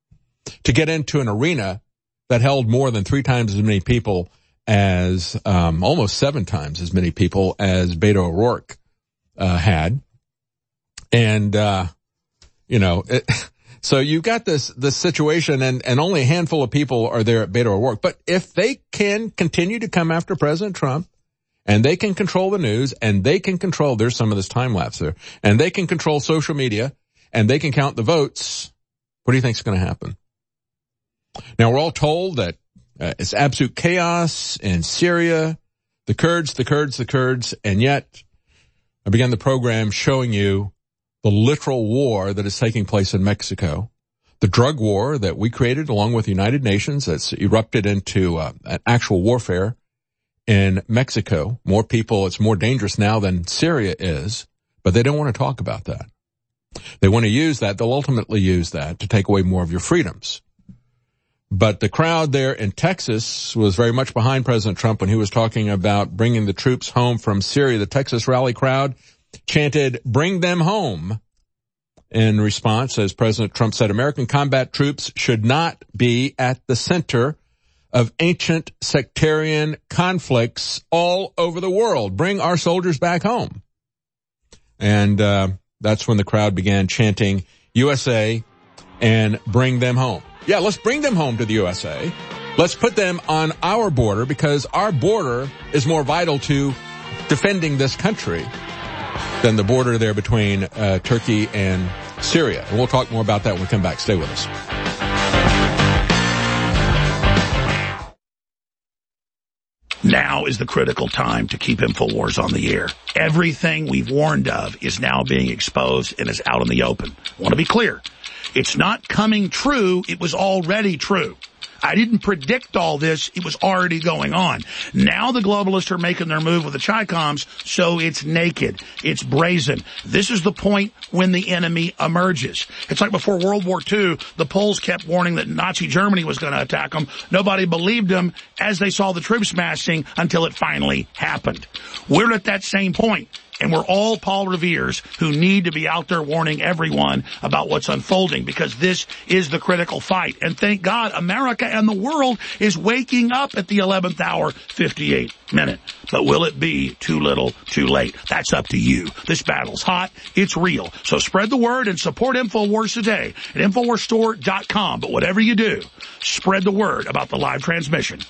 to get into an arena that held more than three times as many people as, um, almost seven times as many people as Beto O'Rourke, uh, had. And, uh, you know, it, So you've got this, this situation and, and only a handful of people are there at Beto O'Rourke. But if they can continue to come after President Trump and they can control the news and they can control, there's some of this time lapse there, and they can control social media and they can count the votes, what do you think is going to happen? Now we're all told that uh, it's absolute chaos in Syria, the Kurds, the Kurds, the Kurds, and yet I began the program showing you the literal war that is taking place in Mexico, the drug war that we created along with the United Nations that's erupted into uh, an actual warfare in Mexico. More people, it's more dangerous now than Syria is, but they don't want to talk about that. They want to use that, they'll ultimately use that to take away more of your freedoms. But the crowd there in Texas was very much behind President Trump when he was talking about bringing the troops home from Syria. The Texas rally crowd chanted, "Bring them home." In response, as President Trump said, American combat troops should not be at the center of ancient sectarian conflicts all over the world. Bring our soldiers back home. And uh, that's when the crowd began chanting U S A and bring them home. Yeah, let's bring them home to the U S A. Let's put them on our border because our border is more vital to defending this country than the border there between uh, Turkey and Syria. And we'll talk more about that when we come back. Stay with us. Now is the critical time to keep InfoWars on the air. Everything we've warned of is now being exposed and is out in the open. I want to be clear. It's not coming true. It was already true. I didn't predict all this. It was already going on. Now the globalists are making their move with the Chi-Coms, so it's naked. It's brazen. This is the point when the enemy emerges. It's like before World War Two, the Poles kept warning that Nazi Germany was going to attack them. Nobody believed them as they saw the troops massing until it finally happened. We're at that same point. And we're all Paul Revere's who need to be out there warning everyone about what's unfolding because this is the critical fight. And thank God America and the world is waking up at the eleventh hour, fifty-eight minute. But will it be too little, too late? That's up to you. This battle's hot. It's real. So spread the word and support InfoWars today at InfoWars Store dot com. But whatever you do, spread the word about the live transmission.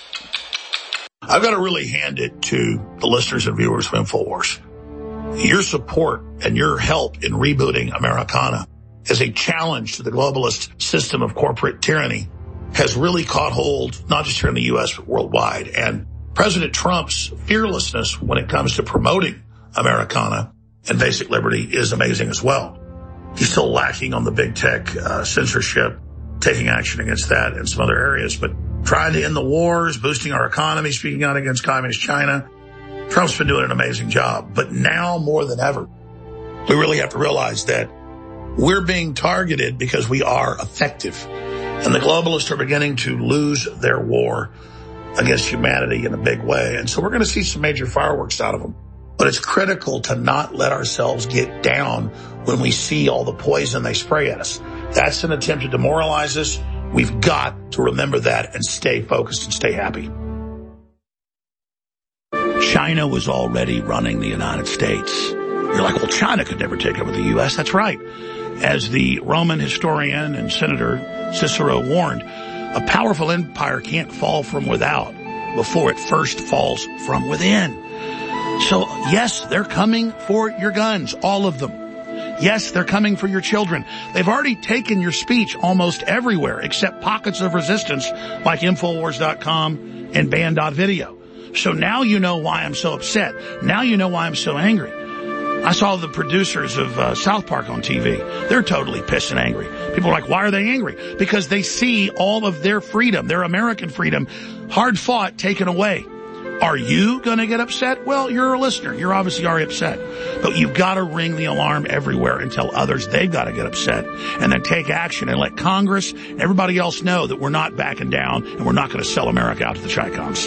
I've got to really hand it to the listeners and viewers of InfoWars. Your support and your help in rebooting Americana as a challenge to the globalist system of corporate tyranny has really caught hold, not just here in the U S, but worldwide. And President Trump's fearlessness when it comes to promoting Americana and basic liberty is amazing as well. He's still lacking on the big tech uh, censorship, taking action against that in some other areas, but trying to end the wars, boosting our economy, speaking out against communist China. Trump's been doing an amazing job, but now more than ever, we really have to realize that we're being targeted because we are effective. And the globalists are beginning to lose their war against humanity in a big way. And so we're going to see some major fireworks out of them. But it's critical to not let ourselves get down when we see all the poison they spray at us. That's an attempt to demoralize us. We've got to remember that and stay focused and stay happy. China was already running the United States. You're like, well, China could never take over the U S. That's right. As the Roman historian and Senator Cicero warned, a powerful empire can't fall from without before it first falls from within. So, yes, they're coming for your guns, all of them. Yes, they're coming for your children. They've already taken your speech almost everywhere except pockets of resistance like InfoWars dot com and Band dot video. So now you know why I'm so upset. Now you know why I'm so angry. I saw the producers of uh, South Park on T V. They're totally pissed and angry. People are like, why are they angry? Because they see all of their freedom, their American freedom, hard fought, taken away. Are you going to get upset? Well, you're a listener. You're obviously already upset. But you've got to ring the alarm everywhere and tell others they've got to get upset and then take action and let Congress and everybody else know that we're not backing down and we're not going to sell America out to the Chi-Coms.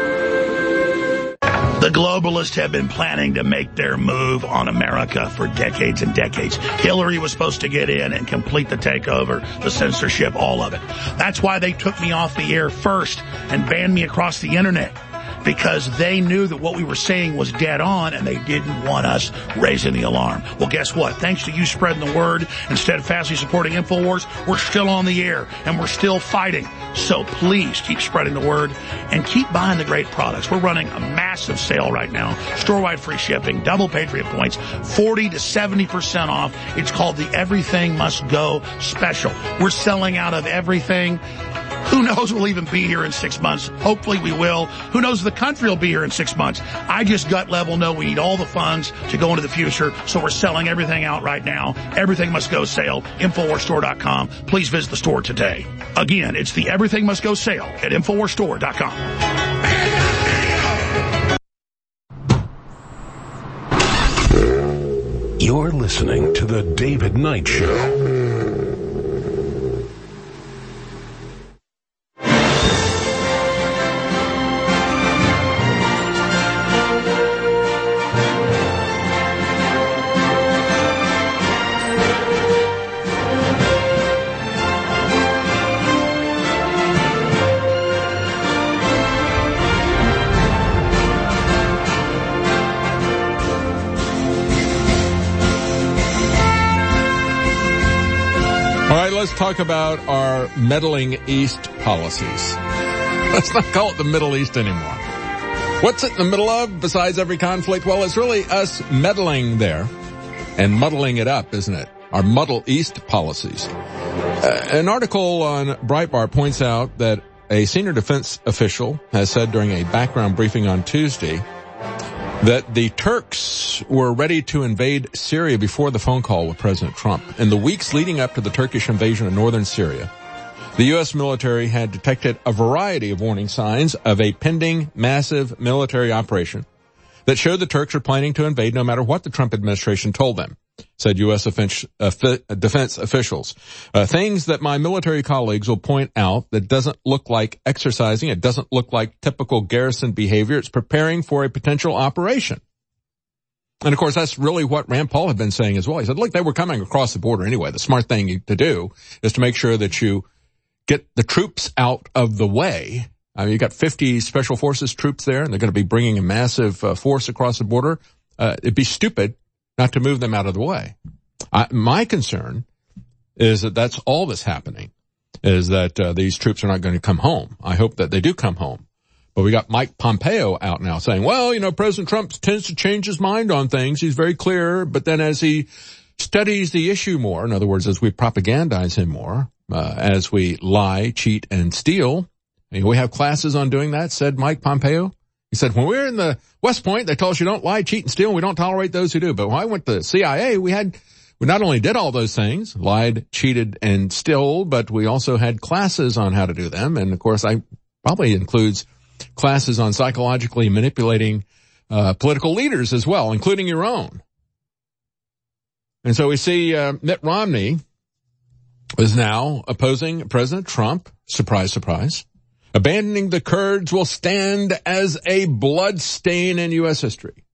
The globalists have been planning to make their move on America for decades and decades. Hillary was supposed to get in and complete the takeover, the censorship, all of it. That's why they took me off the air first and banned me across the internet. because they knew that what we were saying was dead on and they didn't want us raising the alarm. Well, guess what? Thanks to you spreading the word and steadfastly supporting InfoWars, we're still on the air and we're still fighting. So please keep spreading the word and keep buying the great products. We're running a massive sale right now. Store-wide free shipping, double Patriot points, forty to seventy percent off. It's called the Everything Must Go Special. We're selling out of everything. Who knows we'll even be here in six months. Hopefully we will. Who knows the country will be here in six months. I just gut level know we need all the funds to go into the future, so we're selling everything out right now. Everything Must Go sale, Infowars Store dot com. Please visit the store today. Again, it's the Everything Must Go sale at Infowars Store dot com. You're listening to The David Knight Show. Let's talk about our meddling East policies. Let's not call it the Middle East anymore. What's it in the middle of besides every conflict? Well, it's really us meddling there and muddling it up, isn't it? Our Muddle East policies. Uh, an article on Breitbart points out that a senior defense official has said during a background briefing on Tuesday that the Turks were ready to invade Syria before the phone call with President Trump. In the weeks leading up to the Turkish invasion of northern Syria, the U S military had detected a variety of warning signs of a pending massive military operation that showed the Turks were planning to invade no matter what the Trump administration told them, said U S defense officials. Uh, things that my military colleagues will point out that doesn't look like exercising. It doesn't look like typical garrison behavior. It's preparing for a potential operation. And of course, that's really what Rand Paul had been saying as well. He said, look, they were coming across the border anyway. The smart thing to do is to make sure that you get the troops out of the way. I mean, you got fifty special forces troops there, and they're going to be bringing a massive uh, force across the border. Uh, it'd be stupid not to move them out of the way. I, my concern is that that's all that's happening, is that uh, these troops are not going to come home. I hope that they do come home. But we got Mike Pompeo out now saying, well, you know, President Trump tends to change his mind on things. He's very clear. But then as he studies the issue more, in other words, as we propagandize him more, uh, as we lie, cheat, and steal, and we have classes on doing that, said Mike Pompeo. He said, when we were in the West Point, they told us you don't lie, cheat, and steal, and we don't tolerate those who do. But when I went to the C I A, we had, we not only did all those things, lied, cheated, and stole, but we also had classes on how to do them. And of course, I probably includes classes on psychologically manipulating uh political leaders as well, including your own. And so we see uh, Mitt Romney is now opposing President Trump. Surprise, surprise. Abandoning the Kurds will stand as a blood stain in U S history.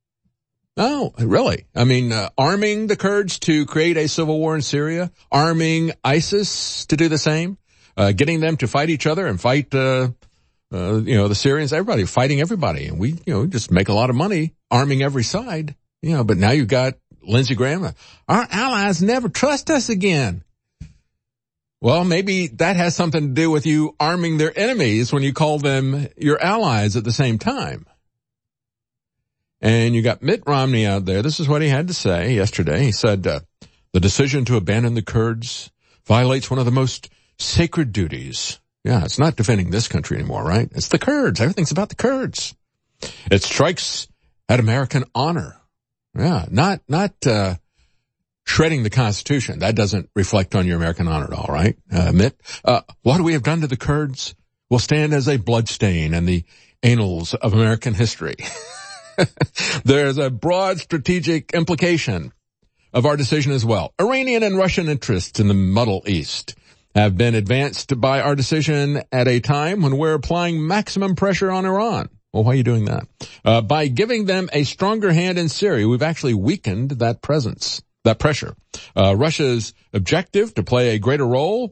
Oh, really? I mean, uh, arming the Kurds to create a civil war in Syria, arming ISIS to do the same, uh, getting them to fight each other and fight, uh, uh, you know, the Syrians, everybody fighting everybody. And we, you know, just make a lot of money arming every side, you know, but now you've got Lindsey Graham. Our allies never trust us again. Well, maybe that has something to do with you arming their enemies when you call them your allies at the same time. And you got Mitt Romney out there. This is what he had to say yesterday. He said, uh, the decision to abandon the Kurds violates one of the most sacred duties. Yeah, it's not defending this country anymore, right? It's the Kurds. Everything's about the Kurds. It strikes at American honor. Yeah, not, not, uh, shredding the Constitution. That doesn't reflect on your American honor at all, right? Uh, Mitt, uh, what we have done to the Kurds will stand as a bloodstain in the annals of American history. There's a broad strategic implication of our decision as well. Iranian and Russian interests in the Middle East have been advanced by our decision at a time when we're applying maximum pressure on Iran. Well, why are you doing that? Uh, by giving them a stronger hand in Syria, we've actually weakened that presence. That pressure. Uh, Russia's objective to play a greater role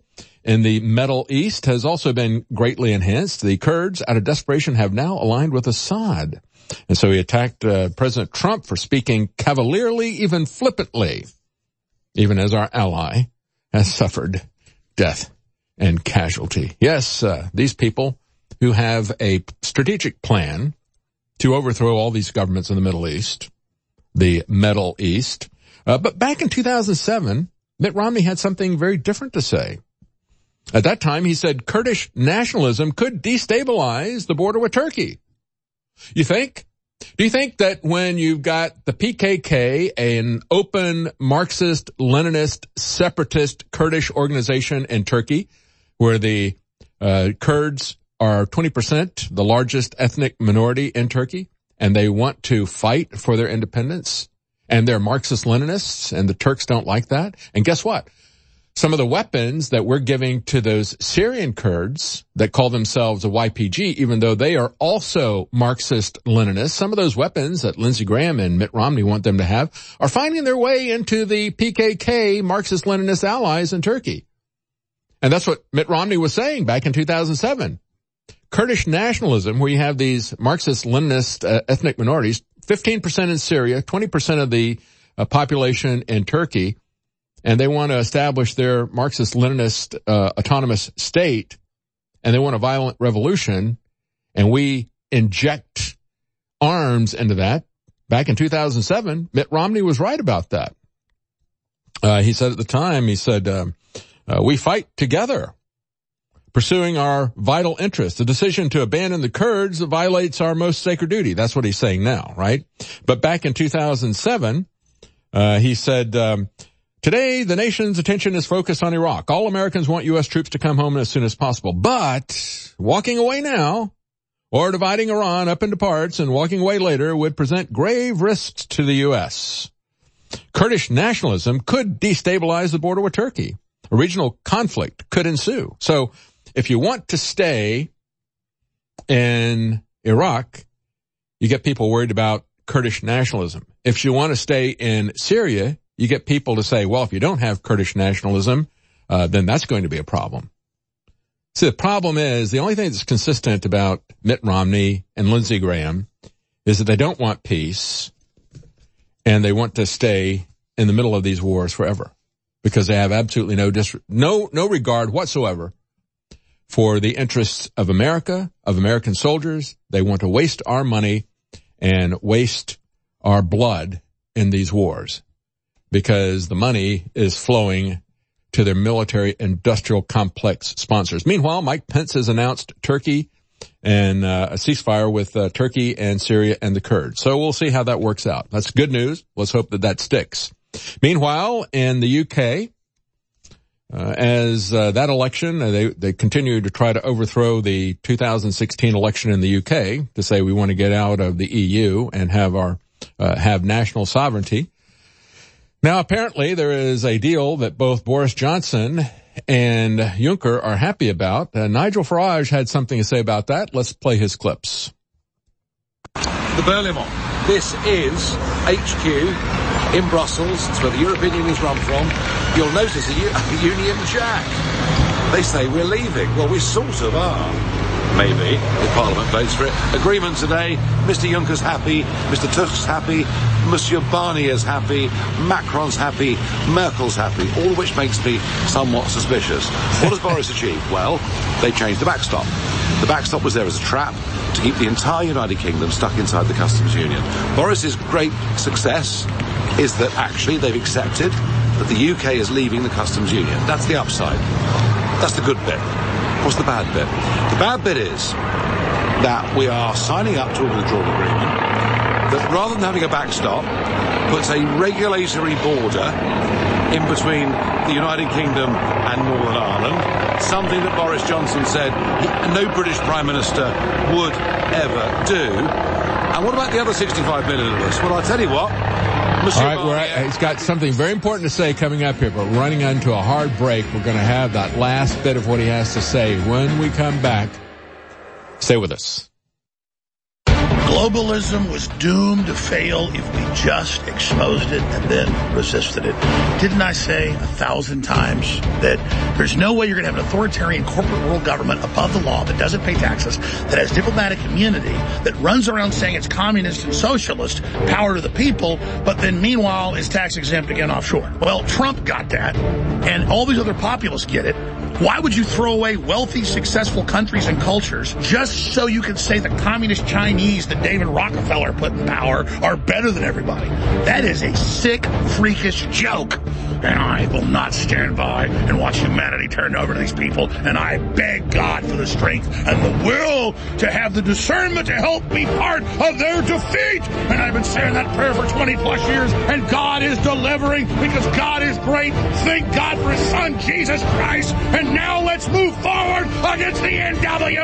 in the Middle East has also been greatly enhanced. The Kurds, out of desperation, have now aligned with Assad. And so he attacked uh, President Trump for speaking cavalierly, even flippantly, even as our ally has suffered death and casualty. Yes, uh, these people who have a strategic plan to overthrow all these governments in the Middle East, the Middle East. Uh, but back in two thousand seven, Mitt Romney had something very different to say. At that time, he said Kurdish nationalism could destabilize the border with Turkey. You think? Do you think that when you've got the P K K, an open Marxist, Leninist, separatist Kurdish organization in Turkey, where the uh, Kurds are twenty percent, the largest ethnic minority in Turkey, and they want to fight for their independence, and they're Marxist-Leninists, and the Turks don't like that? And guess what? Some of the weapons that we're giving to those Syrian Kurds that call themselves a Y P G, even though they are also Marxist-Leninists, some of those weapons that Lindsey Graham and Mitt Romney want them to have are finding their way into the P K K Marxist-Leninist allies in Turkey. And that's what Mitt Romney was saying back in two thousand seven. Kurdish nationalism, where you have these Marxist-Leninist uh, ethnic minorities, fifteen percent in Syria, twenty percent of the uh, population in Turkey, and they want to establish their Marxist-Leninist uh, autonomous state, and they want a violent revolution, and we inject arms into that. Back in two thousand seven, Mitt Romney was right about that. Uh, he said at the time, he said, um, uh, we fight together, pursuing our vital interests. The decision to abandon the Kurds violates our most sacred duty. That's what he's saying now, right? But back in two thousand seven, uh, he said, um, today, the nation's attention is focused on Iraq. All Americans want U S troops to come home as soon as possible. But walking away now or dividing Iran up into parts and walking away later would present grave risks to the U S. Kurdish nationalism could destabilize the border with Turkey. A regional conflict could ensue. So if you want to stay in Iraq, you get people worried about Kurdish nationalism. If you want to stay in Syria, you get people to say, well, if you don't have Kurdish nationalism, uh, then that's going to be a problem. See, the problem is, the only thing that's consistent about Mitt Romney and Lindsey Graham is that they don't want peace, and they want to stay in the middle of these wars forever, because they have absolutely no dis- no no regard whatsoever for the interests of America, of American soldiers. They want to waste our money and waste our blood in these wars, because the money is flowing to their military industrial complex sponsors. Meanwhile, Mike Pence has announced Turkey and uh, a ceasefire with uh, Turkey and Syria and the Kurds. So we'll see how that works out. That's good news. Let's hope that that sticks. Meanwhile, in the U K, uh, as uh, that election, uh, they, they continue to try to overthrow the two thousand sixteen election in the U K to say we want to get out of the E U and have our uh, have national sovereignty. Now, apparently, there is a deal that both Boris Johnson and Juncker are happy about. Uh, Nigel Farage had something to say about that. Let's play his clips. The Berlaymont. This is H Q in Brussels. It's where the European Union's run from. You'll notice a, U- a Union Jack. They say we're leaving. Well, we sort of are. Maybe, if Parliament votes for it. Agreement today. Mister Juncker's happy. Mister Tusk's happy. Monsieur Barnier's happy. Macron's happy. Merkel's happy. All of which makes me somewhat suspicious. What has Boris achieved? Well, they changed the backstop. The backstop was there as a trap to keep the entire United Kingdom stuck inside the customs union. Boris's great success is that actually they've accepted that the U K is leaving the customs union. That's the upside. That's the good bit. What's the bad bit? The bad bit is that we are signing up to a withdrawal agreement that, rather than having a backstop, puts a regulatory border in between the United Kingdom and Northern Ireland, something that Boris Johnson said no British Prime Minister would ever do. And what about the other sixty-five million of us? Well, I'll tell you what. All right, we're at, he's got something very important to say coming up here, but running into a hard break. We're going to have that last bit of what he has to say when we come back. Stay with us. Globalism was doomed to fail if we just exposed it and then resisted it. Didn't I say a thousand times that there's no way you're going to have an authoritarian corporate world government above the law that doesn't pay taxes, that has diplomatic immunity, that runs around saying it's communist and socialist, power to the people, but then meanwhile is tax exempt again offshore? Well, Trump got that, and all these other populists get it. Why would you throw away wealthy, successful countries and cultures just so you can say the communist Chinese that David Rockefeller put in power are better than everybody? That is a sick, freakish joke. And I will not stand by and watch humanity turn over to these people. And I beg God for the strength and the will to have the discernment to help be part of their defeat. And I've been saying that prayer for twenty plus years, and God is delivering because God is great. Thank God for His Son, Jesus Christ. And now let's move forward against the N W.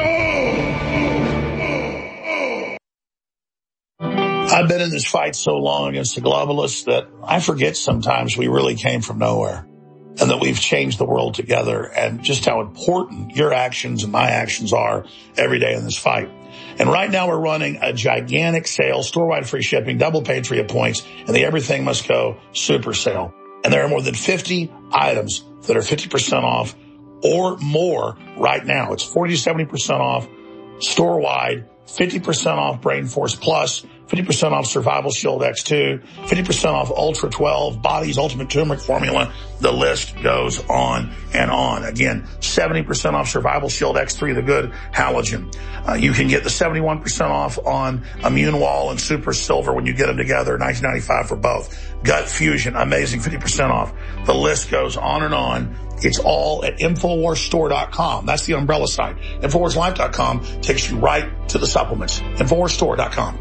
I've been in this fight so long against the globalists that I forget sometimes we really came from nowhere and that we've changed the world together, and just how important your actions and my actions are every day in this fight. And right now we're running a gigantic sale, store-wide free shipping, double Patriot points, and the Everything Must Go super sale. And there are more than fifty items that are fifty percent off or more right now. It's forty to seventy percent off store-wide, fifty percent off Brain Force Plus, fifty percent off Survival Shield X two, fifty percent off Ultra twelve, Body's Ultimate Turmeric Formula. The list goes on and on. Again, seventy percent off Survival Shield X three, the good halogen. Uh, you can get the seventy-one percent off on Immune Wall and Super Silver when you get them together, nineteen ninety-five for both. Gut Fusion, amazing, fifty percent off. The list goes on and on. It's all at Infowars Store dot com. That's the umbrella site. Infowars Life dot com takes you right to the supplements. Infowars Store dot com.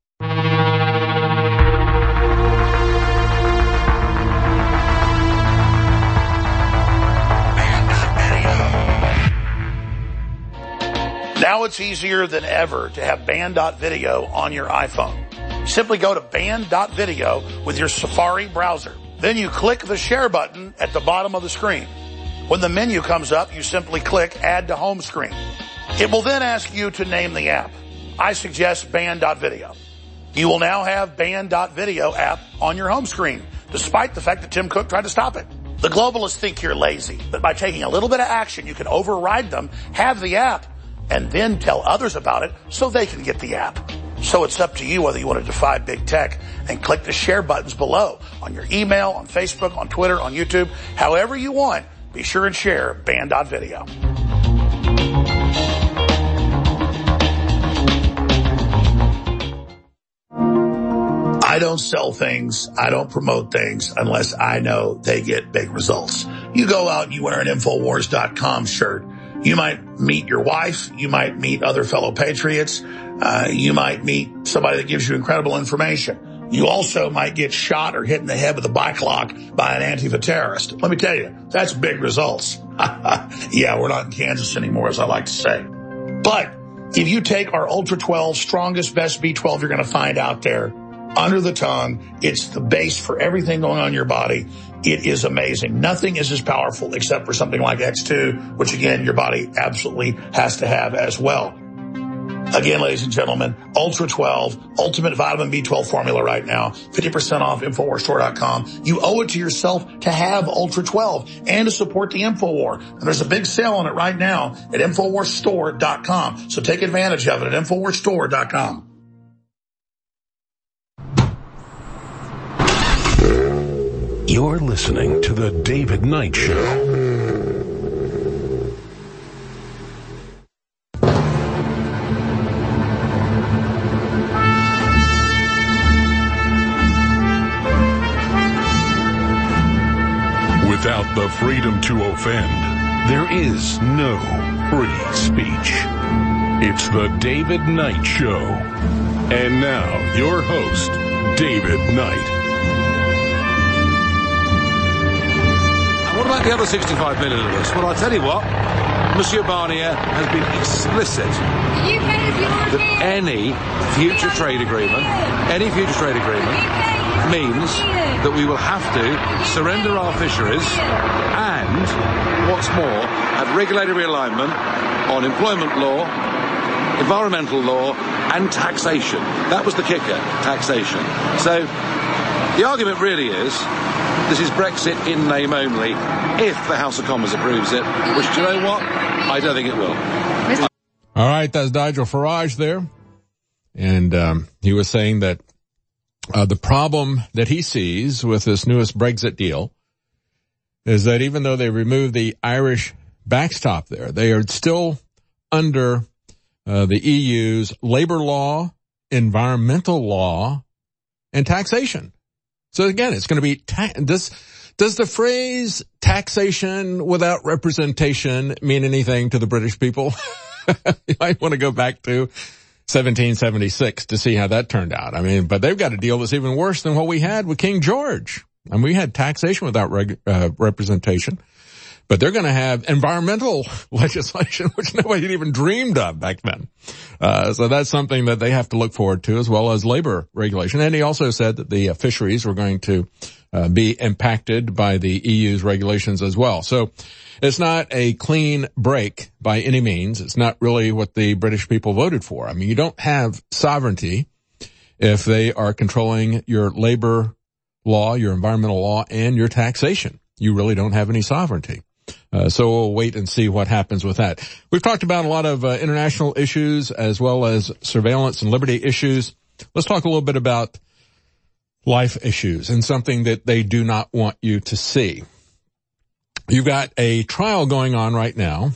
Now it's easier than ever to have Band dot video on your iPhone. Simply go to Band dot video with your Safari browser. Then you click the share button at the bottom of the screen. When the menu comes up, you simply click Add to Home Screen. It will then ask you to name the app. I suggest Band dot video. You will now have Band dot video app on your home screen, despite the fact that Tim Cook tried to stop it. The globalists think you're lazy, but by taking a little bit of action, you can override them, have the app, and then tell others about it so they can get the app. So it's up to you whether you want to defy big tech and click the share buttons below on your email, on Facebook, on Twitter, on YouTube, however you want. Be sure and share Band dot video. I don't sell things, I don't promote things unless I know they get big results. You go out and you wear an Infowars dot com shirt. You might meet your wife. You might meet other fellow patriots. Uh, you might meet somebody that gives you incredible information. You also might get shot or hit in the head with a bike lock by an Antifa terrorist. Let me tell you, that's big results. Yeah, we're not in Kansas anymore, as I like to say. But if you take our Ultra twelve, strongest, best B twelve you're going to find out there, under the tongue, it's the base for everything going on in your body. It is amazing. Nothing is as powerful except for something like X two, which again, your body absolutely has to have as well. Again, ladies and gentlemen, Ultra twelve, Ultimate Vitamin B twelve formula right now, fifty percent off Infowars Store dot com. You owe it to yourself to have Ultra twelve and to support the Infowar. And there's a big sale on it right now at Infowars Store dot com. So take advantage of it at Infowars Store dot com. You're listening to The David Knight Show. Without the freedom to offend, there is no free speech. It's The David Knight Show. And now, your host, David Knight. What about the other sixty-five million of us? Well, I'll tell you what, Monsieur Barnier has been explicit that any future trade agreement, any future trade agreement means that we will have to surrender our fisheries and, what's more, have regulatory alignment on employment law, environmental law, and taxation. That was the kicker, taxation. So the argument really is, this is Brexit in name only, if the House of Commons approves it, which, do you know what? I don't think it will. All right, that's Nigel Farage there. And um, he was saying that uh, the problem that he sees with this newest Brexit deal is that even though they removed the Irish backstop there, they are still under uh, the E U's labor law, environmental law, and taxation. So again, it's going to be ta- does does the phrase taxation without representation mean anything to the British people? You might want to go back to seventeen seventy-six to see how that turned out. I mean, but they've got a deal that's even worse than what we had with King George. I mean, we had taxation without reg- uh, representation, but they're going to have environmental legislation, which nobody had even dreamed of back then. Uh, so that's something that they have to look forward to, as well as labor regulation. And he also said that the uh, fisheries were going to uh, be impacted by the E U's regulations as well. So it's not a clean break by any means. It's not really what the British people voted for. I mean, you don't have sovereignty if they are controlling your labor law, your environmental law, and your taxation. You really don't have any sovereignty. Uh, so we'll wait and see what happens with that. We've talked about a lot of uh, international issues as well as surveillance and liberty issues. Let's talk a little bit about life issues and something that they do not want you to see. You've got a trial going on right now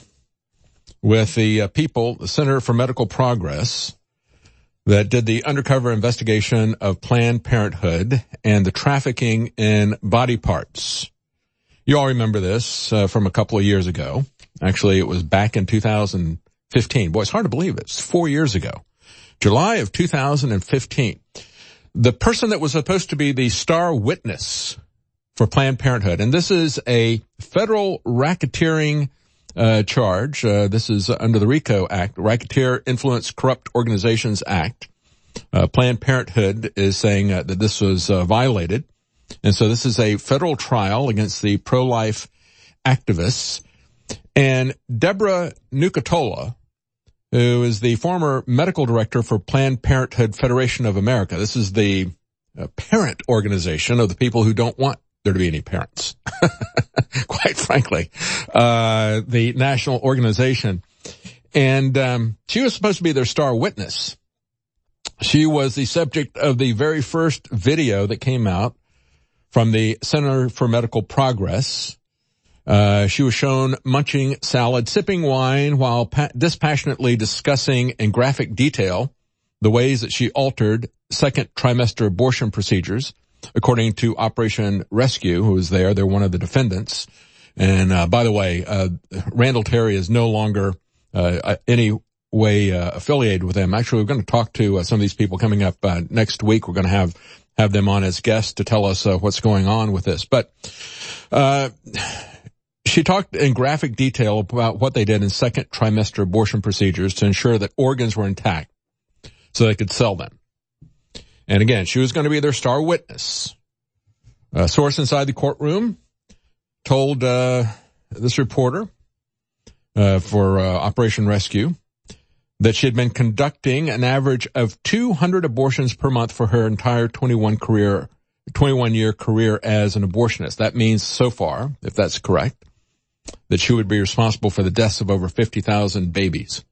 with the uh, people, the Center for Medical Progress, that did the undercover investigation of Planned Parenthood and the trafficking in body parts. You all remember this uh, from a couple of years ago. Actually, it was back in two thousand fifteen. Boy, it's hard to believe it. It's four years ago. July of two thousand fifteen. The person that was supposed to be the star witness for Planned Parenthood, and this is a federal racketeering uh, charge. Uh, this is under the RICO Act, Racketeer Influence Corrupt Organizations Act. Uh, Planned Parenthood is saying uh, that this was uh, violated. And so this is a federal trial against the pro-life activists. And Deborah Nucatola, who is the former medical director for Planned Parenthood Federation of America. This is the uh, parent organization of the people who don't want there to be any parents. Quite frankly, uh, the national organization. And um, she was supposed to be their star witness. She was the subject of the very first video that came out from the Center for Medical Progress. Uh, she was shown munching salad, sipping wine, while pa- dispassionately discussing in graphic detail the ways that she altered second trimester abortion procedures, according to Operation Rescue, who was there. They're one of the defendants. And uh, by the way, uh, Randall Terry is no longer uh, any way uh, affiliated with them. Actually, we're going to talk to uh, some of these people coming up uh, next week. We're going to have have them on as guests to tell us uh, what's going on with this. But uh she talked in graphic detail about what they did in second trimester abortion procedures to ensure that organs were intact so they could sell them. And again, she was going to be their star witness. A source inside the courtroom told uh this reporter uh for uh, Operation Rescue that she had been conducting an average of two hundred abortions per month for her entire twenty-one career, twenty-one year career as an abortionist. That means so far, if that's correct, that she would be responsible for the deaths of over fifty thousand babies.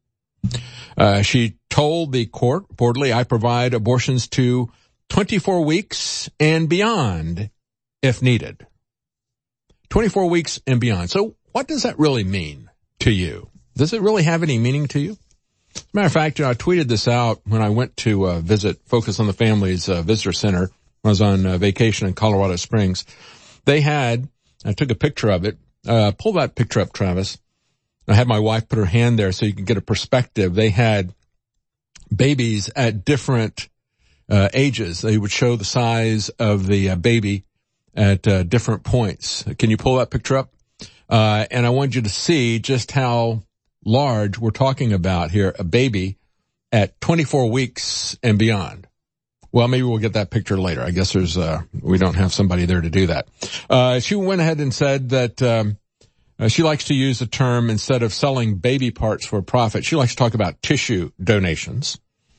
Uh, she told the court, reportedly, I provide abortions to twenty-four weeks and beyond if needed. twenty-four weeks and beyond. So what does that really mean to you? Does it really have any meaning to you? As a matter of fact, you know, I tweeted this out when I went to uh, visit Focus on the Family's uh, visitor center when I was on uh, vacation in Colorado Springs. They had, I took a picture of it. Uh, pull that picture up, Travis. I had my wife put her hand there so you can get a perspective. They had babies at different uh, ages. They would show the size of the uh, baby at uh, different points. Can you pull that picture up? Uh, and I want you to see just how large we're talking about here, a baby at twenty-four weeks and beyond. Well, maybe we'll get that picture later. I guess there's, uh, we don't have somebody there to do that. Uh, she went ahead and said that, um, uh, she likes to use the term, instead of selling baby parts for profit, she likes to talk about tissue donations.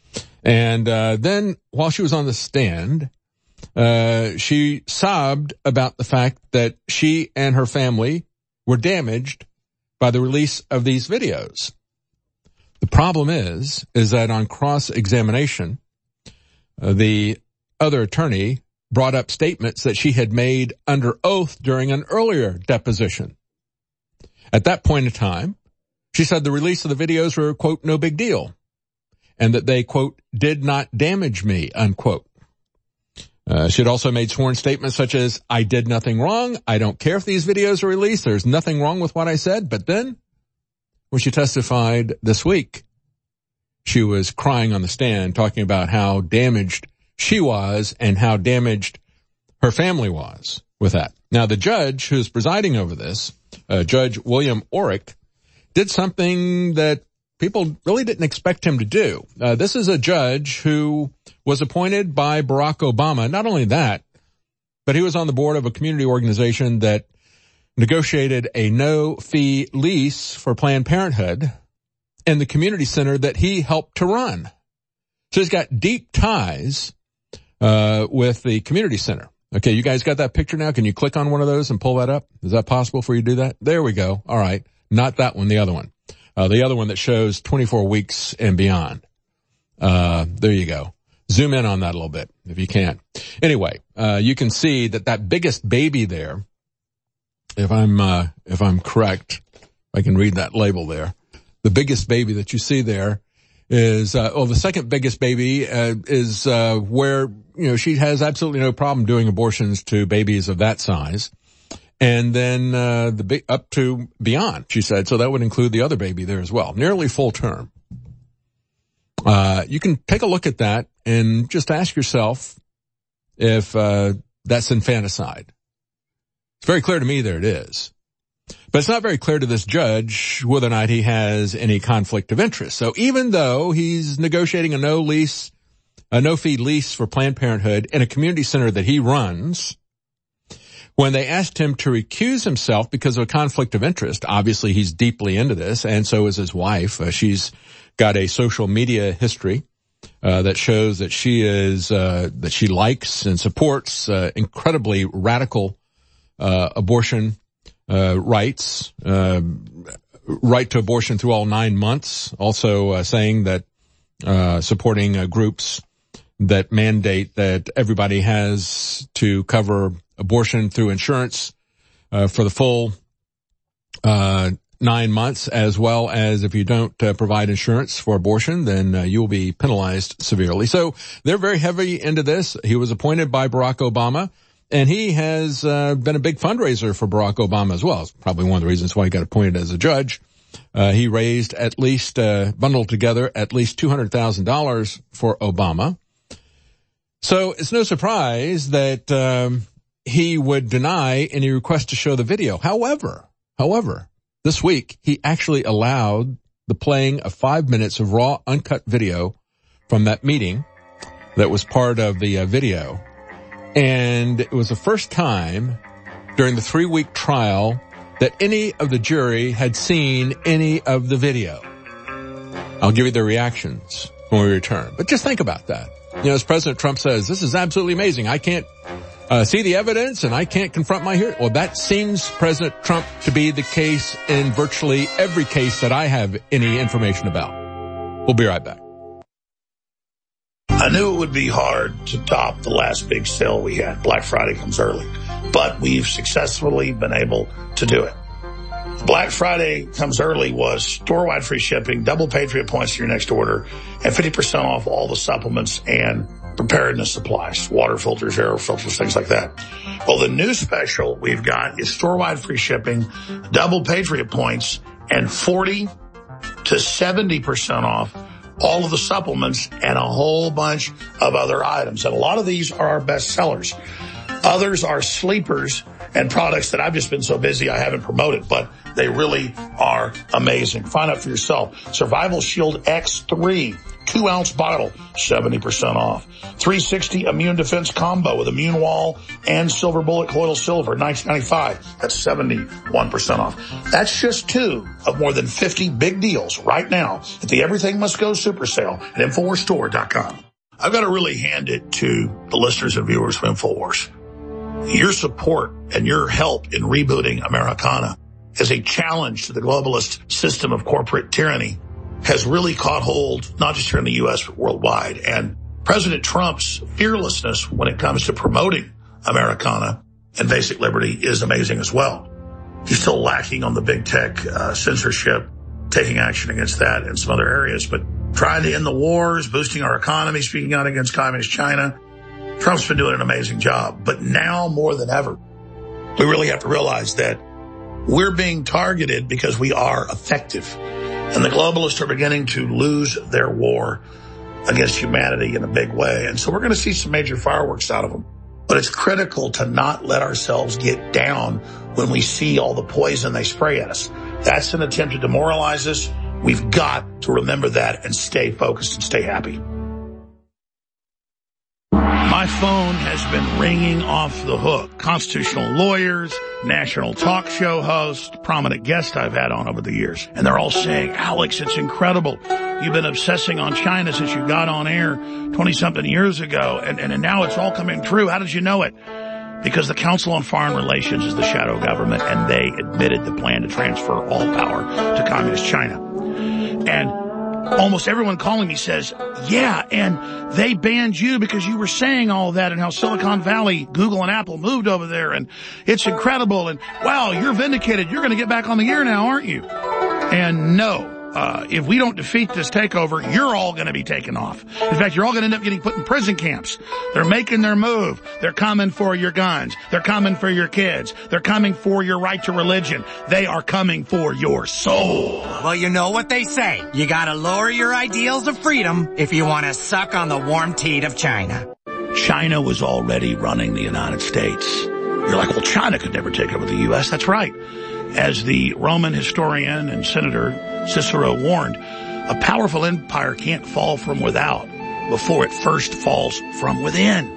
And uh, then while she was on the stand, uh, she sobbed about the fact that she and her family were damaged by the release of these videos. The problem is, is that on cross-examination, uh, the other attorney brought up statements that she had made under oath during an earlier deposition. At that point in time, she said the release of the videos were, quote, no big deal, and that they, quote, did not damage me, unquote. Uh, she had also made sworn statements such as, I did nothing wrong, I don't care if these videos are released, there's nothing wrong with what I said. But then, when she testified this week, she was crying on the stand, talking about how damaged she was and how damaged her family was with that. Now, the judge who's presiding over this, uh, Judge William Orrick, did something that people really didn't expect him to do. Uh, this is a judge who was appointed by Barack Obama. Not only that, but he was on the board of a community organization that negotiated a no-fee lease for Planned Parenthood in the community center that he helped to run. So he's got deep ties uh with the community center. Okay, you guys got that picture now? Can you click on one of those and pull that up? Is that possible for you to do that? There we go. All right. Not that one, the other one. Uh, the other one that shows twenty-four weeks and beyond. Uh, there you go. Zoom in on that a little bit if you can. Anyway, uh, you can see that that biggest baby there, if I'm, uh, if I'm correct, I can read that label there. The biggest baby that you see there is, uh, oh, the second biggest baby, uh, is, uh, where, you know, she has absolutely no problem doing abortions to babies of that size. And then, uh, the big, up to beyond, she said. So that would include the other baby there as well. Nearly full term. Uh, you can take a look at that and just ask yourself if, uh, that's infanticide. It's very clear to me that it is. But it's not very clear to this judge whether or not he has any conflict of interest. So even though he's negotiating a no lease, a no-fee lease for Planned Parenthood in a community center that he runs, when they asked him to recuse himself because of a conflict of interest, obviously he's deeply into this, and so is his wife. Uh, she's got a social media history uh, that shows that she is uh, that she likes and supports uh, incredibly radical uh, abortion uh rights, uh, right to abortion through all nine months. Also uh, saying that, uh, supporting uh, groups that mandate that everybody has to cover abortion through insurance, uh, for the full, uh, nine months, as well as if you don't uh, provide insurance for abortion, then uh, you will be penalized severely. So they're very heavy into this. He was appointed by Barack Obama. And he has uh, been a big fundraiser for Barack Obama as well. It's probably one of the reasons why he got appointed as a judge. Uh, he raised at least, uh, bundled together at least two hundred thousand dollars for Obama. So it's no surprise that um, he would deny any request to show the video. However, however, this week he actually allowed the playing of five minutes of raw, uncut video from that meeting that was part of the uh, video. And it was the first time during the three-week trial that any of the jury had seen any of the video. I'll give you their reactions when we return. But just think about that. You know, as President Trump says, this is absolutely amazing. I can't uh, see the evidence and I can't confront my hearing. Well, that seems President Trump to be the case in virtually every case that I have any information about. We'll be right back. I knew it would be hard to top the last big sale we had. Black Friday comes early, but we've successfully been able to do it. Black Friday comes early was store-wide free shipping, double Patriot points to your next order, and fifty percent off all the supplements and preparedness supplies, water filters, air filters, things like that. Well, the new special we've got is store-wide free shipping, double Patriot points, and forty to seventy percent off all of the supplements and a whole bunch of other items. And a lot of these are our best sellers. Others are sleepers and products that I've just been so busy I haven't promoted, but they really are amazing. Find out for yourself. Survival Shield X three, two ounce bottle, seventy percent off. three sixty Immune Defense Combo with Immune Wall and Silver Bullet Coil Silver, nineteen ninety-five. That's seventy-one percent off. That's just two of more than fifty big deals right now at the Everything Must Go Super Sale at Infowars Store dot com. I've got to really hand it to the listeners and viewers of InfoWars. Your support and your help in rebooting Americana as a challenge to the globalist system of corporate tyranny has really caught hold, not just here in the U S, but worldwide. And President Trump's fearlessness when it comes to promoting Americana and basic liberty is amazing as well. He's still lacking on the big tech uh, censorship, taking action against that in some other areas, but trying to end the wars, boosting our economy, speaking out against communist China. Trump's been doing an amazing job. But now more than ever, we really have to realize that we're being targeted because we are effective. And the globalists are beginning to lose their war against humanity in a big way. And so we're going to see some major fireworks out of them. But it's critical to not let ourselves get down when we see all the poison they spray at us. That's an attempt to demoralize us. We've got to remember that and stay focused and stay happy. My phone has been ringing off the hook. Constitutional lawyers, national talk show hosts, prominent guests I've had on over the years. And they're all saying, Alex, it's incredible. You've been obsessing on China since you got on air twenty-something years ago, and, and, and now it's all coming true. How did you know it? Because the Council on Foreign Relations is the shadow government, and they admitted the plan to transfer all power to Communist China. And almost everyone calling me says, yeah, and they banned you because you were saying all that and how Silicon Valley, Google and Apple moved over there, and it's incredible, and wow, you're vindicated. You're going to get back on the air now, aren't you? And no. Uh, if we don't defeat this takeover, you're all going to be taken off. In fact, you're all going to end up getting put in prison camps. They're making their move. They're coming for your guns. They're coming for your kids. They're coming for your right to religion. They are coming for your soul. Well, you know what they say. You got to lower your ideals of freedom if you want to suck on the warm teat of China. China was already running the United States. You're like, well, China could never take over the U S. That's right. As the Roman historian and senator Cicero warned, a powerful empire can't fall from without before it first falls from within.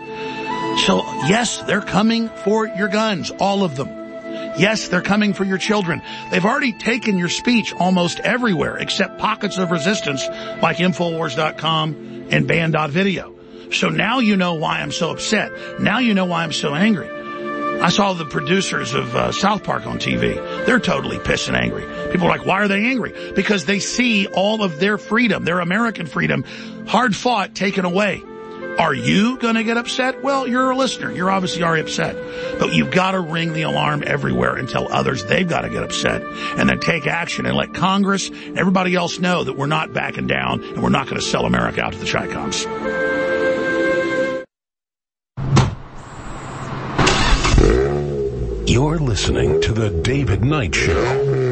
So, yes, they're coming for your guns, all of them. Yes, they're coming for your children. They've already taken your speech almost everywhere except pockets of resistance like Infowars dot com and Band dot video. So now you know why I'm so upset. Now you know why I'm so angry. I saw the producers of uh, South Park on T V. They're totally pissed and angry. People are like, why are they angry? Because they see all of their freedom, their American freedom, hard fought, taken away. Are you going to get upset? Well, you're a listener. You're obviously already upset. But you've got to ring the alarm everywhere and tell others they've got to get upset and then take action and let Congress and everybody else know that we're not backing down and we're not going to sell America out to the Chi-Coms. You're listening to The David Knight Show.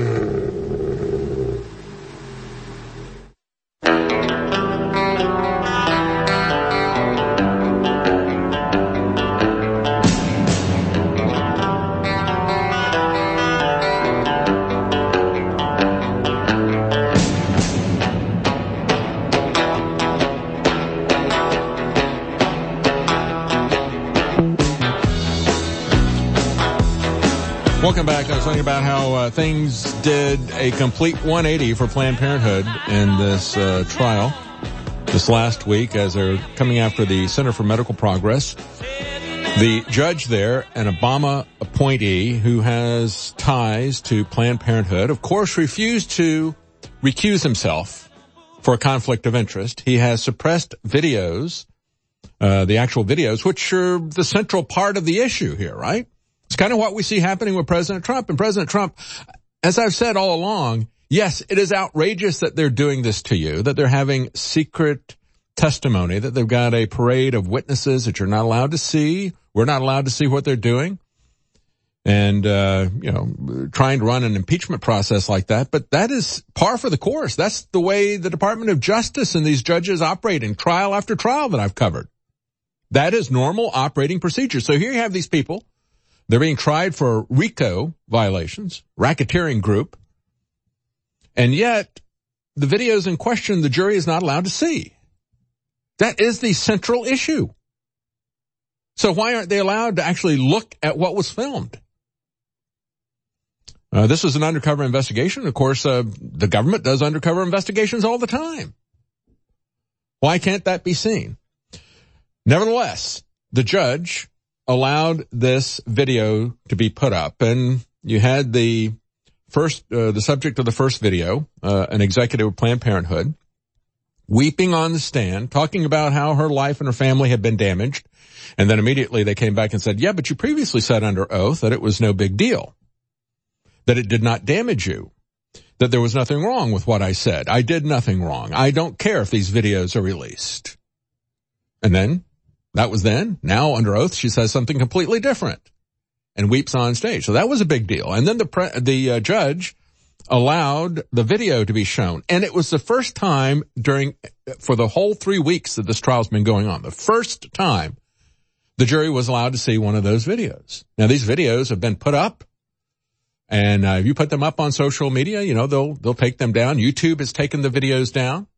Welcome back. I was talking about how uh, things did a complete one eighty for Planned Parenthood in this uh, trial this last week as they're coming after the Center for Medical Progress. The judge there, an Obama appointee who has ties to Planned Parenthood, of course refused to recuse himself for a conflict of interest. He has suppressed videos, uh, the actual videos, which are the central part of the issue here, right? It's kind of what we see happening with President Trump. And President Trump, as I've said all along, yes, it is outrageous that they're doing this to you, that they're having secret testimony, that they've got a parade of witnesses that you're not allowed to see. We're not allowed to see what they're doing. And, uh, you know, trying to run an impeachment process like that. But that is par for the course. That's the way the Department of Justice and these judges operate in trial after trial that I've covered. That is normal operating procedure. So here you have these people. They're being tried for RICO violations, racketeering group, and yet the videos in question the jury is not allowed to see. That is the central issue. So why aren't they allowed to actually look at what was filmed? Uh, this was an undercover investigation. Of course, uh, the government does undercover investigations all the time. Why can't that be seen? Nevertheless, the judge allowed this video to be put up, and you had the first, uh, the subject of the first video, uh, an executive of Planned Parenthood, weeping on the stand, talking about how her life and her family had been damaged. And then immediately they came back and said, yeah, but you previously said under oath that it was no big deal, that it did not damage you, that there was nothing wrong with what I said. I did nothing wrong. I don't care if these videos are released. And then, that was then. Now, under oath, she says something completely different and weeps on stage. So that was a big deal. And then the pre- the uh, judge allowed the video to be shown. And it was the first time during, for the whole three weeks that this trial's been going on, the first time the jury was allowed to see one of those videos. Now, these videos have been put up. And uh, if you put them up on social media, you know, they'll they'll take them down. YouTube has taken the videos down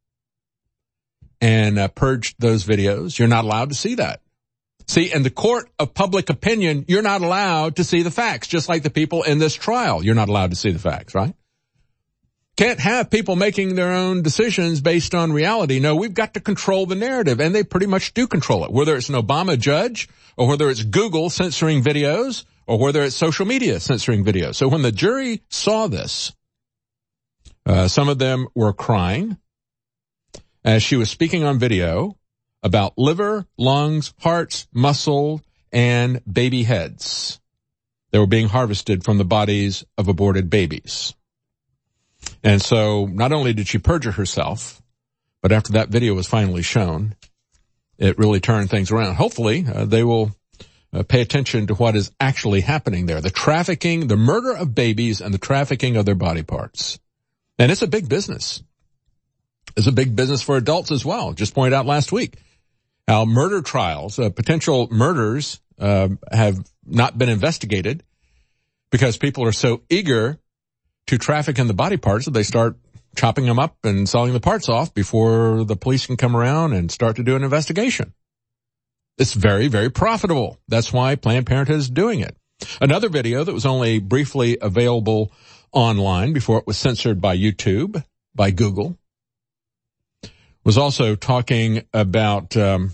and uh, purged those videos. You're not allowed to see that. See, in the court of public opinion, you're not allowed to see the facts, just like the people in this trial. You're not allowed to see the facts, right? Can't have people making their own decisions based on reality. No, we've got to control the narrative, and they pretty much do control it, whether it's an Obama judge or whether it's Google censoring videos, or whether it's social media censoring videos. So when the jury saw this, uh, some of them were crying as she was speaking on video about liver, lungs, hearts, muscle, and baby heads that were being harvested from the bodies of aborted babies. And so not only did she perjure herself, but after that video was finally shown, it really turned things around. Hopefully, uh, they will Uh, pay attention to what is actually happening there. The trafficking, the murder of babies, and the trafficking of their body parts. And it's a big business. It's a big business for adults as well. Just pointed out last week how murder trials, uh, potential murders, uh, have not been investigated because people are so eager to traffic in the body parts that they start chopping them up and selling the parts off before the police can come around and start to do an investigation. It's very, very profitable. That's why Planned Parenthood is doing it. Another video that was only briefly available online before it was censored by YouTube, by Google, was also talking about um,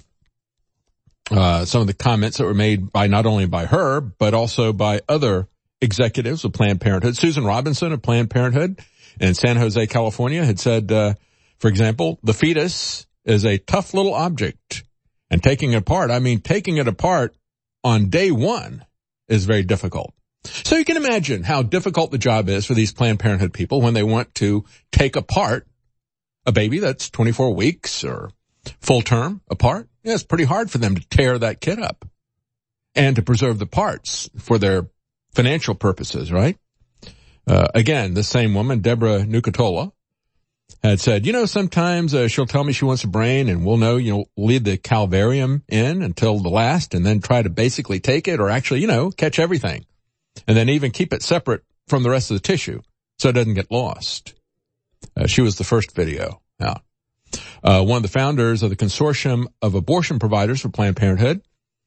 uh, some of the comments that were made by not only by her, but also by other executives of Planned Parenthood. Susan Robinson of Planned Parenthood in San Jose, California, had said, uh, for example, the fetus is a tough little object. And taking it apart, I mean, taking it apart on day one is very difficult. So you can imagine how difficult the job is for these Planned Parenthood people when they want to take apart a baby that's twenty-four weeks or full term apart. Yeah, it's pretty hard for them to tear that kid up and to preserve the parts for their financial purposes, right? Uh, again, the same woman, Deborah Nucatola, had said, you know, sometimes uh, she'll tell me she wants a brain and we'll know, you know, leave the calvarium in until the last and then try to basically take it or actually, you know, catch everything and then even keep it separate from the rest of the tissue so it doesn't get lost. Uh, she was the first video out. Uh, one of the founders of the Consortium of Abortion Providers for Planned Parenthood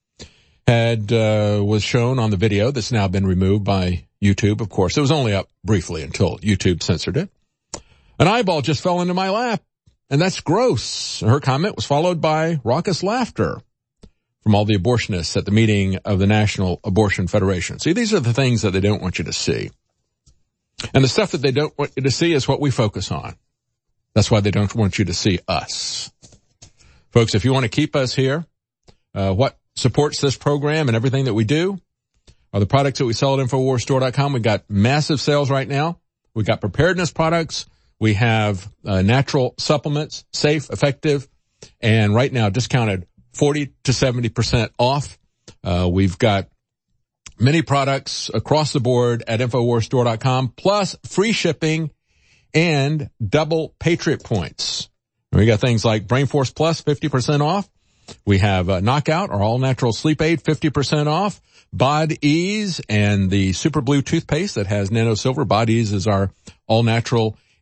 had, uh, was shown on the video that's now been removed by YouTube, of course. It was only up briefly until YouTube censored it. An eyeball just fell into my lap, and that's gross. Her comment was followed by raucous laughter from all the abortionists at the meeting of the National Abortion Federation. See, these are the things that they don't want you to see. And the stuff that they don't want you to see is what we focus on. That's why they don't want you to see us. Folks, if you want to keep us here, uh, what supports this program and everything that we do are the products that we sell at Infowars Store dot com. We've got massive sales right now. We've got preparedness products. We have uh, natural supplements, safe, effective, and right now discounted forty to seventy percent off. Uh, we've got many products across the board at Infowars Store dot com, plus free shipping and double Patriot points. And we got things like Brain Force Plus, fifty percent off. We have uh, Knockout, our all-natural sleep aid, fifty percent off. Bod Ease and the Super Blue toothpaste that has nano silver. Bod Ease is our all-natural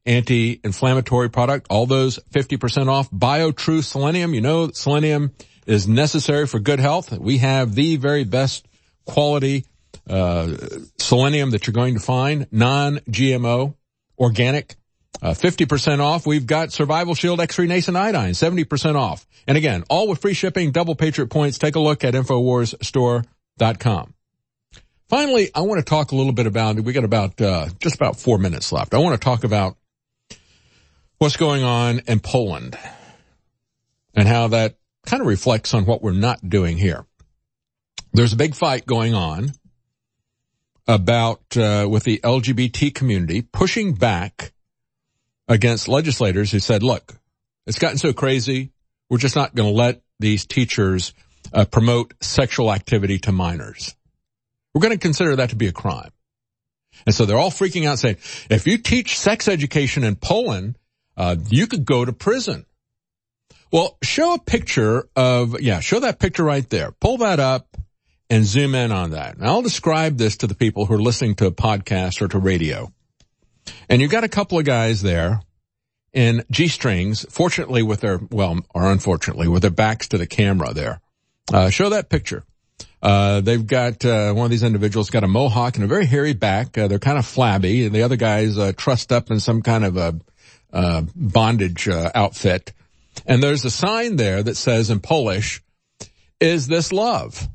anti-inflammatory product. All those fifty percent off. BioTrue Selenium. You know, selenium is necessary for good health. We have the very best quality uh selenium that you're going to find, non-G M O, organic, uh, fifty percent off. We've got Survival Shield X-ray Nascent Iodine, seventy percent off. And again, all with free shipping, double Patriot points. Take a look at Infowars Store dot com. Finally, I want to talk a little bit about, we got about uh just about four minutes left. I want to talk about what's going on in Poland and how that kind of reflects on what we're not doing here. There's a big fight going on about uh with the L G B T community pushing back against legislators who said, look, it's gotten so crazy, we're just not going to let these teachers uh, promote sexual activity to minors. We're going to consider that to be a crime. And so they're all freaking out saying, if you teach sex education in Poland, uh you could go to prison. Well, show a picture of, yeah, show that picture right there. Pull that up and zoom in on that. And I'll describe this to the people who are listening to a podcast or to radio. And you've got a couple of guys there in G-strings, fortunately with their, well, or unfortunately, with their backs to the camera there. Uh, show that picture. Uh, they've got, uh, one of these individuals got a mohawk and a very hairy back. Uh, they're kind of flabby. And the other guy's, uh, trussed up in some kind of a, uh, bondage, uh, outfit. And there's a sign there that says in Polish, "Is this love?"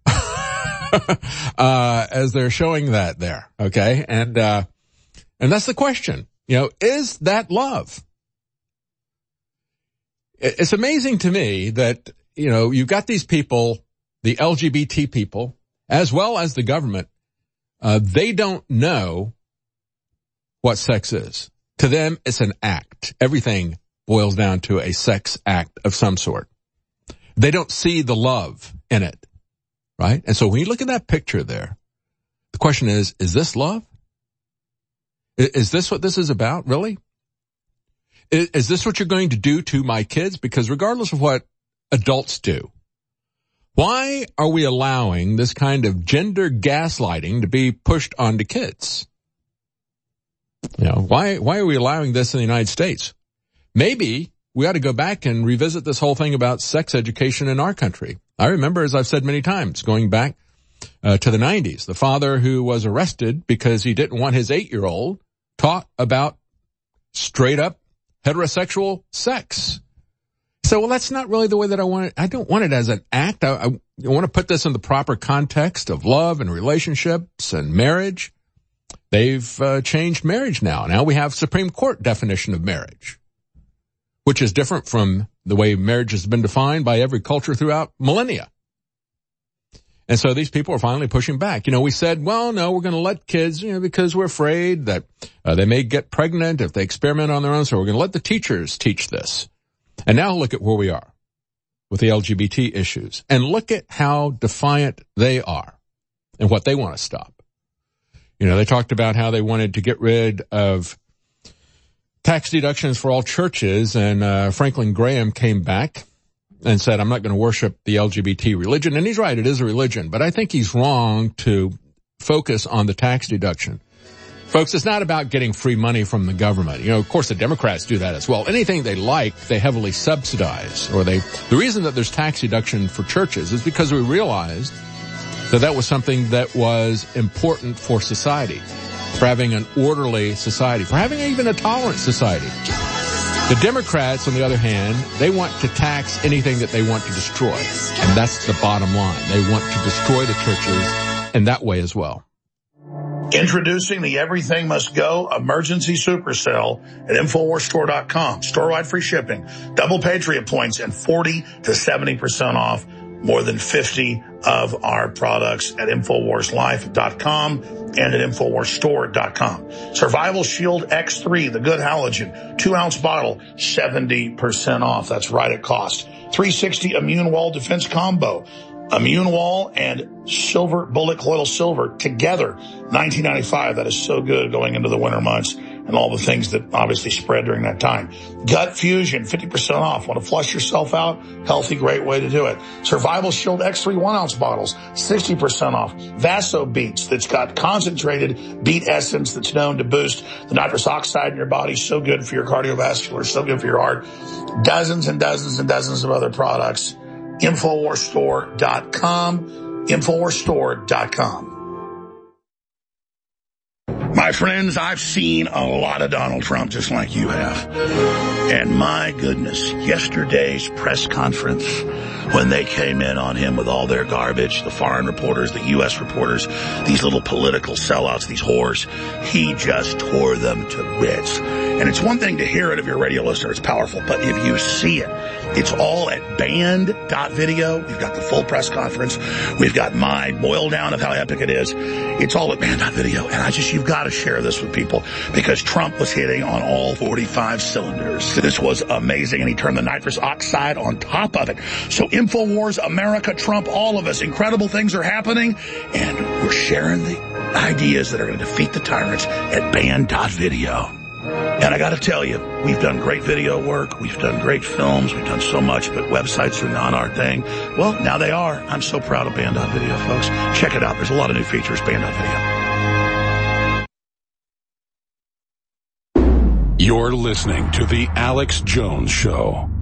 uh, as they're showing that there. Okay. And, uh, and that's the question. You know, is that love? It's amazing to me that, you know, you've got these people, the L G B T people, as well as the government, uh, they don't know what sex is. To them, it's an act. Everything boils down to a sex act of some sort. They don't see the love in it, right? And so when you look at that picture there, the question is, is this love? Is this what this is about, really? Is this what you're going to do to my kids? Because regardless of what adults do, why are we allowing this kind of gender gaslighting to be pushed onto kids? You know, why, why are we allowing this in the United States? Maybe we ought to go back and revisit this whole thing about sex education in our country. I remember, as I've said many times, going back uh, to the nineties, the father who was arrested because he didn't want his eight-year-old taught about straight up heterosexual sex. So, well, that's not really the way that I want it. I don't want it as an act. I, I, I want to put this in the proper context of love and relationships and marriage. They've uh, changed marriage now. Now we have Supreme Court definition of marriage, which is different from the way marriage has been defined by every culture throughout millennia. And so these people are finally pushing back. You know, we said, well, no, we're going to let kids, you know, because we're afraid that uh, they may get pregnant if they experiment on their own. So we're going to let the teachers teach this. And now look at where we are with the L G B T issues. And look at how defiant they are and what they want to stop. You know, they talked about how they wanted to get rid of tax deductions for all churches, and uh, Franklin Graham came back and said, I'm not going to worship the L G B T religion. And he's right, it is a religion, but I think he's wrong to focus on the tax deduction. Folks, it's not about getting free money from the government. You know, of course, the Democrats do that as well. Anything they like, they heavily subsidize, or they, the reason that there's tax deduction for churches is because we realized that that was something that was important for society, for having an orderly society, for having even a tolerant society. The Democrats, on the other hand, they want to tax anything that they want to destroy. And that's the bottom line. They want to destroy the churches in that way as well. Introducing the Everything Must Go Emergency Super Sale at Infowars Store dot com. Store-wide free shipping, double Patriot points, and forty to seventy percent off more than fifty of our products at Infowars Life dot com and at Infowars Store dot com. Survival Shield X three, the good halogen, two ounce bottle, seventy percent off. That's right at cost. three sixty Immune Wall Defense Combo. Immune Wall and Silver Bullet Coil Silver together, nineteen ninety-five. That is so good going into the winter months. and all the things that obviously spread during that time. Gut Fusion, fifty percent off. Want to flush yourself out? Healthy, great way to do it. Survival Shield X three one ounce bottles, sixty percent off. Vaso Beats, that's got concentrated beet essence that's known to boost the nitrous oxide in your body. So good for your cardiovascular, so good for your heart. Dozens and dozens and dozens of other products. Infowars Store dot com. Infowars Store dot com. My friends, I've seen a lot of Donald Trump just like you have. And my goodness, yesterday's press conference, when they came in on him with all their garbage, the foreign reporters, the U S reporters, these little political sellouts, these whores, he just tore them to bits. And it's one thing to hear it if you're a radio listener, it's powerful, but if you see it, it's all at band dot video. We've got the full press conference. We've got my boil down of how epic it is. It's all at band dot video. And I just, you've got to share this with people because Trump was hitting on all forty-five cylinders. This was amazing. And he turned the nitrous oxide on top of it. So InfoWars, America, Trump, all of us, incredible things are happening. And we're sharing the ideas that are going to defeat the tyrants at band dot video. And I got to tell you, we've done great video work. We've done great films. We've done so much, but websites are not our thing. Well, now they are. I'm so proud of band dot video, folks. Check it out. There's a lot of new features, band dot video. You're listening to The Alex Jones Show.